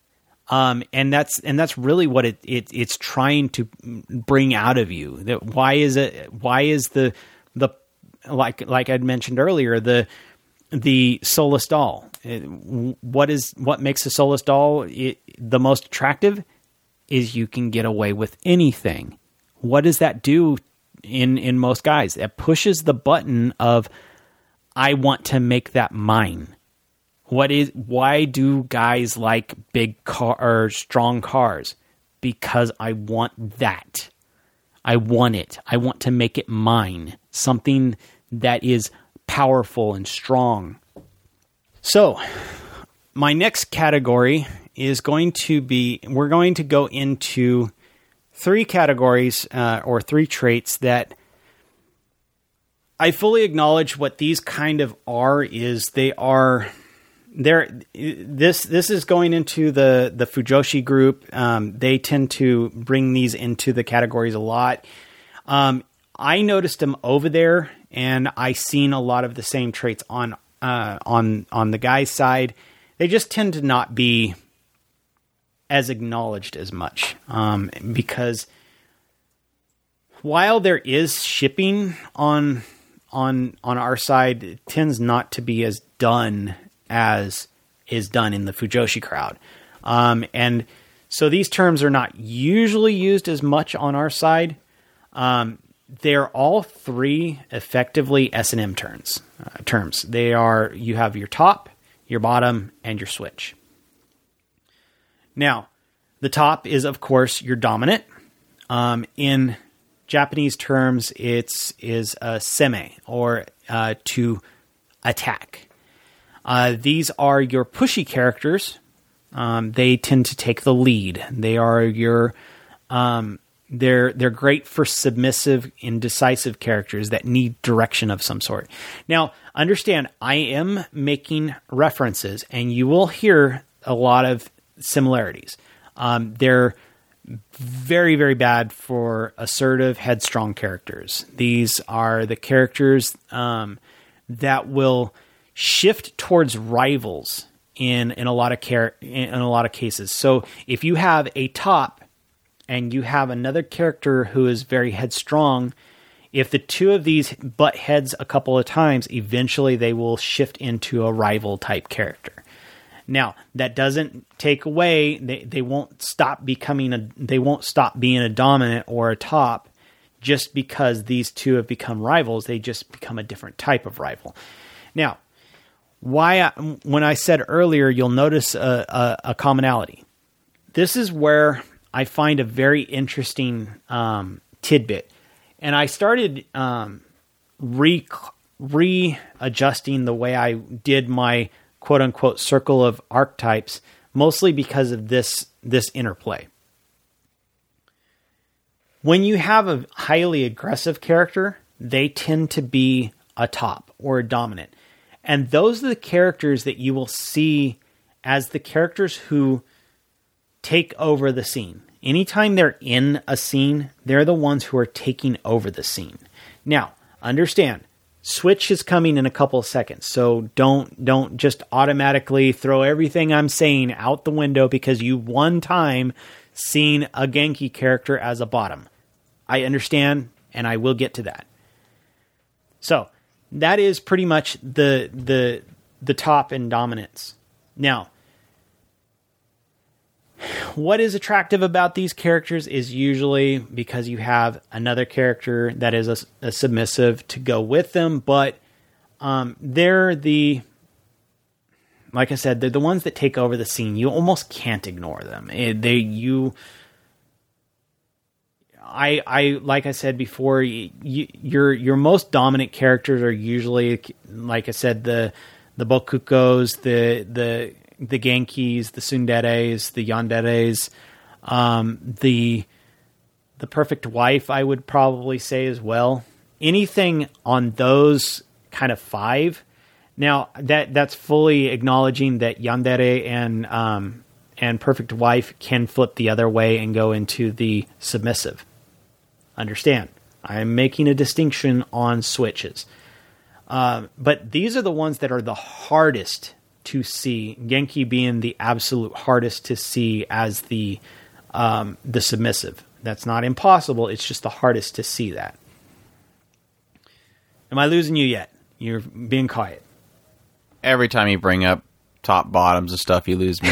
Speaker 3: Um, and that's and that's really what it, it it's trying to bring out of you. That why is it? Why is the the like like I'd mentioned earlier the the soulless doll? It, what is what makes a soulless doll it, the most attractive? Is you can get away with anything. What does that do in in most guys? It pushes the button of I want to make that mine. What is? Why do guys like big car or strong cars? Because I want that. I want it. I want to make it mine. Something that is powerful and strong. So, my next category is going to be, we're going to go into three categories uh, or three traits that I fully acknowledge what these kind of are is they are... There, this this is going into the, the Fujoshi group. Um, they tend to bring these into the categories a lot. Um, I noticed them over there, and I seen a lot of the same traits on uh, on on the guy's side. They just tend to not be as acknowledged as much um, because while there is shipping on on on our side, it tends not to be as done as is done in the Fujoshi crowd. Um, and so these terms are not usually used as much on our side. Um, they're all three effectively S and M terms. Uh, terms. They are, you have your top, your bottom, and your switch. Now, the top is, of course, your dominant. Um, in Japanese terms, it's is a seme, or uh, to attack. Uh, these are your pushy characters. Um, they tend to take the lead. They are your, um, they're they're great for submissive, indecisive characters that need direction of some sort. Now, understand, I am making references, and you will hear a lot of similarities. Um, they're very, very bad for assertive, headstrong characters. These are the characters um, that will shift towards rivals in in a lot of care in a lot of cases. So if you have a top and you have another character who is very headstrong, if the two of these butt heads a couple of times, eventually they will shift into a rival type character. Now, that doesn't take away, they, they won't stop becoming a they won't stop being a dominant or a top just because these two have become rivals. They just become a different type of rival. Now, why I, when I said earlier, you'll notice a, a, a commonality. This is where I find a very interesting um, tidbit. And I started um, re, readjusting the way I did my quote-unquote circle of archetypes, mostly because of this, this interplay. When you have a highly aggressive character, they tend to be a top or a dominant. And those are the characters that you will see as the characters who take over the scene. Anytime they're in a scene, they're the ones who are taking over the scene. Now, understand, Switch is coming in a couple of seconds, so don't don't just automatically throw everything I'm saying out the window because you one time seen a Genki character as a bottom. I understand, and I will get to that. So, that is pretty much the the the top and dominance. Now, what is attractive about these characters is usually because you have another character that is a, a submissive to go with them, but um, they're the, like I said, they're the ones that take over the scene. You almost can't ignore them. They you. I, I like I said before, you, your your most dominant characters are usually, like I said, the the Bokukos, the the the Genkis, the Tsunderes, the Yanderes, um, the the Perfect Wife, I would probably say as well. Anything on those kind of five. Now that that's fully acknowledging that Yandere and um, and Perfect Wife can flip the other way and go into the submissive. Understand, I'm making a distinction on switches. Uh, but these are the ones that are the hardest to see. Genki being the absolute hardest to see as the um, the submissive. That's not impossible. It's just the hardest to see that. Am I losing you yet? You're being quiet.
Speaker 2: Every time you bring up top bottoms and stuff, you lose me.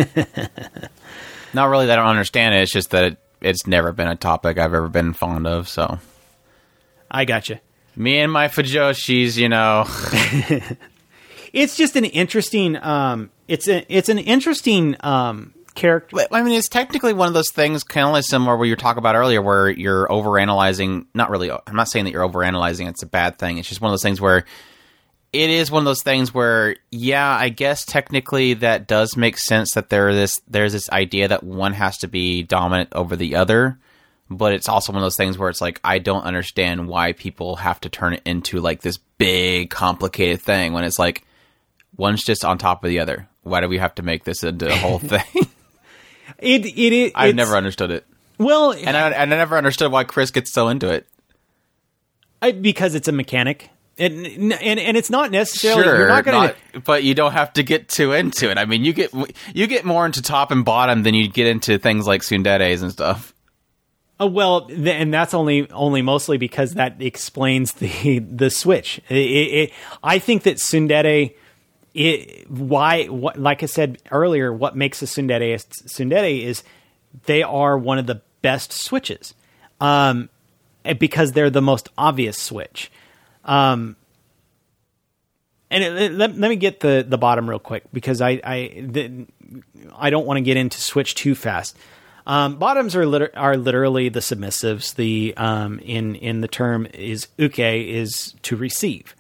Speaker 2: Not really that I don't understand it. It's just that it, it's never been a topic I've ever been fond of. So
Speaker 3: I gotcha.
Speaker 2: Me and my Fujoshis, you know.
Speaker 3: It's just an interesting. Um, it's a, it's an interesting um, character.
Speaker 2: I mean, it's technically one of those things, kind of similar where you talked about earlier, where you're overanalyzing. Not really. I'm not saying that you're overanalyzing. It's a bad thing. It's just one of those things where it is one of those things where, yeah, I guess technically that does make sense that there this there's this idea that one has to be dominant over the other. But it's also one of those things where it's like, I don't understand why people have to turn it into like this big, complicated thing when it's like, one's just on top of the other. Why do we have to make this into a whole thing?
Speaker 3: it, it, it,
Speaker 2: I've never understood it.
Speaker 3: Well,
Speaker 2: and I, and I never understood why Chris gets so into it.
Speaker 3: I, because it's a mechanic. And, and and it's not necessarily
Speaker 2: sure,
Speaker 3: you're not gonna,
Speaker 2: not, but you don't have to get too into it. I mean, you get you get more into top and bottom than you get into things like tsunderes and stuff.
Speaker 3: Oh, well, th- and that's only only mostly because that explains the the switch. It, it, it, I think that tsundere, it, why, what, like I said earlier, what makes a tsundere a tsundere is they are one of the best switches, um, because they're the most obvious switch. Um, and it, it, let, let me get the, the bottom real quick because I I, the, I don't want to get into switch too fast. Um, bottoms are liter- are literally the submissives. The um, in in the term is uke is to receive.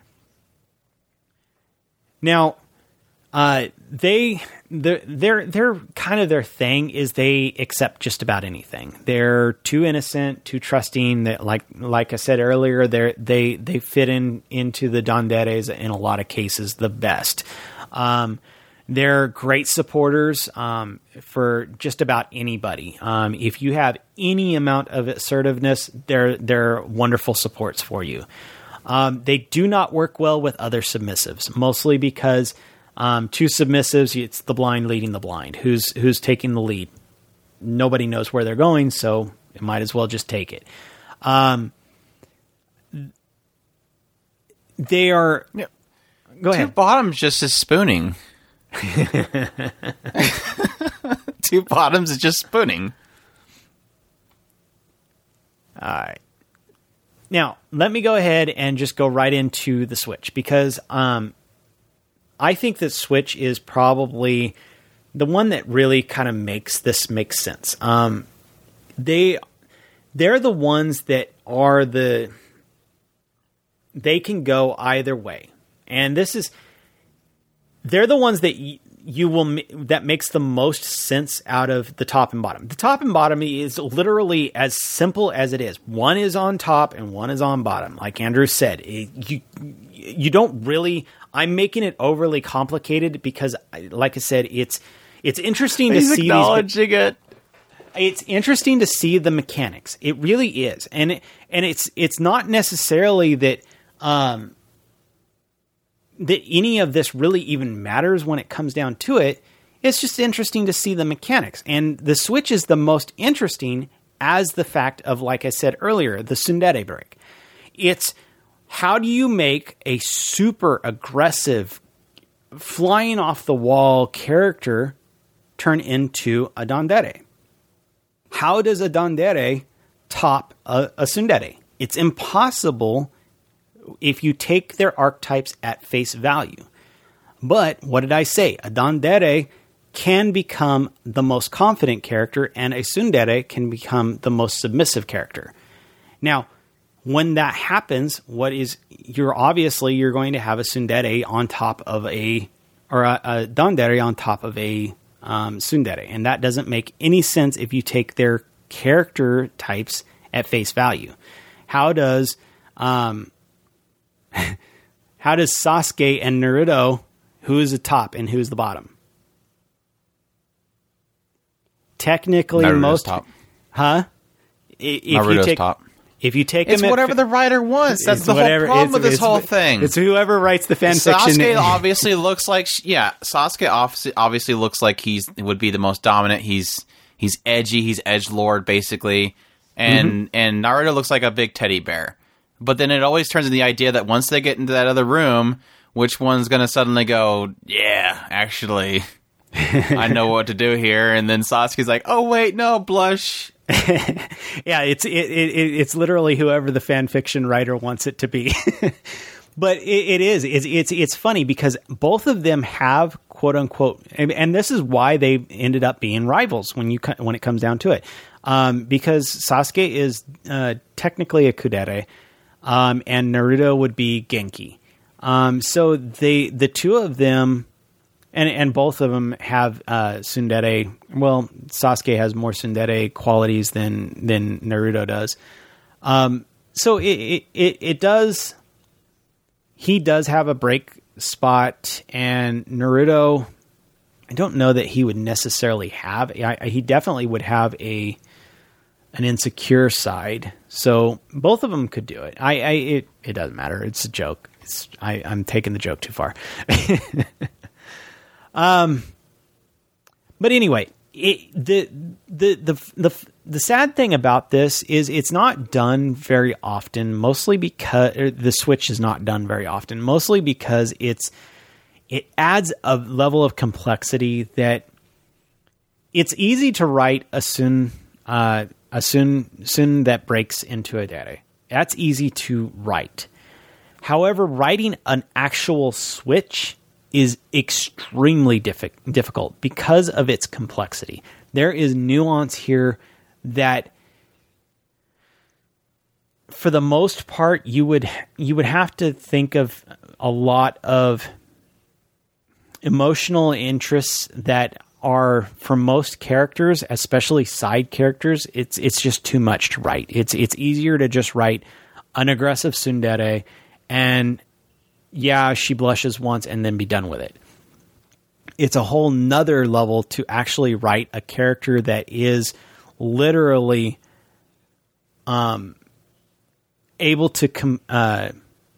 Speaker 3: Now, uh, they they're, they're they're kind of their thing is they accept just about anything. They're too innocent, too trusting. That like like I said earlier, they they they fit in into the danderes in a lot of cases the best. Um, They're great supporters um, for just about anybody. Um, if you have any amount of assertiveness, they're they're wonderful supports for you. Um, they do not work well with other submissives, mostly because um, two submissives, it's the blind leading the blind. Who's who's taking the lead? Nobody knows where they're going, so it might as well just take it. Um, they are.
Speaker 2: Yeah.
Speaker 3: Go ahead.
Speaker 2: Two bottoms just is spooning. Two bottoms is just spooning.
Speaker 3: All right. Now, let me go ahead and just go right into the Switch because um, I think that Switch is probably the one that really kind of makes this make sense. Um, they, they're the ones that are the... They can go either way. And this is... They're the ones that y- you will that makes the most sense out of the top and bottom. The top and bottom is literally as simple as it is. One is on top and one is on bottom. Like Andrew said, it, you you don't really. I'm making it overly complicated because, like I said, it's it's interesting
Speaker 2: He's
Speaker 3: to see
Speaker 2: acknowledging
Speaker 3: these,
Speaker 2: it.
Speaker 3: It's interesting to see the mechanics. It really is, and it, and it's it's not necessarily that. Um, that any of this really even matters when it comes down to it. It's just interesting to see the mechanics. And the Switch is the most interesting as the fact of, like I said earlier, the tsundere break. It's how do you make a super aggressive, flying off the wall character turn into a dandere? How does a dandere top a, a tsundere? It's impossible if you take their archetypes at face value. But what did I say? A dandere can become the most confident character and a tsundere can become the most submissive character. Now, when that happens, what is you're obviously you're going to have a tsundere on top of a or a, a dandere on top of a um, tsundere, and that doesn't make any sense if you take their character types at face value. How does um, How does Sasuke and Naruto, who is the top and who is the bottom? Technically,
Speaker 2: Naruto's
Speaker 3: most
Speaker 2: top.
Speaker 3: Huh? If
Speaker 2: Naruto's
Speaker 3: you take,
Speaker 2: top.
Speaker 3: If you take
Speaker 2: It's
Speaker 3: him
Speaker 2: whatever
Speaker 3: at,
Speaker 2: the writer wants. That's
Speaker 3: it's
Speaker 2: the
Speaker 3: whatever-
Speaker 2: whole problem
Speaker 3: it's-
Speaker 2: with this
Speaker 3: it's-
Speaker 2: whole thing.
Speaker 3: It's whoever writes the fan fiction.
Speaker 2: Sasuke obviously looks like yeah. Sasuke obviously obviously looks like he's would be the most dominant. He's he's edgy. He's edgelord basically, and
Speaker 3: Mm-hmm.
Speaker 2: and Naruto looks like a big teddy bear. But then it always turns into the idea that once they get into that other room, which one's going to suddenly go, yeah, actually, I know what to do here, and then Sasuke's like, oh wait, no, blush.
Speaker 3: Yeah, it's it, it, it's literally whoever the fan fiction writer wants it to be. But it, it is it's, it's it's funny because both of them have quote unquote, and, and this is why they ended up being rivals when you co- when it comes down to it, um, because Sasuke is uh, technically a kudere, um, and Naruto would be Genki. Um, so they the two of them. And and both of them have uh, tsundere. Well, Sasuke has more tsundere qualities than than Naruto does. Um, so it, it it it does. He does have a break spot, and Naruto. I don't know that he would necessarily have. I, he definitely would have a an insecure side. So both of them could do it. I, I it it doesn't matter. It's a joke. It's I, I'm taking the joke too far. Um, but anyway, it, the, the, the, the, the sad thing about this is it's not done very often, mostly because the switch is not done very often, mostly because it's, it adds a level of complexity that it's easy to write a sun, uh, a sun, sun that breaks into a dere. That's easy to write. However, writing an actual switch is extremely diffi- difficult because of its complexity. There is nuance here that, for the most part, you would you would have to think of a lot of emotional interests that are, for most characters, especially side characters, it's it's just too much to write. It's it's easier to just write an aggressive tsundere and yeah, she blushes once and then be done with it. It's a whole nother level to actually write a character that is literally um, able to com- uh,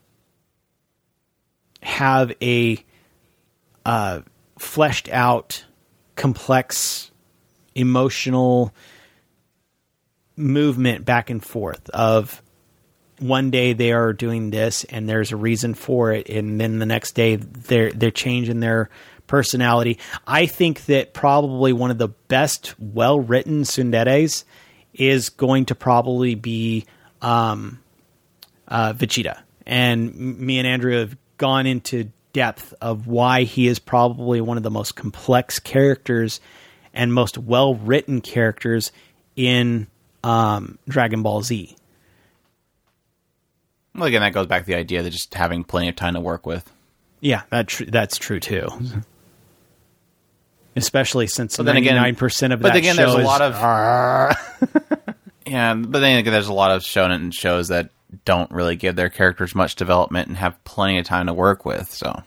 Speaker 3: have a uh, fleshed out, complex, emotional movement back and forth of one day they are doing this and there's a reason for it, and then the next day they're they're changing their personality. I think that probably one of the best well-written tsunderes is going to probably be um, uh, Vegeta. And me and Andrew have gone into depth of why he is probably one of the most complex characters and most well-written characters in um, Dragon Ball Z.
Speaker 2: Well, again, that goes back to the idea that just having plenty of time to work with.
Speaker 3: Yeah, that tr- that's true too. Especially since
Speaker 2: but then again,
Speaker 3: ninety-nine percent of
Speaker 2: but
Speaker 3: that
Speaker 2: again,
Speaker 3: show
Speaker 2: there's a
Speaker 3: is,
Speaker 2: lot of yeah. But then again, there's a lot of shonen shows that don't really give their characters much development and have plenty of time to work with. So,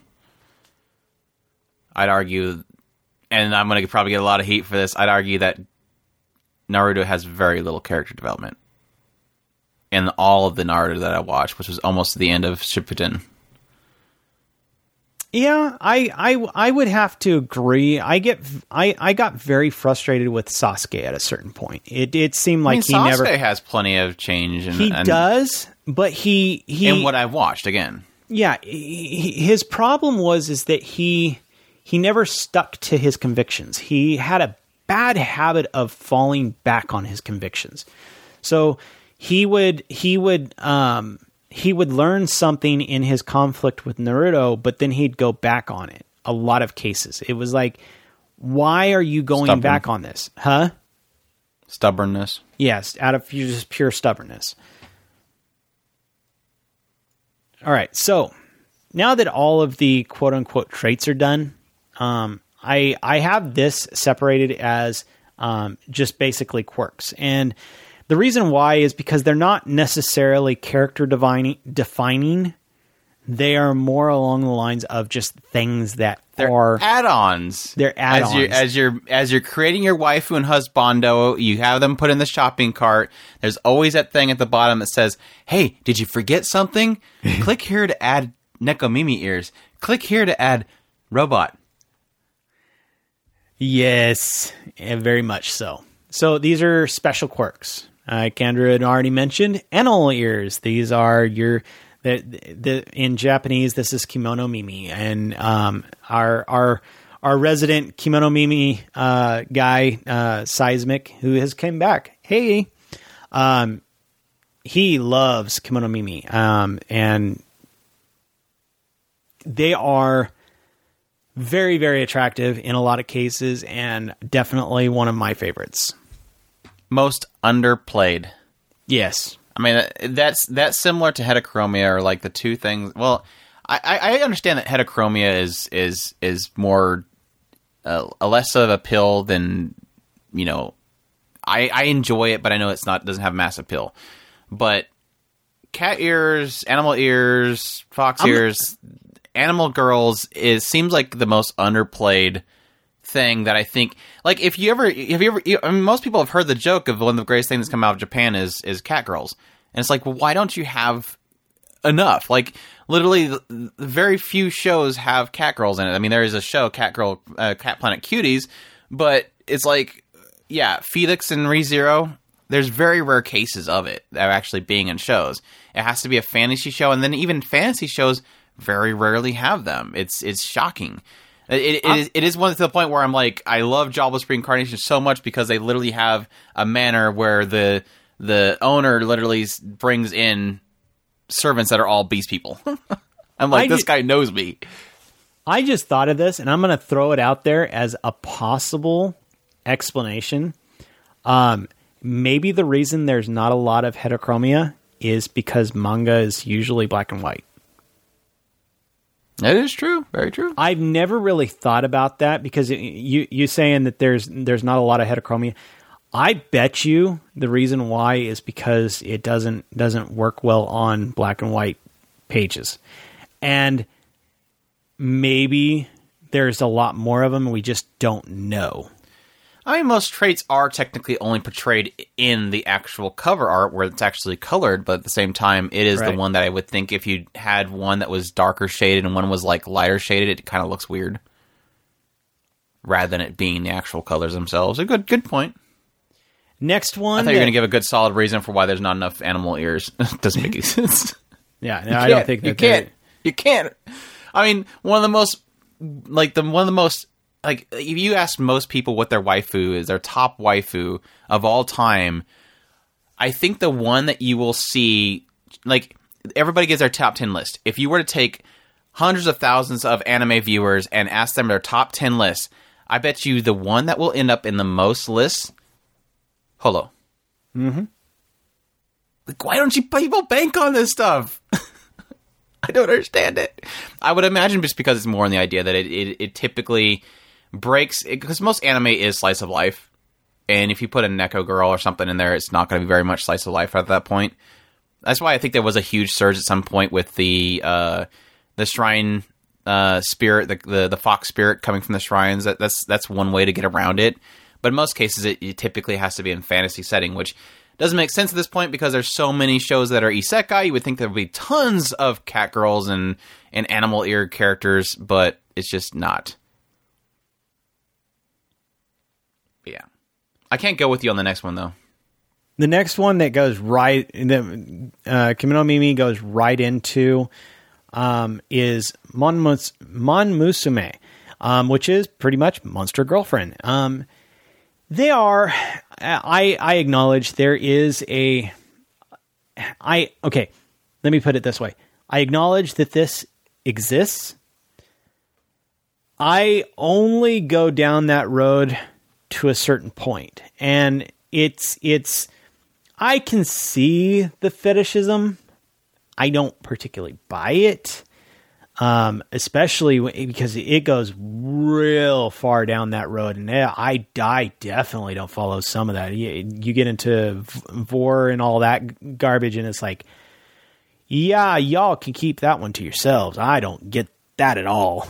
Speaker 2: I'd argue, and I'm going to probably get a lot of heat for this. I'd argue that Naruto has very little character development in all of the Naruto that I watched, which was almost the end of Shippuden.
Speaker 3: Yeah, I, I, I would have to agree. I get I, I got very frustrated with Sasuke at a certain point. It it seemed like
Speaker 2: I mean,
Speaker 3: he
Speaker 2: Sasuke
Speaker 3: never
Speaker 2: has plenty of change. And,
Speaker 3: he
Speaker 2: and,
Speaker 3: does, but he he
Speaker 2: in what I've watched again.
Speaker 3: Yeah, he, his problem was is that he he never stuck to his convictions. He had a bad habit of falling back on his convictions. So he would he would um, he would learn something in his conflict with Naruto, but then he'd go back on it. A lot of cases, it was like, why are you going
Speaker 2: Stubborn.
Speaker 3: back on this, huh?
Speaker 2: Stubbornness.
Speaker 3: Yes, out of just pure stubbornness. All right, so now that all of the quote-unquote traits are done, um, I I have this separated as um, just basically quirks. And the reason why is because they're not necessarily character defining, defining. They are more along the lines of just things that
Speaker 2: They're
Speaker 3: are
Speaker 2: add-ons.
Speaker 3: They're add-ons.
Speaker 2: As you're, as you're as you're creating your waifu and husbando, you have them put in the shopping cart. There's always that thing at the bottom that says, "Hey, did you forget something? Click here to add Nekomimi ears. Click here to add robot."
Speaker 3: Yes, eh, very much so. So these are special quirks. Uh, Kendra had already mentioned animal ears. These are your the, the in Japanese. This is kimono mimi, and um, our our our resident kimono mimi uh, guy, uh, Seismic, who has come back. Hey, um, he loves kimono mimi, um, and they are very, very attractive in a lot of cases, and definitely one of my favorites.
Speaker 2: Most underplayed.
Speaker 3: Yes.
Speaker 2: I mean, that's that's similar to heterochromia, or like the two things. Well, I, I understand that heterochromia is is is more uh, a less of a pill than, you know. I, I enjoy it, but I know it's not doesn't have mass appeal. But cat ears, animal ears, fox
Speaker 3: I'm,
Speaker 2: ears, animal girls is seems like the most underplayed thing that I think, like, if you ever, have you ever, you, I mean, most people have heard the joke of one of the greatest things that's come out of Japan is, is cat girls. And it's like, well, why don't you have enough? Like, literally, the, the very few shows have cat girls in it. I mean, there is a show, Cat Girl, uh, Cat Planet Cuties, but it's like, yeah, Felix and ReZero, there's very rare cases of it, of actually being in shows. It has to be a fantasy show, and then even fantasy shows very rarely have them. It's, it's shocking. It, it, it, is, it is one to the point where I'm like, I love Jobless Reincarnation so much because they literally have a manor where the the owner literally brings in servants that are all beast people. I'm like, I this guy knows me.
Speaker 3: I just thought of this, and I'm going to throw it out there as a possible explanation. Um, maybe the reason there's not a lot of heterochromia is because manga is usually black and white.
Speaker 2: That is true. Very true.
Speaker 3: I've never really thought about that because it, you you saying that there's there's not a lot of heterochromia. I bet you the reason why is because it doesn't doesn't work well on black and white pages, and maybe there's a lot more of them and we just don't know.
Speaker 2: I mean, most traits are technically only portrayed in the actual cover art where it's actually colored, but at the same time, it is right. The one that I would think if you had one that was darker shaded and one was like lighter shaded, it kind of looks weird. Rather than it being the actual colors themselves. A good good point.
Speaker 3: Next one.
Speaker 2: I thought that... you were going to give a good solid reason for why there's not enough animal ears. Doesn't make any sense.
Speaker 3: Yeah, no, I don't think that
Speaker 2: you can't. You can't. I mean, one of the most, like, the one of the most, like, if you ask most people what their waifu is, their top waifu of all time, I think the one that you will see, like, everybody gives their top ten list. If you were to take hundreds of thousands of anime viewers and ask them their top ten lists, I bet you the one that will end up in the most lists, Holo.
Speaker 3: Mm-hmm.
Speaker 2: Like, why don't you people bank on this stuff? I don't understand it. I would imagine just because it's more in the idea that it, it, it typically breaks, because most anime is slice of life, and if you put a Neko girl or something in there, it's not going to be very much slice of life at that point. That's why I think there was a huge surge at some point with the uh, the shrine uh, spirit, the, the the fox spirit coming from the shrines. That, that's that's one way to get around it. But in most cases, it, it typically has to be in fantasy setting, which doesn't make sense at this point because there's so many shows that are isekai. You would think there would be tons of cat girls and, and animal-eared characters, but it's just not. But yeah. I can't go with you on the next one, though.
Speaker 3: The next one that goes right, that uh, Kimono Mimi goes right into um, is Mon, Mus- Mon Musume, um, which is pretty much Monster Girlfriend. Um, they are, I, I acknowledge there is a, I, okay, let me put it this way. I acknowledge that this exists. I only go down that road to a certain point, and it's, it's, I can see the fetishism. I don't particularly buy it, um, especially because it goes real far down that road. And I, I definitely don't follow some of that. You, you get into V O R and all that garbage, and it's like, Yeah, y'all can keep that one to yourselves. I don't get that at all.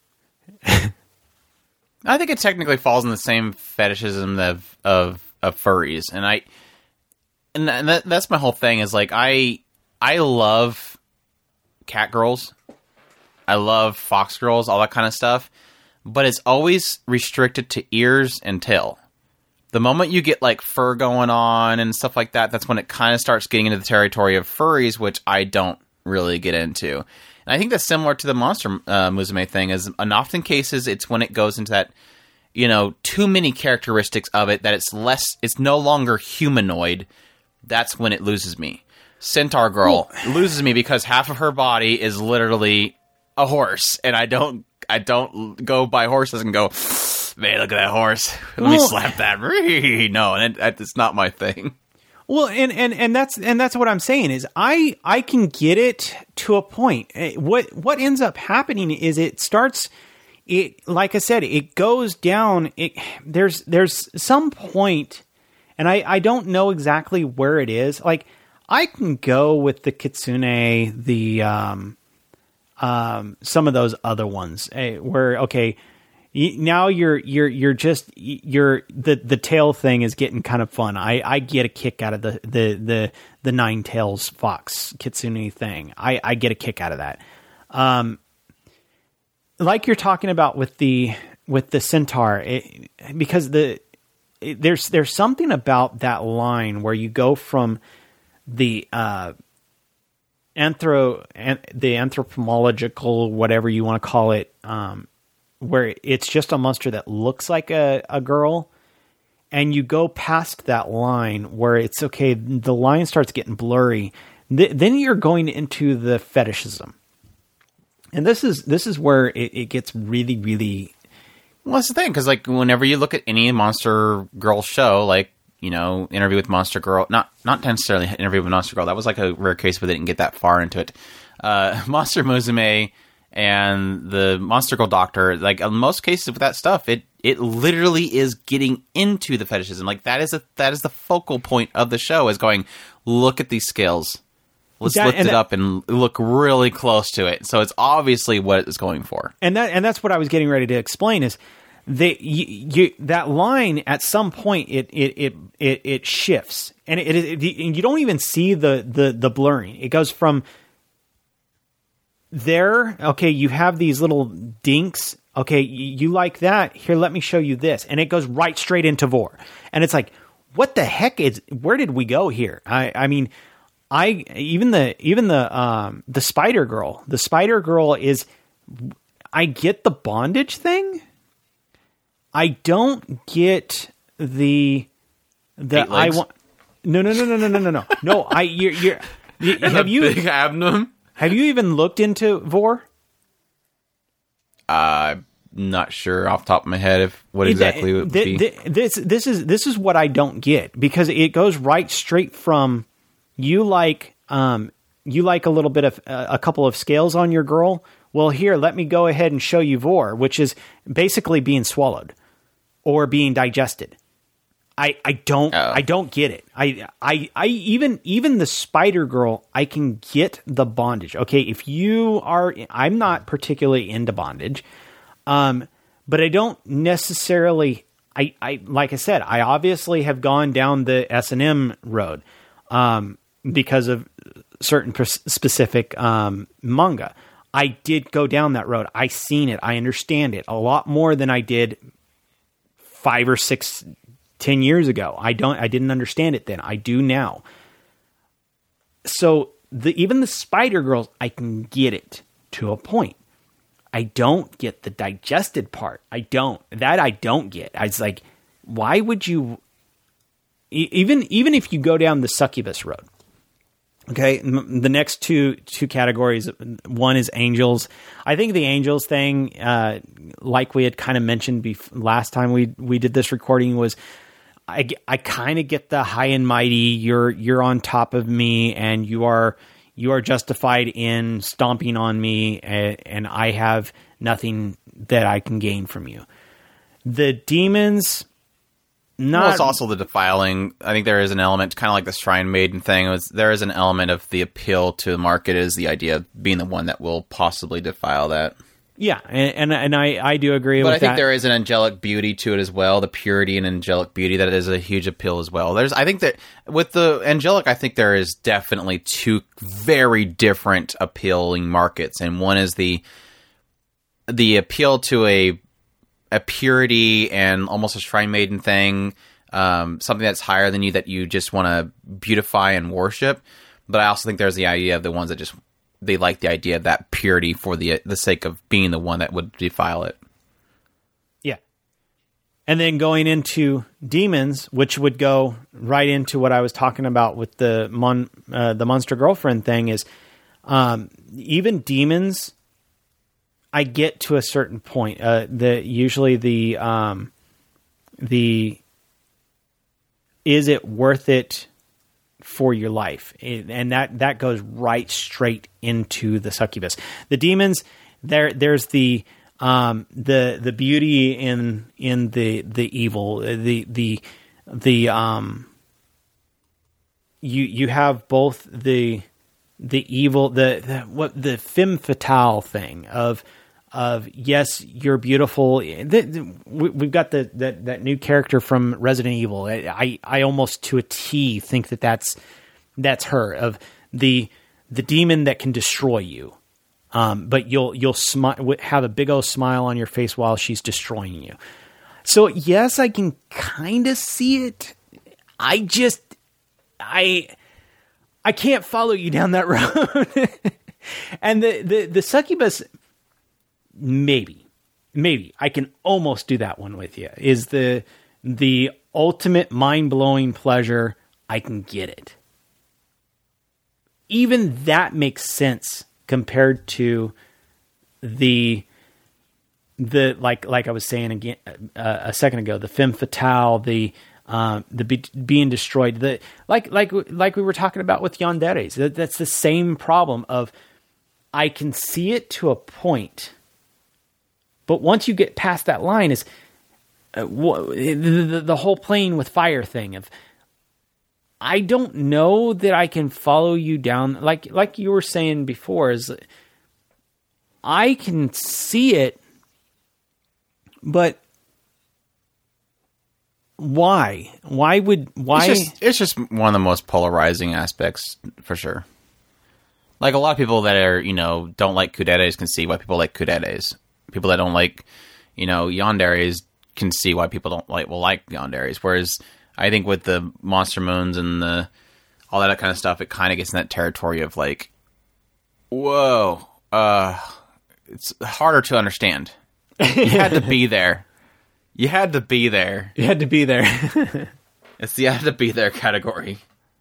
Speaker 2: I think it technically falls in the same fetishism of of, of furries, and I and, that, and that, that's my whole thing. Is like I I love cat girls, I love fox girls, all that kind of stuff, but it's always restricted to ears and tail. The moment you get like fur going on and stuff like that, that's when it kind of starts getting into the territory of furries, which I don't really get into. And I think that's similar to the Monster uh, Musume thing. Is in often cases, it's when it goes into that, you know, too many characteristics of it that it's less, it's no longer humanoid. That's when it loses me. Centaur Girl well, loses me because half of her body is literally a horse, and I don't, I don't go by horses and go, man, look at that horse. Let well, me slap that. No, and it, it's not my thing.
Speaker 3: Well, and, and, and that's and that's what I'm saying is I I can get it to a point. What what ends up happening is it starts it like I said, it goes down. It there's there's some point, and I, I don't know exactly where it is. Like I can go with the Kitsune, the um um some of those other ones where okay. Now you're you're you're just you're the the tail thing is getting kind of fun. I, I get a kick out of the the the, the nine tails fox kitsune thing. I, I get a kick out of that. Um, like you're talking about with the with the centaur, it, because the it, there's there's something about that line where you go from the uh, anthro an, the anthropological whatever you want to call it. Um, where it's just a monster that looks like a, a girl, and you go past that line where it's okay, the line starts getting blurry. Th- then you're going into the fetishism. And this is this is where it, it gets really, really...
Speaker 2: Well, that's the thing, because like whenever you look at any Monster Girl show, like, you know, Interview with Monster Girl, not not necessarily Interview with Monster Girl, that was like a rare case where they didn't get that far into it. Uh, Monster Musume... and the Monster Girl Doctor, like in most cases with that stuff, it it literally is getting into the fetishism. Like that is a that is the focal point of the show, is going, look at these scales. Let's that, lift it that, up and look really close to it. So it's obviously what it's going for.
Speaker 3: And that and that's what I was getting ready to explain is they you, you that line at some point it it it it, it shifts, and it, it, it you don't even see the the the blurring. It goes from there, okay, you have these little dinks. Okay, you, you like that? Here, let me show you this. And it goes right straight into Vor. And it's like, what the heck is, where did we go here? I, I mean, I, even the, even the, um, the Spider Girl, the Spider Girl is, I get the bondage thing. I don't get the, the, I want, no, no, no, no, no, no, no, no, no, I, you're, you're, you, have you,
Speaker 2: big abdomen?
Speaker 3: Have you even looked into Vor?
Speaker 2: I'm not sure off the top of my head if what exactly it would
Speaker 3: be. This this is this is what I don't get, because it goes right straight from you like um you like a little bit of uh, a couple of scales on your girl. Well, here, let me go ahead and show you Vor, which is basically being swallowed or being digested. I, I don't oh. I don't get it. I, I I even even the Spider Girl, I can get the bondage. Okay, if you are, I'm not particularly into bondage, um, but I don't necessarily. I, I like I said, I obviously have gone down the S and M road um, because of certain pers- specific um, manga. I did go down that road. I seen it. I understand it a lot more than I did five or six. Ten years ago. I don't I didn't understand it then. I do now. So the even the Spider Girls, I can get it to a point. I don't get the digested part. I don't. That I don't get. I was like, why would you even even if you go down the succubus road? Okay, the next two two categories, one is angels. I think the angels thing, uh, like we had kind of mentioned bef- last time we we did this recording, was I, I kind of get the high and mighty. You're you're on top of me, and you are you are justified in stomping on me, and, and I have nothing that I can gain from you. The demons, not.
Speaker 2: Well, it's also the defiling. I think there is an element, kind of like the Shrine Maiden thing. It was, there is an element of the appeal to the market is the idea of being the one that will possibly defile that.
Speaker 3: Yeah, and and, and I, I do agree
Speaker 2: but
Speaker 3: with
Speaker 2: I think
Speaker 3: that.
Speaker 2: there is an angelic beauty to it as well. The purity and angelic beauty, that is a huge appeal as well. There's, I think that with the angelic, I think there is definitely two very different appealing markets, and one is the the appeal to a a purity and almost a Shrine Maiden thing, um, something that's higher than you that you just want to beautify and worship. But I also think there's the idea of the ones that just they like the idea of that purity for the the sake of being the one that would defile it.
Speaker 3: Yeah. And then going into demons, which would go right into what I was talking about with the mon, uh, the monster girlfriend thing, is um, even demons, I get to a certain point. Uh, the usually the um, the is it worth it for your life, and that that goes right straight into the succubus. The demons, there there's the um, the the beauty in in the the evil, the the the um you you have both the the evil, the, the what the femme fatale thing of of yes, you're beautiful. The, the, we, we've got the that, that new character from Resident Evil. I I almost to a T think that that's that's her, of the the demon that can destroy you, um, but you'll you'll smi- have a big old smile on your face while she's destroying you. So yes, I can kind of see it. I just I I can't follow you down that road. And the the the succubus. Maybe, maybe I can almost do that one with you. Is the the ultimate mind blowing pleasure? I can get it. Even that makes sense compared to the the like like I was saying again uh, a second ago. The femme fatale, the um, the be, being destroyed. The like like like we were talking about with yanderes. That, that's the same problem of I can see it to a point. But once you get past that line, is uh, the, the, the whole playing with fire thing of, I don't know that I can follow you down. Like, like you were saying before, is I can see it, but why? Why would, why?
Speaker 2: It's just, it's just one of the most polarizing aspects for sure. Like a lot of people that are, you know, don't like kuderes can see why people like kuderes. People that don't like, you know, yanderes can see why people don't like will like yanderes. Whereas I think with the monster moons and the all that kind of stuff, it kind of gets in that territory of like, whoa, uh, it's harder to understand. You had to be there. You had to be there.
Speaker 3: You had to be there.
Speaker 2: It's the you had to be there category.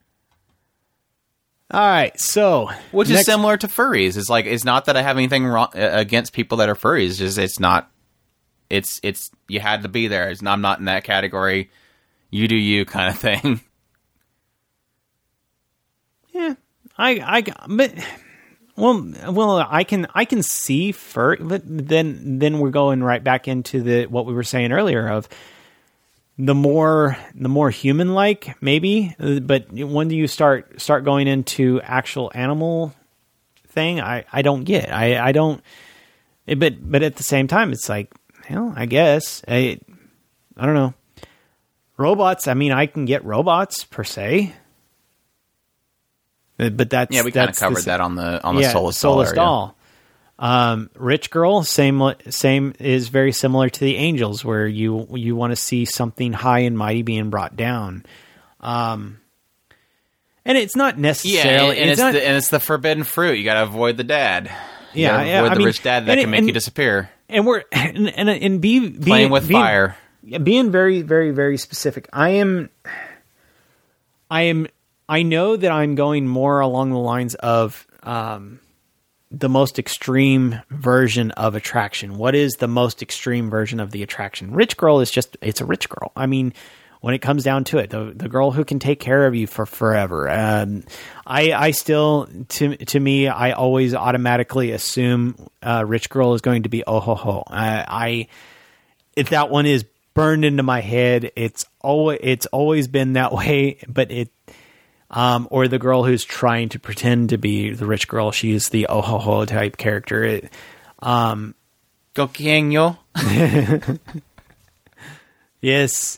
Speaker 3: All right, so
Speaker 2: which
Speaker 3: next,
Speaker 2: is similar to furries. It's like it's not that I have anything wrong against people that are furries. It's just it's not. It's it's you had to be there. It's not, I'm not in that category. You do you kind of thing.
Speaker 3: Yeah, I I but well well I can I can see fur, but then then we're going right back into the what we were saying earlier of. The more, the more human-like, maybe. But when do you start start going into actual animal thing? I, I don't get. I I don't. But but at the same time, it's like, hell, I guess I I don't know. Robots. I mean, I can get robots per se. But that's
Speaker 2: yeah. We kind of
Speaker 3: that's
Speaker 2: covered
Speaker 3: the,
Speaker 2: that on the on the
Speaker 3: yeah,
Speaker 2: Soulless,
Speaker 3: Soulless
Speaker 2: Doll.
Speaker 3: Doll. Um, Rich Girl, same, same is very similar to the Angels, where you, you want to see something high and mighty being brought down. Um, and it's not necessarily,
Speaker 2: yeah, and, and
Speaker 3: it's,
Speaker 2: it's,
Speaker 3: not,
Speaker 2: the, and it's the forbidden fruit. You got to avoid the dad. You
Speaker 3: yeah,
Speaker 2: gotta
Speaker 3: yeah,
Speaker 2: avoid
Speaker 3: I
Speaker 2: the
Speaker 3: mean,
Speaker 2: rich dad that
Speaker 3: and,
Speaker 2: can make
Speaker 3: and,
Speaker 2: you disappear.
Speaker 3: And we're, and, and, and be, be
Speaker 2: playing with
Speaker 3: being,
Speaker 2: fire,
Speaker 3: being very, very, very specific. I am, I am, I know that I'm going more along the lines of, um, the most extreme version of attraction. What is the most extreme version of the attraction? Rich girl is just, it's a rich girl. I mean, when it comes down to it, the the girl who can take care of you for forever. Um, I I still, to to me, I always automatically assume uh, rich girl is going to be oh ho ho. I, I if that one is burned into my head. It's always it's always been that way. But it, um, or the girl who's trying to pretend to be the rich girl. She's the oh ho ho type character. It, um,
Speaker 2: Coqueño.
Speaker 3: Yes.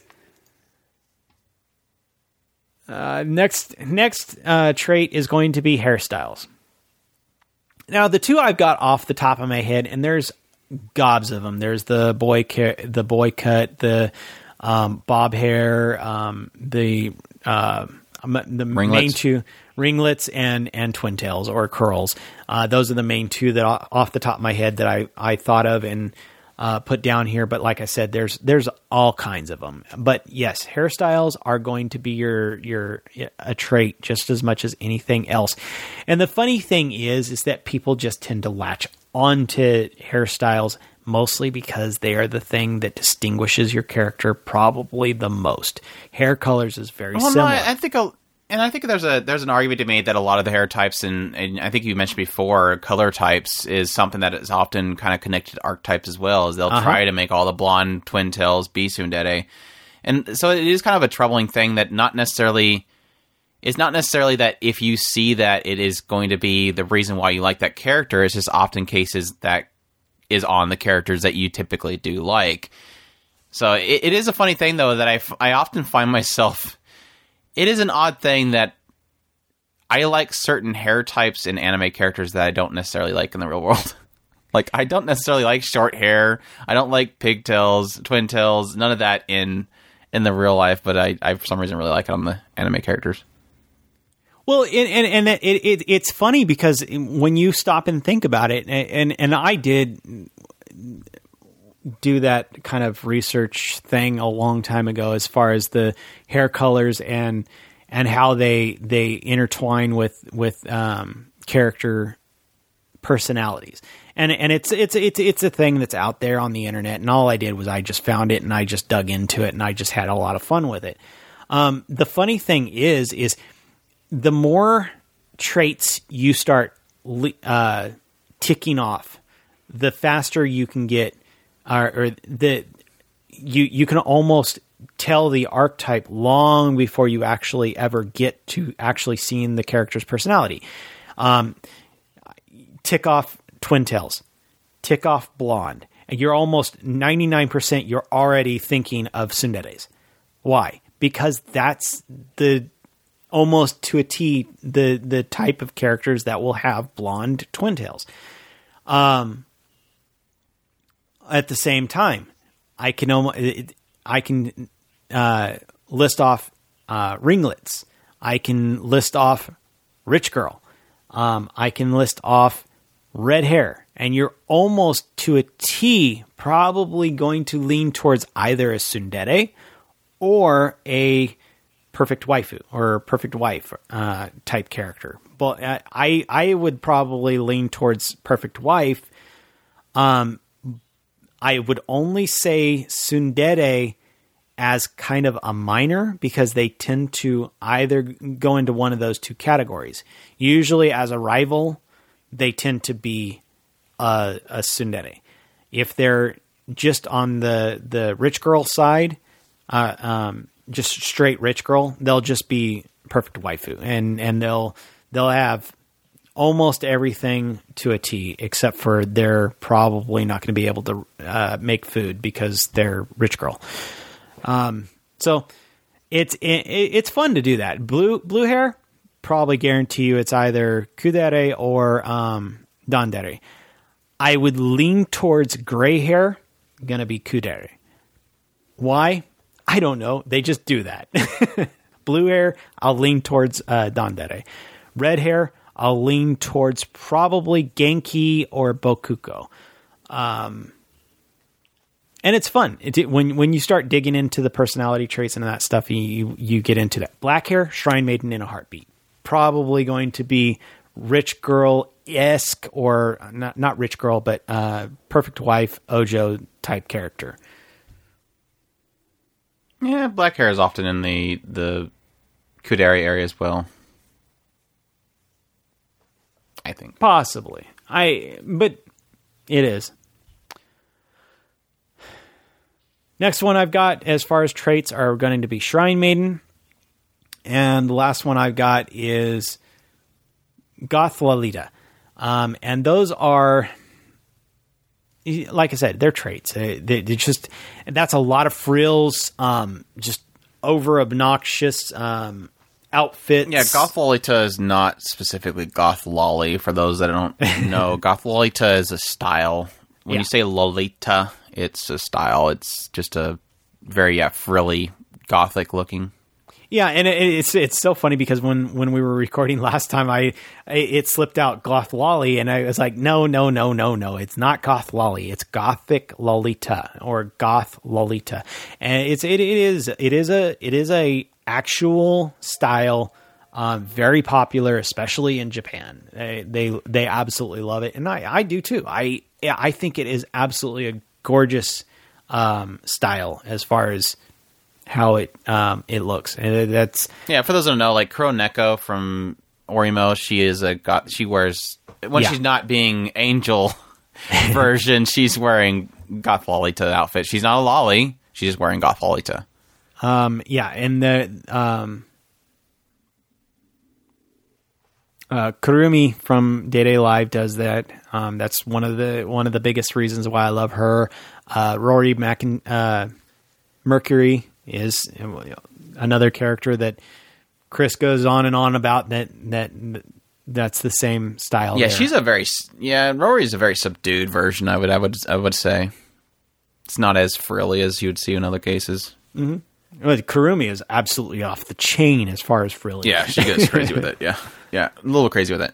Speaker 3: Uh, next, next uh, trait is going to be hairstyles. Now, the two I've got off the top of my head, and there's gobs of them. There's the boy, ca- the boy cut, the um, bob hair, um, the uh, the
Speaker 2: Ringlets.
Speaker 3: main two ringlets, and and twin tails or curls. Uh, those are the main two that off the top of my head that I I thought of and uh, put down here. But like I said, there's there's all kinds of them. But yes, hairstyles are going to be your your a trait just as much as anything else. And the funny thing is, is that people just tend to latch onto hairstyles mostly because they are the thing that distinguishes your character probably the most. Hair colors is very
Speaker 2: well,
Speaker 3: similar.
Speaker 2: No, I, I think, a, and I think there's a there's an argument to be made that a lot of the hair types, and, and I think you mentioned before, color types is something that is often kind of connected to archetypes as well. As they'll
Speaker 3: Uh-huh.
Speaker 2: try to make all the blonde twin tails be tsundere, and so it is kind of a troubling thing that not necessarily. It's not necessarily that if you see that it is going to be the reason why you like that character. It's just often cases that is on the characters that you typically do like. So it, it is a funny thing, though, that I, f- I often find myself... It is an odd thing that I like certain hair types in anime characters that I don't necessarily like in the real world. Like, I don't necessarily like short hair. I don't like pigtails, twin tails, none of that in in the real life, but I, I for some reason, really like it on the anime characters.
Speaker 3: Well, and and, and it, it it's funny because when you stop and think about it, and and I did do that kind of research thing a long time ago, as far as the hair colors and and how they they intertwine with with um, character personalities, and and it's it's it's it's a thing that's out there on the internet. And all I did was I just found it and I just dug into it and I just had a lot of fun with it. Um, the funny thing is is. The more traits you start uh, ticking off, the faster you can get, uh, or the you you can almost tell the archetype long before you actually ever get to actually seeing the character's personality. Um, tick off twin tails, tick off blonde, and you're almost ninety-nine percent. You're already thinking of tsunderes. Why? Because that's the almost to a T, the the type of characters that will have blonde twin tails. Um, at the same time, I can almost, I can uh, list off uh, ringlets. I can list off rich girl. Um, I can list off red hair, and you're almost to a T probably going to lean towards either a tsundere or a perfect waifu or perfect wife uh, type character. But I I would probably lean towards perfect wife. Um, I would only say tsundere as kind of a minor because they tend to either go into one of those two categories. Usually as a rival, they tend to be a, a tsundere. If they're just on the, the rich girl side, uh, um, just straight rich girl, they'll just be perfect waifu, and and they'll they'll have almost everything to a T, except for they're probably not going to be able to uh, make food because they're rich girl. Um, so it's it, it's fun to do that. Blue blue hair, probably guarantee you it's either kudere or um, dandere. I would lean towards gray hair, gonna be kudere. Why? I don't know. They just do that. Blue hair, I'll lean towards uh, dandere. Red hair, I'll lean towards probably Genki or Bokuko. Um, and it's fun. It, when when you start digging into the personality traits and that stuff, you, you get into that. Black hair, Shrine Maiden in a heartbeat. Probably going to be rich girl-esque, or not, not rich girl, but uh, perfect wife, Ojo type character.
Speaker 2: Yeah, black hair is often in the the kudere area as well. I think
Speaker 3: Possibly. I but it is. Next one I've got as far as traits are going to be Shrine Maiden. And the last one I've got is Goth Lolita. Um, and those are, like I said, they're traits. They, they, they just, that's a lot of frills, um, just over obnoxious um, outfits.
Speaker 2: Yeah, Goth Lolita is not specifically Goth Lolly. For those that don't know, Goth Lolita is a style. When
Speaker 3: Yeah.
Speaker 2: you say Lolita, it's a style. It's just a very yeah, frilly, gothic looking.
Speaker 3: Yeah, and it, it's it's so funny because when, when we were recording last time, I, I it slipped out Goth Lolly, and I was like, no, no, no, no, no, it's not Goth Lolly, it's Gothic Lolita or Goth Lolita, and it's it, it is it is a it is a actual style, um, very popular, especially in Japan. They they they absolutely love it, and I, I do too. I I think it is absolutely a gorgeous um, style as far as how it um, it looks, and that's
Speaker 2: Yeah, for those who don't know, like Kuro Neko from Orimo, she is a goth. She wears when
Speaker 3: Yeah.
Speaker 2: she's not being Angel version, she's wearing Goth Lolita outfit. She's not a lolly; she's just wearing Goth Lolita.
Speaker 3: um, yeah, and the um, uh, Kurumi from Day Day Live does that. Um, that's one of the one of the biggest reasons why I love her. Uh, Rory Mackin, uh, Mercury is another character that Chris goes on and on about. That that that's the same style.
Speaker 2: Yeah,
Speaker 3: there.
Speaker 2: she's a very yeah. Rory's a very subdued version. I would I would I would say it's not as frilly as you would see in other cases.
Speaker 3: But Kurumi is absolutely off the chain as far as frilly.
Speaker 2: Yeah, she goes crazy with it. Yeah, yeah, a little crazy with it.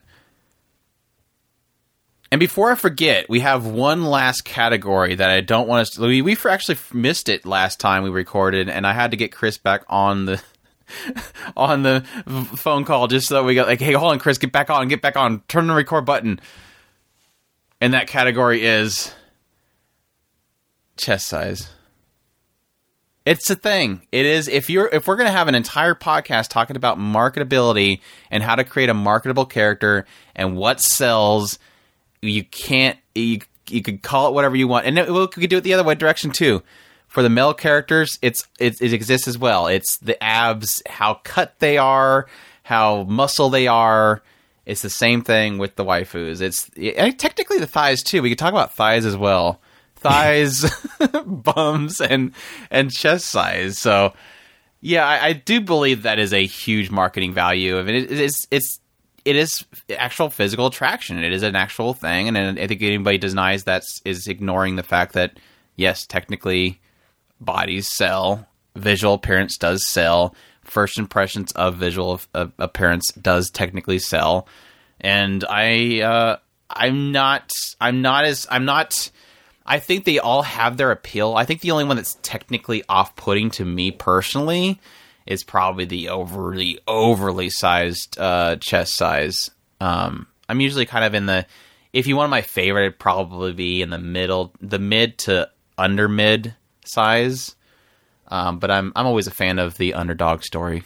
Speaker 2: And before I forget, we have one last category that I don't want us to... We, we actually missed it last time we recorded, and I had to get Chris back on the on the phone call just so we got like, hey, hold on, Chris, get back on, get back on, turn the record button. And that category is chest size. It's a thing. It is. If you're, if we're going to have an entire podcast talking about marketability and how to create a marketable character and what sells... You can't. You, you could call it whatever you want, and it, we could do it the other way direction too. For the male characters, it's it, it exists as well. It's the abs, how cut they are, how muscle they are. It's the same thing with the waifus. It's it, technically the thighs too. We could talk about thighs as well. Thighs, bums, and and chest size. So yeah, I, I do believe that is a huge marketing value. I mean, it, it's it's. It is actual physical attraction. It is an actual thing, and I think anybody denies that is ignoring the fact that, yes, technically, bodies sell. Visual appearance does sell. First impressions of visual uh, appearance does technically sell. And I, uh, I'm not, I'm not as, I'm not. I think they all have their appeal. I think the only one that's technically off-putting to me personally is probably the overly, overly sized uh, chest size. Um, I'm usually kind of in the, if you want my favorite, it'd probably be in the middle, the mid to under mid size. Um, but I'm I'm always a fan of the underdog story,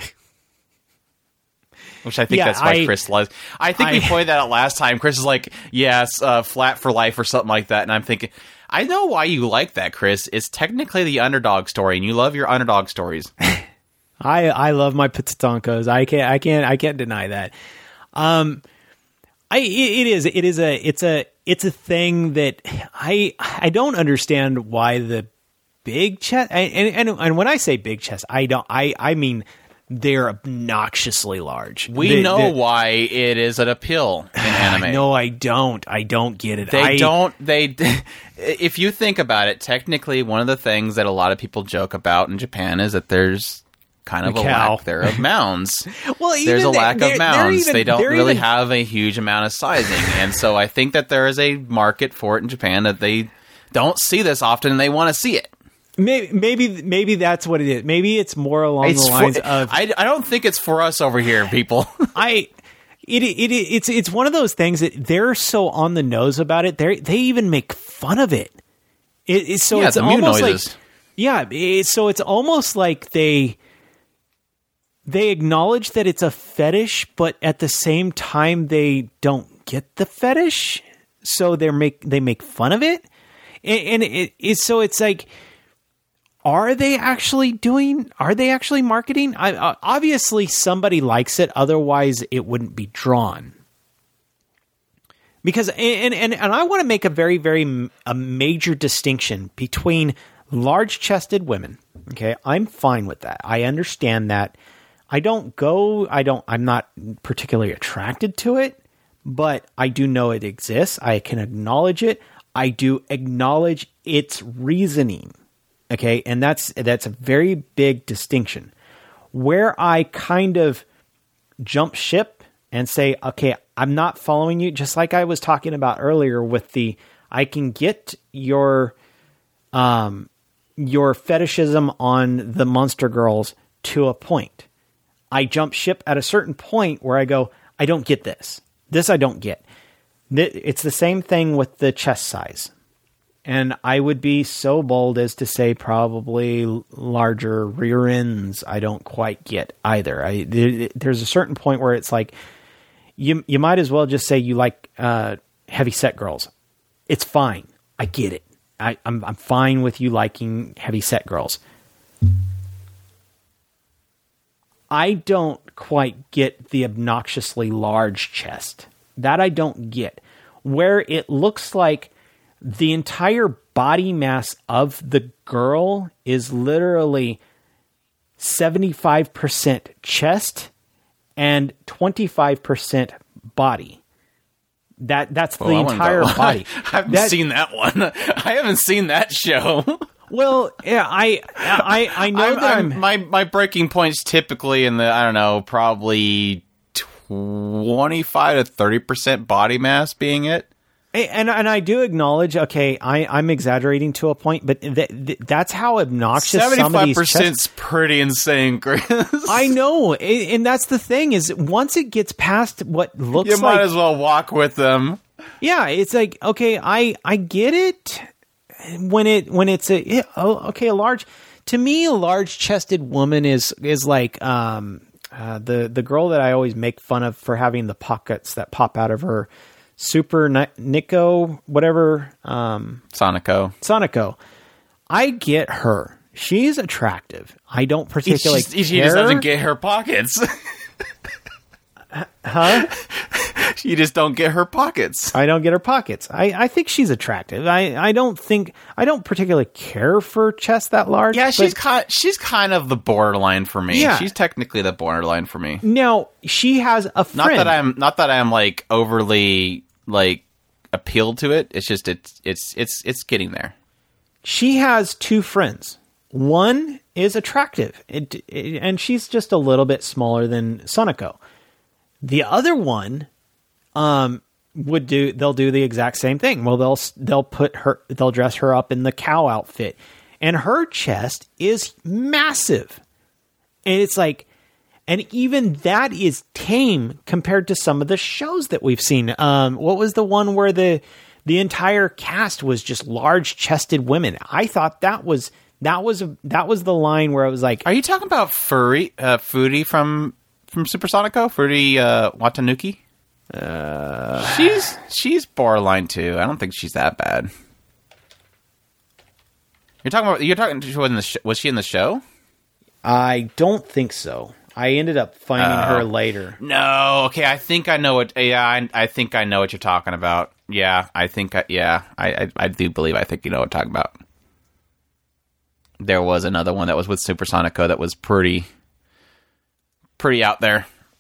Speaker 2: which I think
Speaker 3: Yeah,
Speaker 2: that's why
Speaker 3: I-
Speaker 2: Chris loves. I think
Speaker 3: I-
Speaker 2: we pointed that out last time. Chris is like, yes, uh, flat for life or something like that, and I'm thinking, I know why you like that, Chris. It's technically the underdog story, and you love your underdog stories.
Speaker 3: I I love my Patatonkas. I can't I can't I can't deny that. Um, I it, it is it is a it's a it's a thing that I I don't understand why the big chest and and and when I say big chest, I don't I I mean they're obnoxiously large.
Speaker 2: We
Speaker 3: They-
Speaker 2: know
Speaker 3: they-
Speaker 2: why it is an appeal in anime.
Speaker 3: No, I don't. I don't get it.
Speaker 2: They
Speaker 3: I,
Speaker 2: don't. They, if you think about it, technically, one of the things that a lot of people joke about in Japan is that there's kind of
Speaker 3: A
Speaker 2: a
Speaker 3: cow.
Speaker 2: lack there of mounds.
Speaker 3: Well,
Speaker 2: There's a
Speaker 3: even
Speaker 2: lack
Speaker 3: they-
Speaker 2: of
Speaker 3: they're- they're
Speaker 2: mounds.
Speaker 3: even-
Speaker 2: they don't
Speaker 3: they're
Speaker 2: really
Speaker 3: even-
Speaker 2: have a huge amount of sizing, and so I think that there is a market for it in Japan that they don't see this often, and they want to see it.
Speaker 3: Maybe maybe maybe that's what it is. Maybe it's more along
Speaker 2: It's
Speaker 3: the
Speaker 2: for-
Speaker 3: lines of
Speaker 2: I, I don't think it's for us over here, people.
Speaker 3: I it, it it's it's one of those things that they're so on the nose about it. They they even make fun of it. It, it so
Speaker 2: Yeah,
Speaker 3: it's
Speaker 2: the mew
Speaker 3: almost
Speaker 2: noises.
Speaker 3: like yeah. It, so it's almost like they they acknowledge that it's a fetish, but at the same time they don't get the fetish, so they make they make fun of it, and, and it, it's so it's like. are they actually doing, are they actually marketing? I, uh, obviously somebody likes it. Otherwise it wouldn't be drawn. Because, and, and, and I want to make a very, very a major distinction between large-chested women. Okay. I'm fine with that. I understand that. I don't go, I don't, I'm not particularly attracted to it, but I do know it exists. I can acknowledge it. I do acknowledge its reasoning. Okay. And that's, that's a very big distinction. Where I kind of jump ship and say, okay, I'm not following you. Just like I was talking about earlier with the, I can get your, um, your fetishism on the Monster Girls to a point. I jump ship at a certain point where I go, I don't get this. This I don't get. It's the same thing with the chest size. And I would be so bold as to say probably larger rear ends I don't quite get either. I, there's a certain point where it's like, you you might as well just say you like uh, heavy set girls. It's fine. I get it. I, I'm I'm fine with you liking heavy set girls. I don't quite get the obnoxiously large chest. That I don't get. Where it looks like the entire body mass of the girl is literally seventy-five percent chest and twenty-five percent body. That that's
Speaker 2: well,
Speaker 3: the entire body.
Speaker 2: I haven't
Speaker 3: that,
Speaker 2: seen that one. I haven't seen that show.
Speaker 3: Well, yeah, I I I know
Speaker 2: I'm,
Speaker 3: that
Speaker 2: I'm,
Speaker 3: I'm,
Speaker 2: my my breaking point's typically in the I don't know probably twenty-five to thirty percent body mass being it.
Speaker 3: And and I do acknowledge, okay, I, I'm exaggerating to a point, but th- th- that's how obnoxious some of these
Speaker 2: seventy-five percent is
Speaker 3: chest-
Speaker 2: pretty insane, Chris.
Speaker 3: I know, and and that's the thing is once it gets past what looks
Speaker 2: you
Speaker 3: like,
Speaker 2: might as well walk with them.
Speaker 3: Yeah, it's like, okay, I I get it when it when it's a yeah, oh, okay a large to me a large chested woman is is like um uh, the the girl that I always make fun of for having the pockets that pop out of her. Super Nico, whatever. Um,
Speaker 2: Sonico.
Speaker 3: Sonico. I get her. She's attractive. I don't particularly
Speaker 2: It's just,
Speaker 3: care.
Speaker 2: She just doesn't get her pockets.
Speaker 3: Huh?
Speaker 2: You just don't get her pockets.
Speaker 3: I don't get her pockets. I, I think she's attractive. I, I don't think... I don't particularly care for chest that large.
Speaker 2: Yeah, she's
Speaker 3: but,
Speaker 2: kind, she's kind of the borderline for me.
Speaker 3: Yeah.
Speaker 2: She's technically the borderline for me.
Speaker 3: Now, she has a friend.
Speaker 2: Not that I'm not that I'm like overly like appealed to it. It's just it's it's it's it's getting there.
Speaker 3: She has two friends. One is attractive, it, it, and she's just a little bit smaller than Sonico. The other one, um, would do. They'll do the exact same thing. Well, they'll they'll put her. They'll dress her up in the cow outfit, and her chest is massive, and it's like. And even that is tame compared to some of the shows that we've seen. Um, what was the one where the the entire cast was just large-chested women? I thought that was that was a, that was the line where I was like,
Speaker 2: "Are you talking about Furry uh, Foodie from from Supersonico? Furry uh, Watanuki? Uh, she's she's borderline too. I don't think she's that bad. You're talking about you're talking in the sh- was she in the show?
Speaker 3: I don't think so. I ended up finding
Speaker 2: uh,
Speaker 3: her later.
Speaker 2: No, okay. I think I know what. Yeah, I, I think I know what you're talking about. Yeah, I think. I, yeah, I, I, I do believe. I think you know what I'm talking about. There was another one that was with Supersonico that was pretty, pretty out there.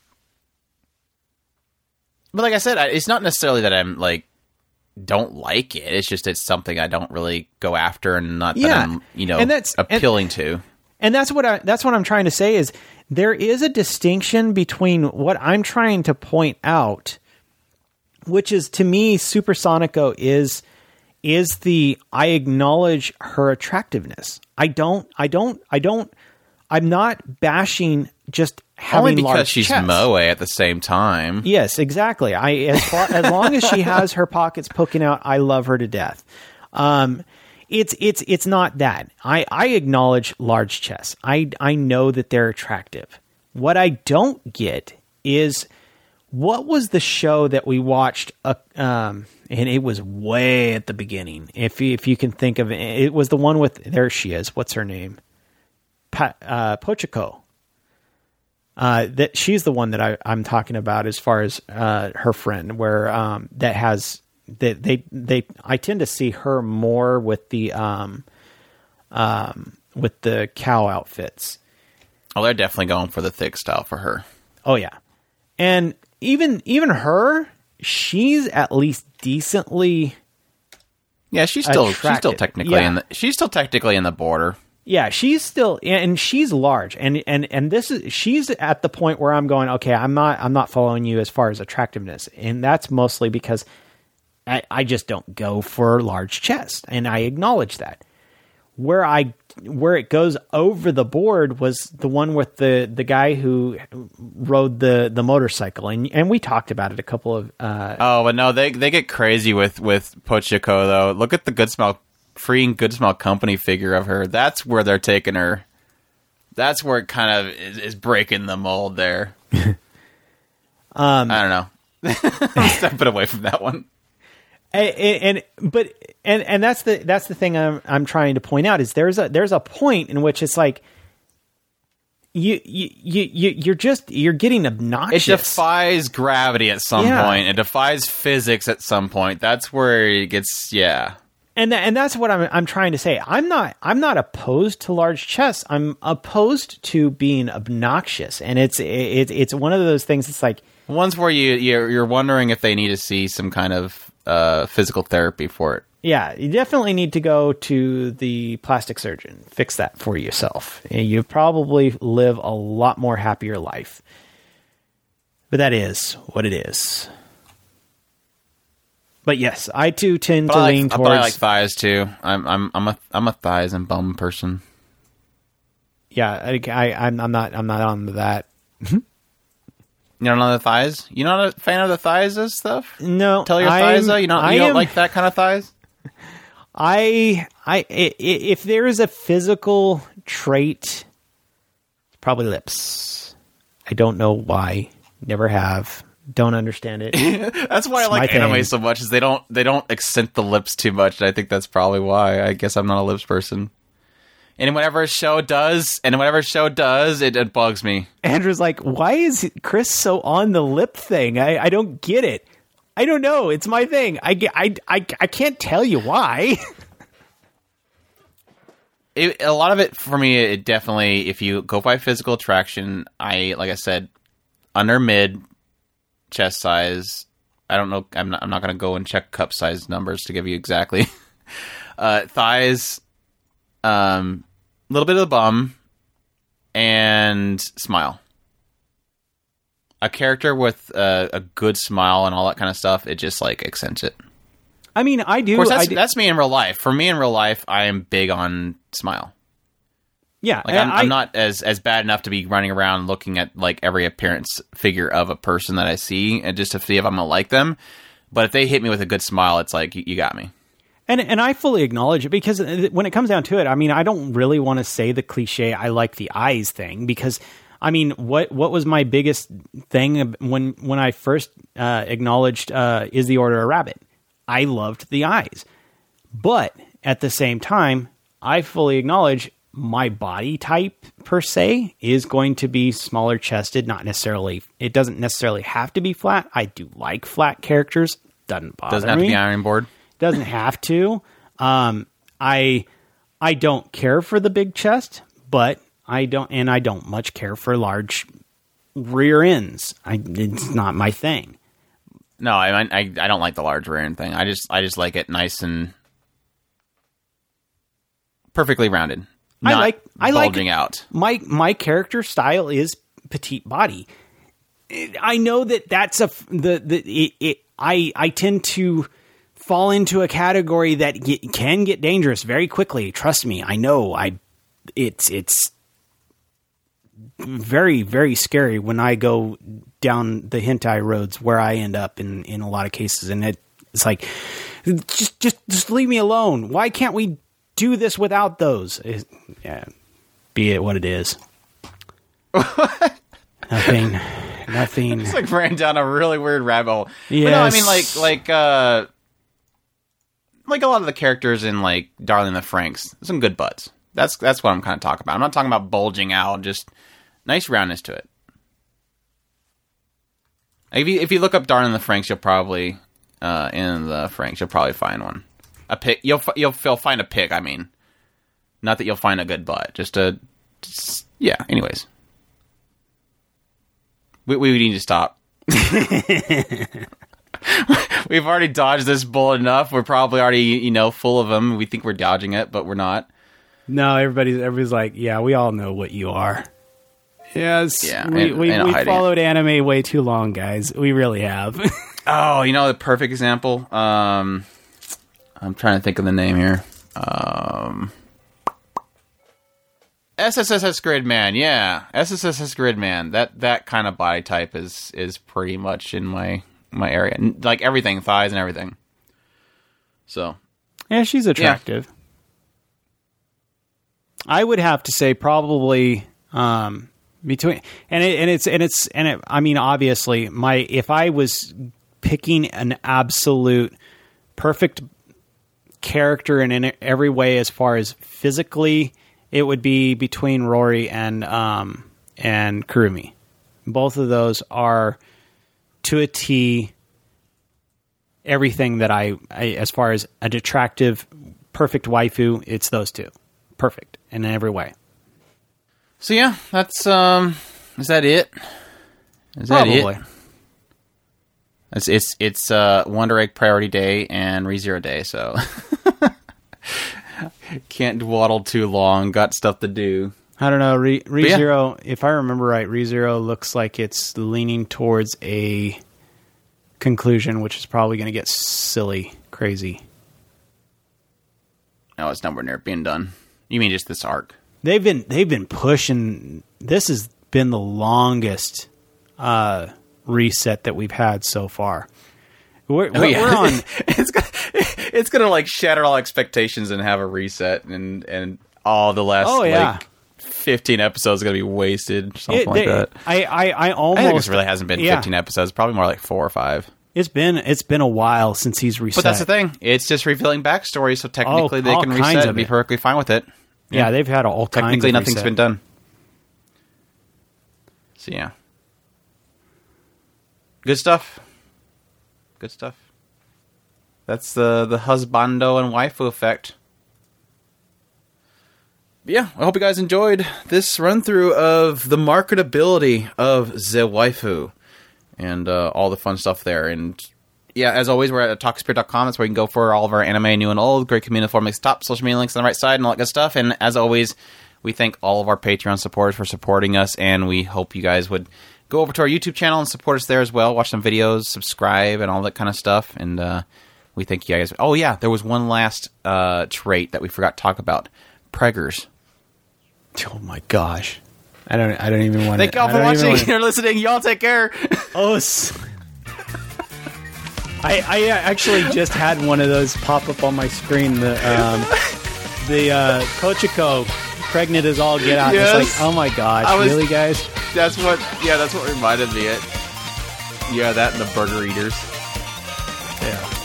Speaker 2: But like I said, I, it's not necessarily that I'm like don't like it. It's just it's something I don't really go after, and not
Speaker 3: yeah.
Speaker 2: that I'm you know
Speaker 3: and that's,
Speaker 2: appealing
Speaker 3: and,
Speaker 2: to.
Speaker 3: And that's what I that's what I'm trying to say is there is a distinction between what I'm trying to point out, which is to me Supersonico is is the I acknowledge her attractiveness. I don't I don't I don't I'm not bashing just having
Speaker 2: only because
Speaker 3: large
Speaker 2: she's
Speaker 3: chest.
Speaker 2: moe at the same time.
Speaker 3: Yes, exactly. I as far, as long as she has her pockets poking out, I love her to death. Um It's it's it's not that. I, I acknowledge large chests. I I know that they're attractive. What I don't get is what was the show that we watched? Uh, um, and it was way at the beginning. If you, if you can think of it, it was the one with, there she is. What's her name? Pa, uh, Pochiko. Uh, that she's the one that I, I'm talking about as far as uh, her friend, where um, that has that they, they they I tend to see her more with the um, um, with the cow outfits.
Speaker 2: Oh, they're definitely going for the thick style for her.
Speaker 3: Oh yeah, and even even her, she's at least decently.
Speaker 2: Yeah, she's still
Speaker 3: attractive.
Speaker 2: she's still technically
Speaker 3: Yeah.
Speaker 2: in the she's still technically in the border.
Speaker 3: Yeah, she's still, and she's large, and and and this is she's at the point where I'm going, okay, I'm not I'm not following you as far as attractiveness, and that's mostly because I, I just don't go for large chest, and I acknowledge that. Where I where it goes over the board was the one with the, the guy who rode the, the motorcycle, and and we talked about it a couple of. Uh,
Speaker 2: Oh, but no, they they get crazy with with Pochiko though. Look at the Good Smell. Freeing Good Smell Company figure of her. That's where they're taking her. That's where it kind of is, is breaking the mold there. um, I don't know. I'm stepping away from that one.
Speaker 3: And, and but and and that's the that's the thing I'm I'm trying to point out is there's a there's a point in which it's like you you you you're just you're getting obnoxious.
Speaker 2: It defies gravity at some
Speaker 3: Yeah.
Speaker 2: point. It defies physics at some point. That's where it gets yeah.
Speaker 3: And th- and that's what I'm I'm trying to say. I'm not I'm not opposed to large chests. I'm opposed to being obnoxious. And it's it's it's one of those things. It's like
Speaker 2: Ones where you you're, you're wondering if they need to see some kind of uh, physical therapy for it.
Speaker 3: yeah, you definitely need to go to the plastic surgeon. Fix that for yourself. And you probably live a lot more happier life. But that is what it is. But yes, I too tend
Speaker 2: But
Speaker 3: to
Speaker 2: I like,
Speaker 3: lean
Speaker 2: but
Speaker 3: towards.
Speaker 2: I like thighs too. I'm I'm I'm a I'm a thighs and bum person.
Speaker 3: yeah, I, I I'm I'm not I'm not on that.
Speaker 2: You don't know the thighs? You not a fan of the thighs and stuff?
Speaker 3: No,
Speaker 2: Tell your
Speaker 3: I'm-
Speaker 2: thighs though. You don't
Speaker 3: I
Speaker 2: you don't
Speaker 3: am-
Speaker 2: like that kind of thighs?
Speaker 3: I, I, I, if there is a physical trait, it's probably lips. I don't know why. Never have. Don't understand it.
Speaker 2: That's why I
Speaker 3: It's my
Speaker 2: like
Speaker 3: thing.
Speaker 2: anime so much. Is they don't they don't accent the lips too much. And I think that's probably why. I guess I'm not a lips person. And whatever a show does, and whatever a show does, it, it bugs me.
Speaker 3: Andrew's like, why is Chris so on the lip thing? I, I don't get it. I don't know. It's my thing. I, get- I, I, I can't tell you why.
Speaker 2: It, a lot of it for me, it definitely. If you go by physical attraction, I like I said, under mid chest size. I don't know. I'm not. I'm not going to go and check cup size numbers to give you exactly. uh, thighs, um, a little bit of the bum, and smile. A character with uh, a good smile and all that kind of stuff, it just like accents it.
Speaker 3: I mean, I do.
Speaker 2: Of course,
Speaker 3: I
Speaker 2: that's,
Speaker 3: do-
Speaker 2: that's me in real life. For me in real life, I am big on smile.
Speaker 3: yeah.
Speaker 2: Like I'm,
Speaker 3: I,
Speaker 2: I'm not as, as bad enough to be running around looking at like every appearance figure of a person that I see and just to see if I'm gonna like them. But if they hit me with a good smile, it's like you, you got me.
Speaker 3: And and I fully acknowledge it because when it comes down to it, I mean, I don't really want to say the cliche "I like the eyes" thing because, I mean, what what was my biggest thing when when I first uh, acknowledged uh, Is the Order a Rabbit? I loved the eyes, but at the same time, I fully acknowledge my body type per se is going to be smaller chested. Not necessarily. It doesn't necessarily have to be flat. I do like flat characters. Doesn't bother
Speaker 2: Doesn't have
Speaker 3: me.
Speaker 2: to be iron board.
Speaker 3: Doesn't have to. Um, I I don't care for the big chest, but I don't, and I don't much care for large rear ends. I it's not my thing.
Speaker 2: No, I, I I don't like the large rear end thing. I just I just like it nice and perfectly rounded.
Speaker 3: I
Speaker 2: Not
Speaker 3: like- I like-
Speaker 2: bulging out.
Speaker 3: My my character style is petite body. I know that that's a f- the the it, it I I tend to fall into a category that get, can get dangerous very quickly. Trust me, I know. I it's it's very very scary when I go down the hentai roads where I end up in in a lot of cases, and it, it's like just just just leave me alone. Why can't we do this without those? It, yeah, be it what it is. Nothing. nothing.
Speaker 2: It's like ran down a really weird rabbit hole.
Speaker 3: Yes.
Speaker 2: But no, I mean like like uh like a lot of the characters in like Darling in the Franxx, some good butts. That's that's what I'm kind of talking about. I'm not talking about bulging out, just nice roundness to it. If you if you look up Darling in the Franxx, you'll probably uh, in the Franxx, you'll probably find one. A pic, you'll you'll you'll find a pic. I mean, not that you'll find a good butt, just a just, yeah. Anyways, we we need to stop. We've already dodged this bullet enough. We're probably already you know full of them. We think we're dodging it, but we're not.
Speaker 4: No, everybody's everybody's like, yeah, we all know what you are. Yes,
Speaker 2: yeah,
Speaker 4: we
Speaker 2: and,
Speaker 4: we,
Speaker 2: and
Speaker 4: we followed anime way too long, guys. We really have.
Speaker 2: Oh, you know the perfect example. Um, I'm trying to think of the name here. Um, S S S Gridman, yeah, S S S Gridman. That that kind of body type is is pretty much in my my area, like everything, thighs and everything. So,
Speaker 3: yeah, she's attractive. Yeah. I would have to say probably um, between and it, and it's and it's and it, I mean obviously my if I was picking an absolute perfect character in, in every way as far as physically, it would be between Rory and um, and Kurumi. Both of those are to a T everything that I, I as far as an attractive perfect waifu, it's those two. Perfect in every way.
Speaker 2: So yeah, that's um is that it? Is that
Speaker 3: Probably.
Speaker 2: it? It's it's it's uh Wonder Egg Priority Day and ReZero Day, so can't dawdle too long. Got stuff to do.
Speaker 3: I don't know. Re, ReZero, yeah. If I remember right, ReZero looks like it's leaning towards a conclusion, which is probably going to get silly, crazy.
Speaker 2: No, it's nowhere near being done. You mean just this arc?
Speaker 3: They've been they've been pushing. This has been the longest uh, reset that we've had so far. We're,
Speaker 2: oh, yeah.
Speaker 3: we're on.
Speaker 2: it's gonna, it's gonna like shatter all expectations and have a reset, and and all the last
Speaker 3: oh, yeah.
Speaker 2: like fifteen episodes are gonna be wasted, something
Speaker 3: it,
Speaker 2: like
Speaker 3: they,
Speaker 2: that.
Speaker 3: I I, I almost.
Speaker 2: I think this really hasn't been
Speaker 3: yeah.
Speaker 2: fifteen episodes. Probably more like four or five.
Speaker 3: It's been it's been a while since he's reset.
Speaker 2: But that's the thing. It's just revealing backstory, so technically
Speaker 3: oh,
Speaker 2: they can reset and be
Speaker 3: it.
Speaker 2: perfectly fine with it.
Speaker 3: Yeah, yeah they've had all kinds of
Speaker 2: Technically nothing's
Speaker 3: reset.
Speaker 2: been done. So yeah. Good stuff. Good stuff. That's the, the husbando and waifu effect. But yeah, I hope you guys enjoyed this run-through of the marketability of the waifu. And uh, all the fun stuff there. And yeah, as always, we're at talk spirit dot com. That's where you can go for all of our anime, new and old. Great community forum makes top. Social media links on the right side and all that good stuff. And as always, we thank all of our Patreon supporters for supporting us. And we hope you guys would go over to our YouTube channel and support us there as well. Watch some videos, subscribe, and all that kind of stuff. And uh, we thank you guys. Oh, yeah, there was one last uh, trait that we forgot to talk about. Preggers.
Speaker 3: Oh, my gosh. I don't. I don't even want to.
Speaker 2: Thank y'all for watching or listening. Y'all take care.
Speaker 3: Oh, I I actually just had one of those pop up on my screen. The um, the uh, Kochiko pregnant as all get out.
Speaker 2: Yes.
Speaker 3: It's like, oh my gosh,
Speaker 2: was,
Speaker 3: really, guys?
Speaker 2: That's what. Yeah, that's what reminded me. It. Yeah, that and the burger eaters.
Speaker 3: Yeah.